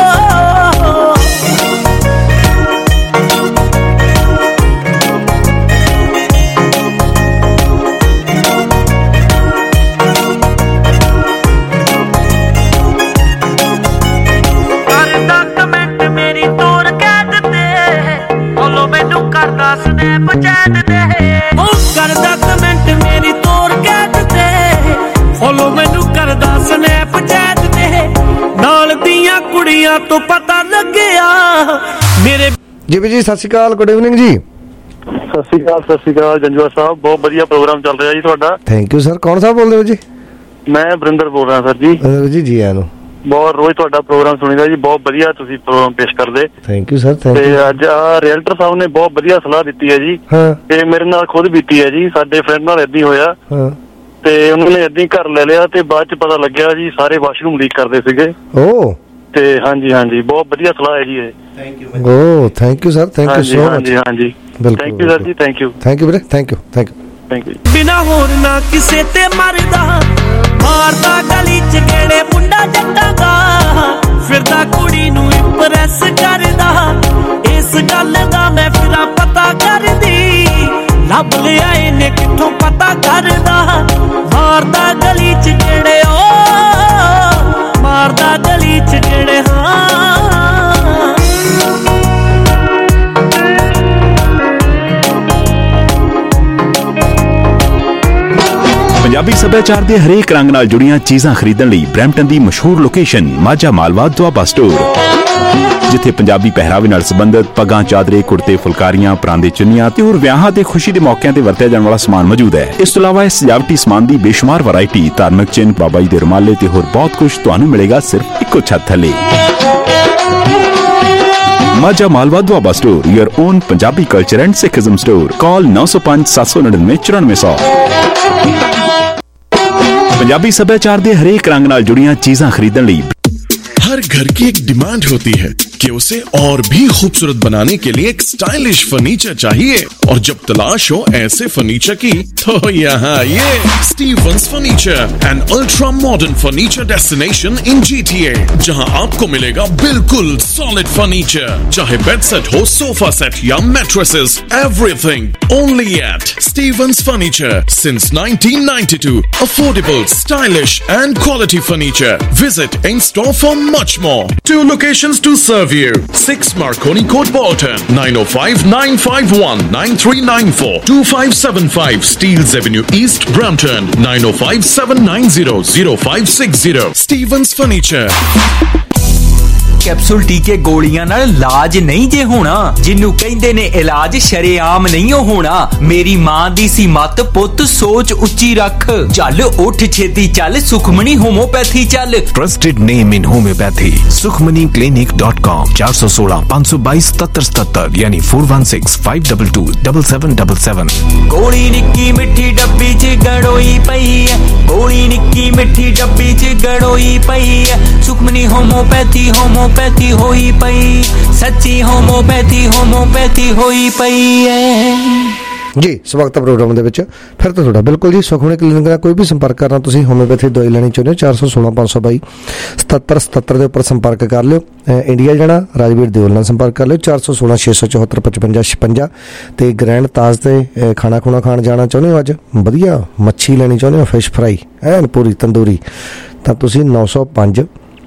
ਸਨੈਪਚੈਟ ਤੇ ਉਹ ਕਰਦਾ ਕਮੈਂਟ ਮੇਰੀ ਤੋਰ ਕੈਟ ਤੇ, ਫੋਲੋ ਮੈਨੂੰ ਕਰਦਾ ਸਨੈਪਚੈਟ ਤੇ, ਨਾਲ ਦੀਆਂ ਕੁੜੀਆਂ ਤੋਂ ਪਤਾ ਲੱਗਿਆ ਮੇਰੇ। ਜੀ ਵੀ ਜੀ ਸਤਿ ਸ਼੍ਰੀ ਅਕਾਲ, ਗੁੱਡ ਈਵਨਿੰਗ ਜੀ। ਸਤਿ ਸ਼੍ਰੀ ਅਕਾਲ, ਸਤਿ ਸ਼੍ਰੀ ਅਕਾਲ ਜੰਜੂਆ ਸਾਹਿਬ, ਬਹੁਤ ਵਧੀਆ ਪ੍ਰੋਗਰਾਮ ਚੱਲ ਰਿਹਾ ਜੀ ਤੁਹਾਡਾ। ਥੈਂਕ ਯੂ ਸਰ, ਕੌਣ ਸਾਹਿਬ ਬੋਲਦੇ ਹੋ ਜੀ? ਮੈਂ ਵਰਿੰਦਰ ਬੋਲ ਰਿਹਾ ਸਰ ਜੀ। ਜੀ ਜੀ ਆਇਆਂ ਨੂੰ। ਬਹੁਤ ਰੋਜ਼ ਤੁਹਾਡਾ ਪ੍ਰੋਗਰਾਮ ਸੁਣੀਦਾ ਜੀ, ਬਹੁਤ ਵਧੀਆ ਤੁਸੀਂ ਪ੍ਰੋਗਰਾਮ ਪੇਸ਼ ਕਰਦੇ। Thank you sir. ਤੇ ਅੱਜ ਆ ਰੀਅਲਟਰ ਸਾਹਿਬ ਨੇ ਬਹੁਤ ਵਧੀਆ ਸਲਾਹ ਦਿੱਤੀ ਹੈ ਜੀ, ਤੇ ਮੇਰੇ ਨਾਲ ਖੁਦ ਬੀਤੀ ਹੈ ਜੀ, ਸਾਡੇ ਫਰੈਂਡ ਨਾਲ ਏਦਾਂ ਹੋਇਆ, ਤੇ ਉਹਨਾਂ ਨੇ ਏਦਾਂ ਹੀ ਘਰ ਲੈ ਲਿਆ, ਤੇ ਬਾਅਦ ਚ ਪਤਾ ਲੱਗਿਆ ਜੀ ਸਾਰੇ ਵਾਸ਼ਰੂਮ ਲੀਕ ਕਰਦੇ ਸੀਗੇ। ਓ ਤੇ ਹਾਂਜੀ ਹਾਂਜੀ, ਬਹੁਤ ਵਧੀਆ ਸਲਾਹ ਹੈ ਜੀ ਇਹ। Thank you. Oh thank you sir, thank you so much. ਹਾਂਜੀ ਹਾਂਜੀ, ਥੈਂਕ ਯੂ ਸਰ ਜੀ, ਥੈਂਕ ਯੂ। ਥੈਂਕ ਯੂ ਵੀਰੇ, thank you, thank you, thank you. ਬਿਨਾ ਹੋਰ ਨਾ ਕਿਸੇ ਤੇ ਮਰਦਾ, ਮਾਰਦਾ ਗਲੀ ਚ ਗੇੜੇ ਮੁੰਡਾ ਜੱਟਾਂ ਦਾ, ਫਿਰਦਾ ਕੁੜੀ ਨੂੰ ਇੰਪ੍ਰੈਸ ਕਰਦਾ, ਇਸ ਗੱਲ ਦਾ ਮੈਂ ਫਿਰਾਂ ਪਤਾ ਕਰਦੀ, ਲੱਭ ਲਿਆ ਇਹਨੇ ਕਿੱਥੋਂ ਪਤਾ ਕਰਦਾ, ਮਾਰਦਾ ਗਲੀ ਚ ਗੇੜੇ ਉਹ, ਮਾਰਦਾ ਗਲੀ ਚ ਗੇੜੇ ਹਾਂ। ਪੰਜਾਬੀ ਸੱਭਿਆਚਾਰ ਦੇ ਹਰੇਕ ਰੰਗ ਨਾਲ ਜੁੜੀਆਂ ਚੀਜ਼ਾਂ ਖਰੀਦਣ ਲਈ ਬਰੈਂਪਟਨ ਦੀ ਮਸ਼ਹੂਰ ਲੋਕੇਸ਼ਨ ਮਾਝਾ ਮਾਲਵਾ ਦੁਆਬਾ ਸਟੋਰ, ਜਿੱਥੇ ਪੰਜਾਬੀ ਪਹਿਰਾਵੇ ਨਾਲ ਸੰਬੰਧਿਤ ਪੱਗਾਂ, ਚਾਦਰੇ, ਕੁੜਤੇ, ਫੁਲਕਾਰੀਆਂ, ਪਰਾਂਦੇ, ਚੁੰਨੀਆਂ ਤੇ ਹੋਰ ਵਿਆਹਾਂ ਤੇ ਖੁਸ਼ੀ ਦੇ ਮੌਕਿਆਂ ਤੇ ਵਰਤਿਆ ਜਾਣ ਵਾਲਾ ਸਮਾਨ ਮੌਜੂਦ ਹੈ। ਇਸ ਤੋਂ ਇਲਾਵਾ ਇਸ ਸਜਾਵਟੀ ਸਮਾਨ ਦੀ ਬੇਸ਼ੁਮਾਰ ਵੈਰਾਈਟੀ, ਧਾਰਮਿਕ ਚਿੰਨ੍ਹ, ਬਾਬਾ ਜੀ ਦੇ ਰੁਮਾਲੇ ਤੇ ਹੋਰ ਬਹੁਤ ਕੁਝ ਤੁਹਾਨੂੰ ਮਿਲੇਗਾ ਸਿਰਫ ਇੱਕੋ ਛੱਤ ਥੱਲੇ। Majha Malwa Doaba store, your own Punjabi culture and Sikhism store. Call ਨੌ ਸੌ ਪੰਜ ਸੱਤ ਸੌ ਨੜਿਨਵੇਂ ਚੁਰਾਨਵੇਂ ਸੌ। ਪੰਜਾਬੀ ਸੱਭਿਆਚਾਰ ਦੇ ਹਰੇਕ ਰੰਗ ਨਾਲ ਜੁੜੀਆਂ ਚੀਜ਼ਾਂ ਖਰੀਦਣ ਲਈ हर घर की एक डिमांड होती है कि उसे और भी खूबसूरत बनाने के लिए एक स्टाइलिश फर्नीचर चाहिए, और जब तलाश हो ऐसे फर्नीचर की तो यहाँ ये Stevens furniture, an ultra modern furniture destination in GTA, जहाँ आपको मिलेगा बिल्कुल सॉलिड फर्नीचर, चाहे बेड सेट हो, सोफा सेट या mattresses, everything only at Stevens furniture since nineteen ninety two. Affordable, stylish and quality furniture. Visit in store for much more. Two locations to serve you. six Marconi Court, Bolton. nine oh five, nine five one, nine three nine four. two five seven five Steeles Avenue East, Brampton. nine oh five, seven nine zero, zero five six zero. Stevens Furniture. Capsule टीके गोलियां नाल इलाज नहीं जे होना, जिन्नू कहंदे ने इलाज शरेआम नहीं होना। मेरी मां दी सी मत पुत सोच उच्ची रख, चल उठ छेती चल सुखमनी होम्योपैथी चल। Trusted name in homeopathy Sukhmani clinic dot com. चार सौ सोलह पाँच सौ बाईस सतर सतर यानी four one six five double two double seven double seven. गोली निक्की मिठी डब्बी च गड़ोई पई है, गोली निक्की मिठी डब्बी च गड़ोई पई है। सुखमनी होम्योपैथी होम्यो होम्योपैथी होई पई, सच्ची होम्योपैथी होम्योपैथी होई पई है जी। ਸਵਾਗਤ ਹੈ ਪ੍ਰੋਗਰਾਮ ਦੇ ਵਿੱਚ ਫਿਰ ਤੋਂ ਤੁਹਾਡਾ ਬਿਲਕੁਲ ਜੀ। ਸੁਖਮਨੀ ਕਲੀਨਿਕ ਦਾ ਕੋਈ ਵੀ ਸੰਪਰਕ ਕਰਨਾ, ਤੁਸੀਂ ਹੋਮਿਓਪੈਥੀ ਦਵਾਈ ਲੈਣੀ ਚਾਹੁੰਦੇ ਹੋ, ਚਾਰ ਸੌ ਸੋਲਾਂ ਪੰਜ ਸੌ ਬਾਈ ਸਤੱਤਰ ਸਤੱਤਰ ਦੇ ਉੱਪਰ ਸੰਪਰਕ ਕਰ ਲਿਓ। ਇੰਡੀਆ ਜਾਣਾ ਰਾਜਵੀਰ ਦਿਓਲ ਨਾਲ ਸੰਪਰਕ ਕਰ ਲਿਓ, ਚਾਰ ਸੌ ਸੋਲਾਂ ਛੇ ਸੌ ਚੌਹੱਤਰ ਪਚਵੰਜਾ ਛਪੰਜਾ। ਅਤੇ ਗ੍ਰੈਂਡ ਤਾਜ 'ਤੇ ਖਾਣਾ ਖੁਣਾ ਖਾਣ ਜਾਣਾ ਚਾਹੁੰਦੇ ਹੋ, ਅੱਜ ਵਧੀਆ ਮੱਛੀ ਲੈਣੀ ਚਾਹੁੰਦੇ ਹੋ, ਫਿਸ਼ ਫਰਾਈ ਐਨ ਪੂਰੀ ਤੰਦੂਰੀ, ਤਾਂ ਤੁਸੀਂ ਨੌ ਸੌ ਪੰਜ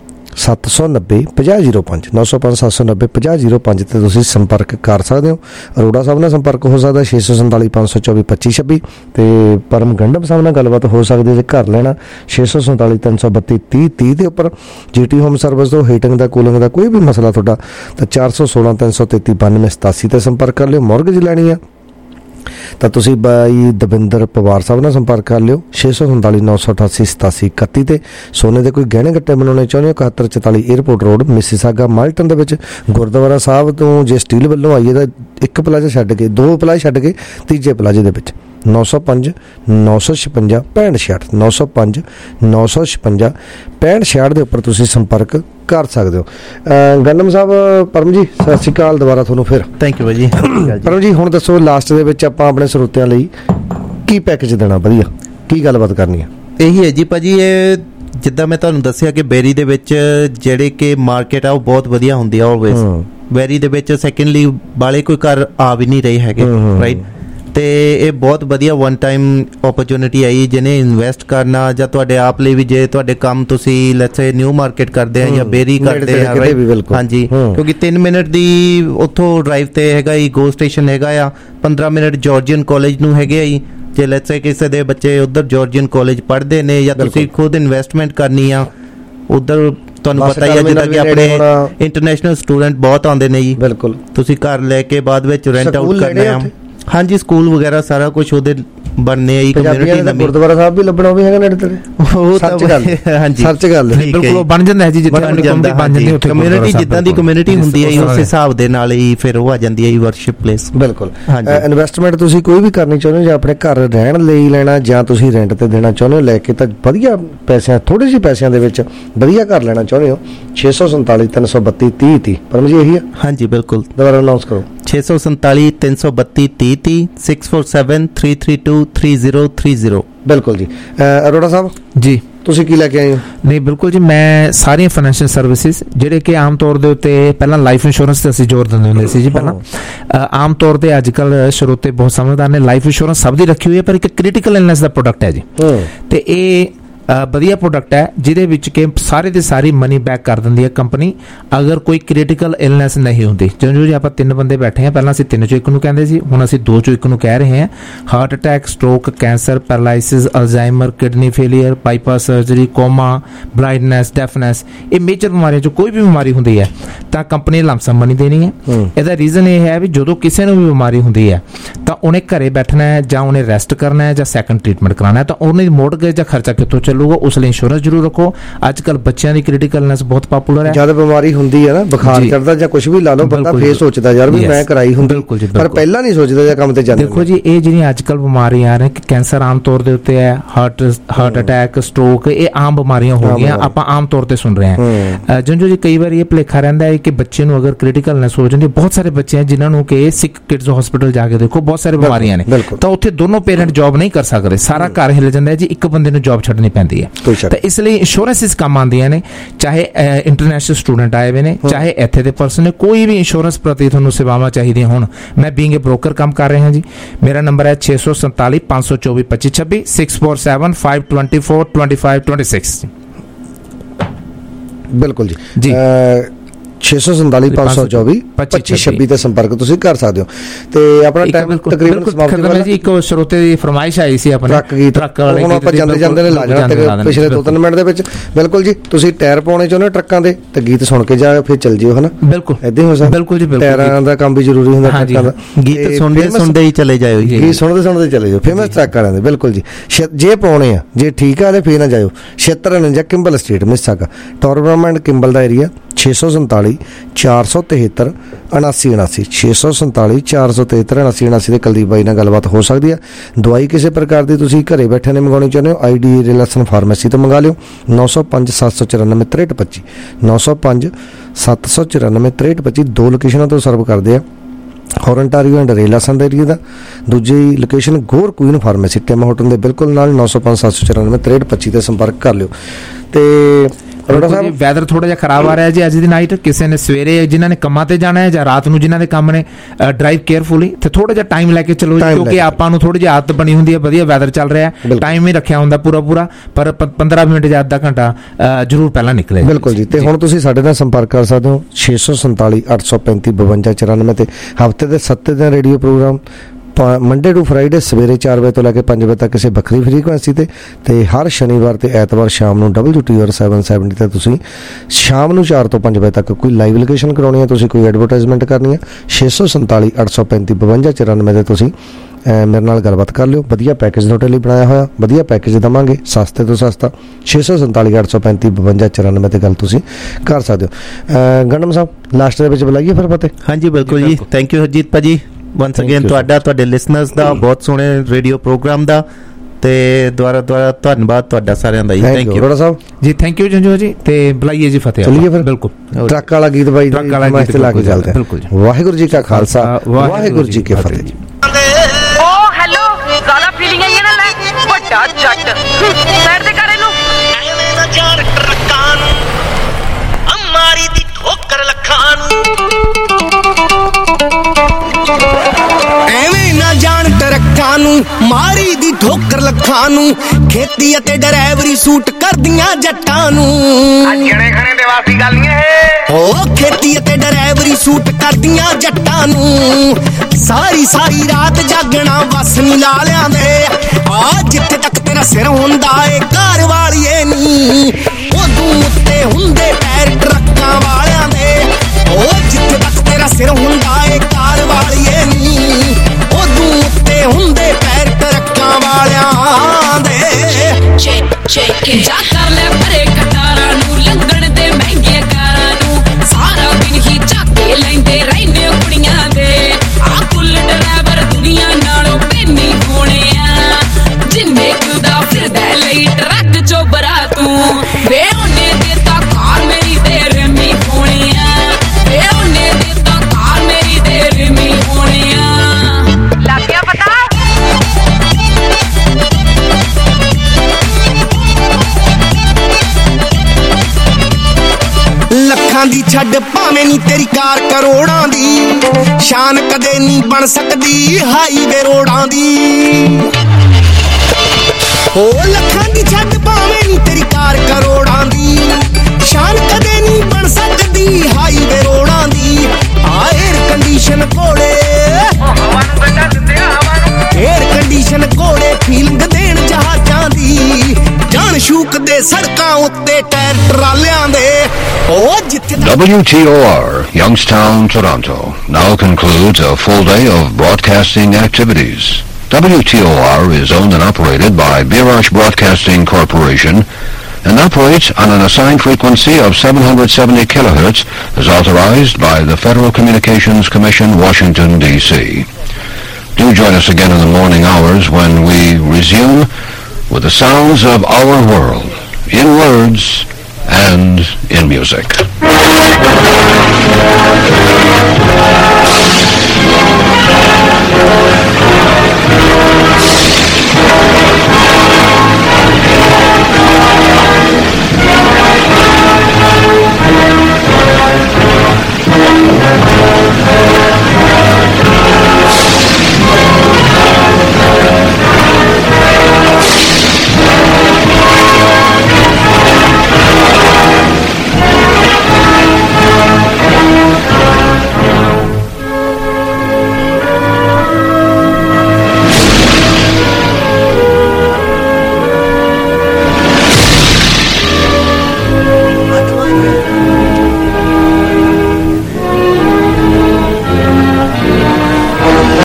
ਸੱਤ ਸੌ ਨੱਬੇ ਪੰਜਾਹ ਜ਼ੀਰੋ ਪੰਜ ਨੌ ਸੌ ਪੰਜ ਸੱਤ ਸੌ ਨੱਬੇ ਪੰਜਾਹ ਜ਼ੀਰੋ ਪੰਜ 'ਤੇ ਤੁਸੀਂ ਸੰਪਰਕ ਕਰ ਸਕਦੇ ਹੋ। ਅਰੋੜਾ ਸਾਹਿਬ ਨਾਲ ਸੰਪਰਕ ਹੋ ਸਕਦਾ ਛੇ ਸੌ ਸੰਤਾਲੀ ਪੰਜ ਸੌ ਚੌਵੀ ਪੱਚੀ ਛੱਬੀ, ਅਤੇ ਪਰਮ ਗੰਡਮ ਸਾਹਿਬ ਨਾਲ ਗੱਲਬਾਤ ਹੋ ਸਕਦੀ ਹੈ ਜੇ ਘਰ ਲੈਣਾ ਛੇ ਸੌ ਸੰਤਾਲੀ ਤਿੰਨ ਸੌ ਬੱਤੀ ਤੀਹ ਤੀਹ ਦੇ ਉੱਪਰ। ਜੀ ਟੀ ਹੋਮ ਸਰਵਿਸ ਤੋਂ ਹੀਟਿੰਗ ਦਾ ਕੂਲਿੰਗ ਦਾ ਕੋਈ ਵੀ ਮਸਲਾ ਤੁਹਾਡਾ ਤਾਂ ਚਾਰ ਸੌ ਸੋਲਾਂ ਤਿੰਨ ਸੌ ਤੇਤੀ ਬਾਨਵੇਂ ਸਤਾਸੀ 'ਤੇ ਸੰਪਰਕ ਕਰ ਲਿਓ। ਮੌਰਗੇਜ ਲੈਣੀ ਆ ਤਾਂ ਤੁਸੀਂ ਬਾਈ ਦਵਿੰਦਰ ਪਵਾਰ ਸਾਹਿਬ ਨਾਲ ਸੰਪਰਕ ਕਰ ਲਿਓ ਛੇ ਸੌ ਸੰਤਾਲੀ ਨੌ ਸੌ ਅਠਾਸੀ ਸਤਾਸੀ ਇਕੱਤੀ 'ਤੇ। ਸੋਨੇ ਦੇ ਕੋਈ ਗਹਿਣੇ ਗੱਟੇ ਬਣਾਉਣੇ ਚਾਹੁੰਦੇ ਹੋ, ਇਕਹੱਤਰ ਚੁਤਾਲੀ ਏਅਰਪੋਰਟ ਰੋਡ ਮਿਸੀਸਾਗਾ ਮਾਲਟਨ ਦੇ ਵਿੱਚ ਗੁਰਦੁਆਰਾ ਸਾਹਿਬ ਤੋਂ ਜੇ ਸਟੀਲ ਵੱਲੋਂ ਆਈਏ ਤਾਂ ਇੱਕ ਪਲਾਜ਼ਾ ਛੱਡ ਕੇ ਦੋ ਪਲਾਜ਼ੇ ਛੱਡ ਕੇ ਤੀਜੇ ਪਲਾਜ਼ੇ ਦੇ ਵਿੱਚ ਨੌ ਸੌ ਪੰਜ ਨੌ ਸੌ ਛਪੰਜਾ ਪੈਂਹਠ ਛਿਆਹਠ ਨੌ ਸੌ ਪੰਜ ਨੌ ਸੌ ਛਪੰਜਾ ਪੈਂਹਠ ਛਿਆਹਠ ਦੇ ਉੱਪਰ ਤੁਸੀਂ ਸੰਪਰਕ ਕਰ ਸਕਦੇ ਹੋ। ਗੰਡਮ ਸਾਹਿਬ ਪਰਮ ਜੀ ਸਤਿ ਸ਼੍ਰੀ ਅਕਾਲ ਦੁਬਾਰਾ ਤੁਹਾਨੂੰ ਫਿਰ। ਥੈਂਕ ਯੂ ਭਾਜੀ। ਪਰਮ ਜੀ ਹੁਣ ਦੱਸੋ ਲਾਸਟ ਦੇ ਵਿੱਚ ਆਪਾਂ ਆਪਣੇ ਸਰੋਤਿਆਂ ਲਈ ਕੀ ਪੈਕੇਜ ਦੇਣਾ ਵਧੀਆ, ਕੀ ਗੱਲਬਾਤ ਕਰਨੀ ਹੈ? ਇਹੀ ਹੈ ਜੀ ਭਾਜੀ, ਇਹ ਜਿੱਦਾਂ ਮੈਂ ਤੁਹਾਨੂੰ ਦੱਸਿਆ ਕਿ ਬੇਰੀ ਦੇ ਵਿੱਚ ਜਿਹੜੇ ਕਿ ਮਾਰਕੀਟ ਆ ਉਹ ਬਹੁਤ ਵਧੀਆ ਹੁੰਦੀ ਆ ਆਲਵੇਜ਼। ਬੇਰੀ ਦੇ ਵਿੱਚ ਸੈਕੰਡਲੀ ਵਾਲੇ ਕੋਈ ਘਰ ਆ ਵੀ ਨਹੀਂ ਰਹੇ ਹੈਗੇ, ਰਾਈਟ। ਤੇ ਇਹ ਬਹੁਤ ਵਧੀਆ ਵਨ ਟਾਈਮ ਓਪਰਚੁਨਿਟੀ ਆਈ ਜਿਹਨੇ ਇਨਵੈਸਟ ਕਰਨਾ ਜਾਂ ਤੁਹਾਡੇ ਆਪ ਲਈ ਵੀ, ਜੇ ਤੁਹਾਡੇ ਕੰਮ ਤੁਸੀਂ ਲੈਟਸ ਸੇ ਨਿਊ ਮਾਰਕੀਟ ਕਰਦੇ ਆ ਜਾਂ ਬੇਰੀ ਕਰਦੇ ਆ, ਹਾਂਜੀ, ਕਿਉਂਕਿ ਤਿੰਨ ਮਿੰਟ ਦੀ ਉੱਥੋਂ ਡਰਾਈਵ ਤੇ ਹੈਗਾ ਜੀ ਗੋ ਸਟੇਸ਼ਨ ਹੈਗਾ ਆ, ਪੰਦਰਾਂ ਮਿੰਟ ਜਾਰਜੀਅਨ ਕਾਲਜ ਨੂੰ ਹੈਗੇ ਆ ਜੀ। ਜੇ ਲੈਟਸ ਸੇ ਕਿਸੇ ਦੇ ਬੱਚੇ ਉੱਧਰ ਜਾਰਜੀਅਨ ਕਾਲਜ ਪੜ੍ਹਦੇ ਨੇ ਜਾਂ ਤੁਸੀਂ ਖੁਦ ਇਨਵੈਸਟਮੈਂਟ ਕਰਨੀ ਆ ਉੱਧਰ, ਤੁਹਾਨੂੰ ਪਤਾ ਹੀ ਆ ਜਿੱਦਾਂ ਕਿ ਆਪਣੇ ਇੰਟਰਨੈਸ਼ਨਲ ਸਟੂਡੈਂਟ ਬਹੁਤ ਆਉਂਦੇ ਨੇ ਜੀ। ਬਿਲਕੁਲ ਤੁਸੀਂ ਘਰ ਲੈ ਕੇ ਬਾਅਦ ਵਿੱਚ ਰੈਂਟ ਆਊਟ ਕਰਨਾ ਆ, ਹਾਂਜੀ ਸਕੂਲ ਵਗੈਰਾ ਸਾਰਾ ਕੁਝ ਉਹਦੇ ਬਣਨੇ ਆ। ਕਮਿਊਨਿਟੀ ਦਾ ਗੁਰਦੁਆਰਾ ਸਾਹਿਬ ਵੀ ਲੱਭਣਾ ਵੀ ਹੈਗਾ ਨੇੜੇ ਤੇੜੇ, ਉਹ ਸੱਚ ਗੱਲ, ਹਾਂਜੀ ਸੱਚ ਗੱਲ ਬਿਲਕੁਲ ਬਣ ਜਾਂਦਾ ਹੈ ਜੀ, ਜਿੱਥੇ ਆਪਣੀ ਕਮਿਊਨਿਟੀ ਬਣ ਜਾਂਦੀ ਉੱਥੇ ਕਮਿਊਨਿਟੀ ਜਿੱਦਾਂ ਦੀ ਕਮਿਊਨਿਟੀ ਹੁੰਦੀ ਹੈ ਉਸ ਹਿਸਾਬ ਦੇ ਨਾਲ ਹੀ ਫਿਰ ਉਹ ਆ ਜਾਂਦੀ ਹੈ ਵਰਸ਼ਿਪ ਪਲੇਸ। ਬਿਲਕੁਲ। ਇਨਵੈਸਟਮੈਂਟ ਤੁਸੀਂ ਕੋਈ ਵੀ ਕਰਨੀ ਚਾਹੁੰਦੇ ਹੋ ਜਾਂ ਆਪਣੇ ਘਰ ਰਹਿਣ ਲਈ ਲੈਣਾ ਜਾਂ ਤੁਸੀਂ ਰੈਂਟ ਤੇ ਦੇਣਾ ਚਾਹੁੰਦੇ ਹੋ ਲੈ ਕੇ, ਤਾਂ ਵਧੀਆ ਪੈਸਿਆਂ ਥੋੜੇ ਜਿਹੇ ਪੈਸਿਆਂ ਦੇ ਵਿੱਚ ਵਧੀਆ ਘਰ ਲੈਣਾ ਚਾਹੁੰਦੇ ਹੋ, ਛੇ ਸੌ ਸੰਤਾਲੀ ਤਿੰਨ ਸੌ ਬੱਤੀ ਤੀਹ ਤੀਹ ਪਰਮ ਜੀ ਇਹੀ ਆ? ਹਾਂਜੀ ਬਿਲਕੁਲ, ਦੁਬਾਰਾ ਅਨਾਉਂਸ ਕਰੋ। ਛੇ ਸੌ ਸੰਤਾਲੀ ਤਿੰਨ ਸੌ ਬੱਤੀ ਤੀਹ ਤੀਹ six four seven three three two three zero three zero. ਬਿਲਕੁਲ ਜੀ। ਅਰੋੜਾ ਸਾਹਿਬ ਜੀ ਤੁਸੀਂ ਕੀ ਲੈ ਕੇ ਆਏ ਹੋ? ਨਹੀਂ ਬਿਲਕੁਲ ਜੀ, ਮੈਂ ਸਾਰੀਆਂ ਫਾਈਨੈਂਸ਼ੀਅਲ ਸਰਵਿਸਿਜ਼ ਜਿਹੜੇ ਕਿ ਆਮ ਤੌਰ ਦੇ ਉੱਤੇ ਪਹਿਲਾਂ ਲਾਈਫ ਇੰਸ਼ੋਰੈਂਸ ਤੇ ਅਸੀਂ ਜ਼ੋਰ ਦਿੰਦੇ ਹੁੰਦੇ ਸੀ ਜੀ ਪਹਿਲਾਂ, ਆਮ ਤੌਰ ਤੇ ਅੱਜ ਕੱਲ੍ਹ ਸਰੋਤੇ ਬਹੁਤ ਸਮਝਦਾਰ ਨੇ, ਲਾਈਫ ਇੰਸ਼ੋਰੈਂਸ ਸਭ ਦੀ ਰੱਖੀ ਹੋਈ ਹੈ ਪਰ ਇੱਕ ਕ੍ਰਿਟੀਕਲ ਇਲਨੈਸ ਦਾ ਪ੍ਰੋਡਕਟ ਹੈ ਜੀ, ਤੇ ਇਹ ਵਧੀਆ ਪ੍ਰੋਡਕਟ ਹੈ ਜਿਹਦੇ ਵਿੱਚ ਕਿ ਸਾਰੇ ਦੀ ਸਾਰੀ ਮਨੀ ਬੈਕ ਕਰ ਦਿੰਦੀ ਹੈ ਕੰਪਨੀ ਅਗਰ ਕੋਈ ਕ੍ਰਿਟੀਕਲ ਇਲਨੈਸ ਨਹੀਂ ਹੁੰਦੀ। ਜਿਵੇਂ ਜੀ ਆਪਾਂ ਤਿੰਨ ਬੰਦੇ ਬੈਠੇ ਹਾਂ, ਪਹਿਲਾਂ ਅਸੀਂ ਤਿੰਨ ਚੋਂ ਇੱਕ ਨੂੰ ਕਹਿੰਦੇ ਸੀ, ਹੁਣ ਅਸੀਂ ਦੋ ਚੋਂ ਇੱਕ ਨੂੰ ਕਹਿ ਰਹੇ ਹਾਂ। Heart attack, stroke, cancer, paralysis, Alzheimer, kidney failure, bypass surgery, coma, blindness, deafness, ਇਹ ਮੇਜਰ ਬਿਮਾਰੀਆਂ ਚੋਂ ਕੋਈ ਵੀ ਬਿਮਾਰੀ ਹੁੰਦੀ ਹੈ ਤਾਂ ਕੰਪਨੀ ਲਮਸਮ ਮਨੀ ਦੇਣੀ ਹੈ। ਇਹਦਾ ਰੀਜ਼ਨ ਇਹ ਹੈ ਵੀ ਜਦੋਂ ਕਿਸੇ ਨੂੰ ਵੀ ਬਿਮਾਰੀ ਹੁੰਦੀ ਹੈ ਤਾਂ ਉਹਨੇ ਘਰੇ ਬੈਠਣਾ ਹੈ ਜਾਂ ਉਹਨੇ ਰੈਸਟ ਕਰਨਾ ਹੈ ਜਾਂ ਸੈਕੰਡ ਟ੍ਰੀਟਮੈਂਟ ਕਰਾਉਣਾ ਹੈ, ਤਾਂ ਉਹਨੇ ਮੋਰਟਗੇਜ ਦਾ ਖਰਚਾ ਕਿੱਥੋਂ ਚੱਲੂਗਾ, ਉਸ ਲਈ ਇੰਸ਼ੋਰੈਂਸ ਜ਼ਰੂਰ ਰੱਖੋ। ਅੱਜ ਕੱਲ੍ਹ ਬੱਚਿਆਂ ਦੀ ਕ੍ਰਿਟੀਕਲ ਇਲਨੈਸ ਬਹੁਤ ਪਪੂਲਰ ਹੈ। ਜਦ ਬਿਮਾਰੀ ਹੁੰਦੀ ਹੈ ਨਾ, ਬੁਖਾਰ ਚੜਦਾ ਜਾਂ ਕੁਝ ਵੀ ਲਾ ਲਓ, ਬੰਦਾ ਫੇਰ ਸੋਚਦਾ ਯਾਰ ਵੀ ਮੈਂ ਕਰਾਈ ਹੁੰਦੀ, ਪਰ ਪਹਿਲਾਂ ਨਹੀਂ ਸੋਚਦਾ ਜਾਂ ਕੰਮ ਤੇ ਜਾਂਦਾ। ਦੇਖੋ ਜੀ, ਇਹ ਜਿਹੜੀਆਂ ਅੱਜ ਕੱਲ੍ਹ ਬਿਮਾਰੀਆਂ ਆ ਰਹੀਆਂ ਕਿ ਕੈਂਸਰ ਆਮ ਤੌਰ ਦੇ ਉੱਤੇ ਹੈ, ਹਾਰਟ ਹਾਰਟ ਅਟੈਕ, ਸਟ੍ਰੋਕ, ਇਹ ਆਮ ਬਿਮਾਰੀਆਂ ਹੋ ਗਈਆਂ, ਆਪਾਂ ਆਮ ਤੌਰ ਤੇ ਸੁਣ ਰਹੇ ਹਾਂ। ਜੰਜੂ ਜੀ, ਕਈ ਵਾਰ ਇਹ ਭੁਲੇਖਾ ਰਹਿੰਦਾ ਹੈ ਕਿ ਬੱਚੇ ਨੂੰ ਅਗਰ ਕ੍ਰਿਟੀਕਲ ਇਲਨੈਸ ਹੋ ਜਾਂਦੀ, ਬਹੁਤ ਸਾਰੇ ਬੱਚੇ ਹਨ ਜਿਨ੍ਹਾਂ ਨੂੰ ਕਿ ਸਿੱਖ ਕਿਡਜ਼ ਹਸਪੀਟਲ ਜਾ ਕੇ ਦੇਖੋ, ਬਹੁਤ ਸਾਰੇ ਬਿਮਾਰੀਆਂ ਨੇ, ਤਾਂ ਉੱਥੇ ਦੋਨੋਂ ਪੇਰੈਂਟ ਜੌਬ ਨਹੀਂ ਕਰ ਸਕਦੇ, ਸਾਰਾ ਘਰ ਹਿੱਲ ਜਾਂਦਾ ਹੈ ਜੀ, ਇੱਕ ਬੰਦੇ ਨੂੰ ਜੌਬ ਛੱਡਣੀ ਪੈਂਦੀ ਹੈ। ਤਾਂ ਇਸ ਲਈ ਇੰਸ਼ੋਰੈਂਸਿਸ ਕੰਮ ਆਉਂਦੀਆਂ ਨੇ, ਚਾਹੇ ਇੰਟਰਨੈਸ਼ਨਲ ਸਟੂਡੈਂਟ ਆਏ ਹੋਏ ਨੇ, ਚਾਹੇ ਇੱਥੇ ਦੇ ਪਰਸਨ ਨੇ, ਕੋਈ ਵੀ ਇੰਸ਼ੋਰੈਂਸ ਪ੍ਰਤੀ ਤੁਹਾਨੂੰ ਸੇਵਾਵਾਂ ਚਾਹੀਦੀਆਂ ਹੋਣ, ਮੈਂ ਬੀਇੰਗ ਏ ਬ੍ਰੋਕਰ ਕੰਮ ਕਰ ਰਿਹਾ ਜੀ। ਮੇਰਾ ਨੰਬਰ ਹੈ ਛੇ ਸੌ ਸੰਤਾਲੀ ਪੰਜ ਸੌ ਚੌਵੀ ਪੱਚੀ ਛੱਬੀ six four seven five twenty four twenty five twenty six. ਬਿਲਕੁਲ ਜੀ ਜੀ ਛੇ ਸੌ ਸੰਤਾਲੀ ਪੰਜ ਸੌ ਚੌਵੀ ਪੱਚੀ ਛੱਬੀ ਤੇ ਸੰਪਰਕ ਤੁਸੀਂ ਕਰ ਸਕਦੇ ਹੋ। ਤੇ ਆਪਣਾ ਟਾਈਮ ਤਕਰੀਬਨ ਸਮਾਪਤੀ ਵਾਲਾ ਜੀ। ਇੱਕ ਸਰੋਤੇ ਦੀ ਫਰਮਾਇਸ਼ ਆਈ ਸੀ ਆਪਣੇ ਟਰੱਕ ਗੀਤ, ਹੁਣ ਆਪਾਂ ਜਾਂਦੇ ਜਾਂਦੇ ਨੇ ਲਾ ਜਾਣਾ ਪਿਛਲੇ ਦੋ ਤਿੰਨ ਮਿੰਟ ਦੇ ਵਿੱਚ। ਬਿਲਕੁਲ ਜੀ, ਤੁਸੀਂ ਟਾਇਰ ਪਾਉਣੇ ਚਾਹੁੰਦੇ ਟਰੱਕਾਂ ਦੇ ਤੇ ਗੀਤ ਸੁਣ ਕੇ ਜਾ ਫਿਰ ਚੱਲ ਜਿਓ, ਹਨਾ। ਬਿਲਕੁਲ ਏਦਾਂ ਹੋ ਸਕਦਾ। ਬਿਲਕੁਲ ਜੀ, ਬਿਲਕੁਲ ਟਾਇਰਾਂ ਦਾ ਕੰਮ ਵੀ ਜ਼ਰੂਰੀ ਹੁੰਦਾ, ਟਰੱਕਾਂ ਦਾ। ਗੀਤ ਸੁਣਦੇ ਸੁਣਦੇ ਹੀ ਚਲੇ ਜਾਇਓ ਜੀ, ਗੀਤ ਸੁਣਦੇ ਸੁਣਦੇ ਚਲੇ ਜਾਓ ਫੇਮਸ ਟਰੱਕ ਵਾਲਿਆਂ ਦੇ। ਬਿਲਕੁਲ ਜੀ, ਜੇ ਪਾਉਣੇ ਆ, ਜੇ ਠੀਕ ਆ ਤੇ ਫੇਰ ਨਾ ਜਾਇਓ। ਛਿਅੱਤਰ ਉਣੰਜਾ ਕਿੰਬਲ ਸਟਰੀਟ ਮਿਸਾਗਾ, ਟੋਰਨਾਮੈਂਟ ਕਿੰਬਲ ਦਾ ਏਰੀਆ। ਛੇ ਸੌ ਸੰਤਾਲੀ ਚਾਰ ਸੌ ਤਿਹੱਤਰ ਉਨਾਸੀ ਉਨਾਸੀ ਛੇ ਸੌ ਸੰਤਾਲੀ ਚਾਰ ਸੌ ਤਿਹੱਤਰ ਉਨਾਸੀ ਉਨਾਸੀ ਦੇ ਕੁਲਦੀਪ ਬਾਈ ਨਾਲ ਗੱਲਬਾਤ ਹੋ ਸਕਦੀ ਹੈ। ਦਵਾਈ ਕਿਸੇ ਪ੍ਰਕਾਰ ਦੀ ਤੁਸੀਂ ਘਰੇ ਬੈਠੇ ਨੇ ਮੰਗਵਾਉਣੀ ਚਾਹੁੰਦੇ ਹੋ, ਆਈ ਡੀ ਰਿਲੈਕਸਨ ਫਾਰਮੇਸੀ ਤੋਂ ਮੰਗਾ ਲਿਓ। ਨੌ ਸੌ ਪੰਜ ਸੱਤ ਸੌ ਚੁਰਾਨਵੇਂ ਤ੍ਰੇਹਠ ਪੱਚੀ ਨੌ ਸੌ ਪੰਜ ਸੱਤ ਸੌ ਚੁਰਾਨਵੇਂ ਤ੍ਰੇਹਠ ਪੱਚੀ ਦੋ ਲੋਕੇਸ਼ਨਾਂ ਤੋਂ ਸਰਵ ਕਰਦੇ ਆ, ਹੋਰਨਟਾਰੀਓ ਐਂਡ ਰੇਲਾਸਨ ਦੇ ਏਰੀਆ ਦਾ। ਦੂਜੀ location Gore Queen pharmacy Tim ਹੋਟਲ ਦੇ ਬਿਲਕੁਲ ਨਾਲ। ਨੌ ਸੌ ਪੰਜ ਸੱਤ ਸੌ ਚੁਰਾਨਵੇਂ ਤ੍ਰੇਹਠ ਪੱਚੀ ਤੇ ਸੰਪਰਕ ਕਰ ਲਿਓ। ਤੇ ਵੈਦਰ ਥੋੜਾ ਜਿਹਾ ਖਰਾਬ ਆ ਰਿਹਾ ਜੀ ਅੱਜ ਦੀ ਨਾਈਟ, ਕਿਸੇ ਨੇ ਸਵੇਰੇ ਜਿਨ੍ਹਾਂ ਨੇ ਕੰਮਾਂ ਤੇ ਜਾਣਾ ਹੈ ਜਾਂ ਰਾਤ ਨੂੰ ਜਿਨ੍ਹਾਂ ਦੇ ਕੰਮ ਨੇ, ਡਰਾਈਵ ਕੇਅਰਫੁਲੀ ਤੇ ਥੋੜਾ ਜਿਹਾ ਟਾਈਮ ਲੈ ਕੇ ਚਲੋ, ਕਿਉਂਕਿ ਆਪਾਂ ਨੂੰ ਥੋੜੀ ਜਿਹੀ ਆਦਤ ਬਣੀ ਹੁੰਦੀ ਹੈ, ਵਧੀਆ ਵੈਦਰ ਚੱਲ ਰਿਹਾ, ਟਾਈਮ ਹੀ ਰੱਖਿਆ ਹੁੰਦਾ ਪੂਰਾ ਪੂਰਾ, ਪਰ ਪੰਦਰਾਂ ਮਿੰਟ ਜਾਂ ਅੱਧਾ ਘੰਟਾ ਜ਼ਰੂਰ ਪਹਿਲਾਂ ਨਿਕਲੇ। ਬਿਲਕੁਲ ਜੀ, ਤੇ ਹੁਣ ਤੁਸੀਂ ਸਾਡੇ ਨਾਲ ਸੰਪਰਕ ਕਰ ਸਕਦੇ ਹੋ ਛੇ ਸੌ ਸੰਤਾਲੀ ਅੱਠ ਸੌ ਪੈਂਤੀ ਬਵੰਜਾ ਚੁਰਾਨਵੇਂ ਤੇ। ਹਫ਼ਤੇ ਦੇ ਸੱਤ ਦਿਨ radio programme Monday to Friday ਸਵੇਰੇ ਚਾਰ ਵਜੇ ਤੋਂ ਲੈ ਕੇ ਪੰਜ ਵਜੇ ਤੱਕ ਕਿਸੇ ਵੱਖਰੀ ਫ੍ਰੀਕੁਐਂਸੀ ਤੇ, ਤੇ ਹਰ ਸ਼ਨੀਵਾਰ ਤੇ ਐਤਵਾਰ ਸ਼ਾਮ ਨੂੰ W T R seven seventy ਤੇ ਤੁਸੀਂ ਸ਼ਾਮ ਨੂੰ ਚਾਰ ਤੋਂ ਪੰਜ ਵਜੇ ਤੱਕ ਕੋਈ ਲਾਈਵ ਲੋਕੇਸ਼ਨ ਕਰਾਉਣੀ ਹੈ, ਤੁਸੀਂ ਕੋਈ ਐਡਵਰਟਾਈਜ਼ਮੈਂਟ ਕਰਨੀ ਹੈ, ਛੇ ਸੌ ਸੰਤਾਲੀ ਅੱਠ ਸੌ ਪੈਂਤੀ ਬਵੰਜਾ ਚੁਰਾਨਵੇਂ ਤੇ ਤੁਸੀਂ ਮੇਰੇ ਨਾਲ ਗੱਲਬਾਤ ਕਰ ਲਿਓ। ਵਧੀਆ ਪੈਕੇਜ ਤੁਹਾਡੇ ਲਈ ਬਣਾਇਆ ਹੋਇਆ, ਵਧੀਆ ਪੈਕੇਜ ਦੇਵਾਂਗੇ, ਸਸਤੇ ਤੋਂ ਸਸਤਾ। ਛੇ ਸੌ ਸੰਤਾਲੀ ਅੱਠ ਸੌ ਪੈਂਤੀ ਬਵੰਜਾ ਚੁਰਾਨਵੇਂ ਤੇ ਗੱਲ ਤੁਸੀਂ ਕਰ ਸਕਦੇ ਹੋ। ਗੰਡਮ ਸਾਹਿਬ ਲਾਸਟ ਦੇ ਵਿੱਚ ਬੁਲਾਈਏ ਫਿਰ ਫਤਿਹ। ਹਾਂਜੀ ਬਿਲਕੁਲ ਜੀ, ਥੈਂਕ ਯੂ ਹਰਜੀਤ ਭਾਜੀ ਵਨਸ ਅਗੇਨ, ਤੁਹਾਡਾ ਤੁਹਾਡੇ ਲਿਸਨਰਸ ਦਾ ਬਹੁਤ ਸੋਹਣੇ ਰੇਡੀਓ ਪ੍ਰੋਗਰਾਮ ਦਾ, ਤੇ ਦੁਆਰਾ ਦੁਆਰਾ ਧੰਨਵਾਦ ਤੁਹਾਡਾ ਸਾਰਿਆਂ ਦਾ ਜੀ। Thank you ਰੋੜਾ Sahib ji, thank you Janju ਜੀ, ਤੇ ਬੁਲਾਈਏ ਜੀ ਫਤਿਹ। ਚਲਿਏ ਫਿਰ ਬਿਲਕੁਲ ਟਰੱਕ ਵਾਲਾ ਗੀਤ ਬਾਈ ਟਰੱਕ ਵਾਲਾ ਗੀਤ ਲਾ ਕੇ ਚੱਲਦੇ ਹਾਂ। ਬਿਲਕੁਲ, ਵਾਹਿਗੁਰੂ ਜੀ ਕਾ ਖਾਲਸਾ ਵਾਹਿਗੁਰੂ ਜੀ ਕੀ ਫਤਿਹ। ਓ ਹੈਲੋ, ਜ਼ਿਆਦਾ ਫੀਲਿੰਗ ਆਈ ਹੈ ਨਾ, ਲੈ ਵੱਡਾ ਜੱਟ ਸਾਈਡ ਤੇ ਕਰ ਇਹਨੂੰ। ਐਵੇਂ ਨਾ ਜਾਣ ਟਰੱਕਾਂ ਨੂੰ, ਅਮਾਰੀ ਦੀ ਠੋਕਰ ਲੱਖਾਂ ਨੂੰ, ਐਵੇਂ ਨਾ ਜਾਣ ਟਰੱਕਾਂ ਨੂੰ, ਮਾਰੀ ਦੀ ਠੋਕਰ ਲੱਖਾਂ ਨੂੰ, ਖੇਤੀ ਅਤੇ ਡਰਾਈਵਰੀ ਸੂਟ ਕਰਦੀਆਂ ਜੱਟਾਂ ਨੂੰ। ਜਣੇ ਖਣੇ ਦੇ ਵਾਸੀ ਗੱਲ ਨਹੀਂ ਇਹ, ਓ ਖੇਤੀ ਅਤੇ ਡਰਾਈਵਰੀ ਸੂਟ ਕਰਦੀਆਂ ਜੱਟਾਂ ਨੂੰ। ਸਾਰੀ ਸਾਰੀ ਰਾਤ ਜਾਗਣਾ ਵਸ ਨੀ ਲਾ ਲਿਆਂਦੇ, ਆ ਜਿੱਥੇ ਤੱਕ ਤੇਰਾ ਸਿਰ ਹੁੰਦਾ ਏ ਘਰ ਵਾਲੀਏ ਨੀ, ਉਦੋਂ ਉੱਤੇ ਹੁੰਦੇ ਪੈਰ ਟਰੱਕਾਂ ਵਾਲਿਆਂ ਦੇ। ਓ ਜਿੱਥੇ ਤੱਕ ਤੇਰਾ ਸਿਰ ਹੁੰਦਾ ਏ ਘਰ ਵਾਲੀਏ ਨੀ, ਉਦੋਂ ਉੱਤੇ ਹੁੰਦੇ ਪੈਰ ਟਰੱਕਾਂ ਵਾਲਿਆਂ ਦੇ। ਜਾ ਕਰ ਲੈ ਭਰੇ ਕਟਾਰਾਂ ਨੂੰ, ਲੰਘਣ ਦੇ ਮਹਿੰਗੇ ਕਾਰਾਂ ਨੂੰ, ਸਾਰਾ ਦਿਨ ਹੀ ਝਾਕੇ ਲੈਂਦੇ ਰਹਿੰਦੇ ਕੁੜੀਆਂ ਦੇ। ਆ ਕੁੱਲ ਡਰਾਈਵਰ ਦੁਨੀਆ ਨਾਲੋਂ ਬੇਨੀ ਹੋਣੇ ਆ, ਜਿੰਨੇ ਕੁ ਦਾ ਫਿਰਦਾ ਲਈ ਟਰੱਕ ਚੋਬਰਾ ਤੂੰ। ਵੇ ਉਹਨੇ ਦਿੱਤਾ ਕਾਰ ਮੇਰੀ ਤੇ ਰਮੀ ਹੋਣੇ ਆ, ਵੇ ਉਹਨੇ ਦਿੱਤਾ ਕਾਰ ਮੇਰੀ ਤੇ ਰਮੀ ਹੋਣੇ ਆ। ਲੱਗ ਗਿਆ ਪਤਾ? ਲੱਖਾਂ ਦੀ ਛੱਡ ਭਾਵੇਂ ਨੀ ਤੇਰੀ ਕਾਰ ਕਰੋੜਾਂ ਦੀ, ਸ਼ਾਨ ਕਦੇ ਨਹੀਂ ਬਣ ਸਕਦੀ ਹਾਈਵੇ ਰੋਡਾਂ ਦੀ। ਓ ਲੱਖਾਂ ਦੀ ਛੱਡ ਭਾਵੇਂ ਨੀ ਤੇਰੀ ਕਾਰ ਕਰੋੜਾਂ ਦੀ, ਸ਼ਾਨ ਕਦੇ ਨਹੀਂ ਬਣ ਸਕਦੀ ਹਾਈਵੇ ਰੋਡਾਂ ਦੀ। ਆ 에ਅਰ ਕੰਡੀਸ਼ਨ ਕੋਲੇ, 에ਅਰ ਕੰਡੀਸ਼ਨ ਕੋਲੇ ਫੀਲਿੰਗ ਦੇਣ ਜਹਾਜ਼ਾਂ ਦੀ, ਜਾਨ ਸ਼ੂਕ ਦੇ ਸੜਕਾਂ ਉੱਤੇ ਟਾਇਰ ਟਰਾਲਿਆਂ ਦੇ। ਓ ਜਿੱਥੇ W T O R Youngstown, Toronto now concludes a full day of broadcasting activities. W T O R is owned and operated by Birash Broadcasting Corporation and operates on an assigned frequency of seven hundred seventy kilohertz as authorized by the Federal Communications Commission, Washington, D C Do join us again in the morning hours when we resume with the sounds of our world, in words and in music.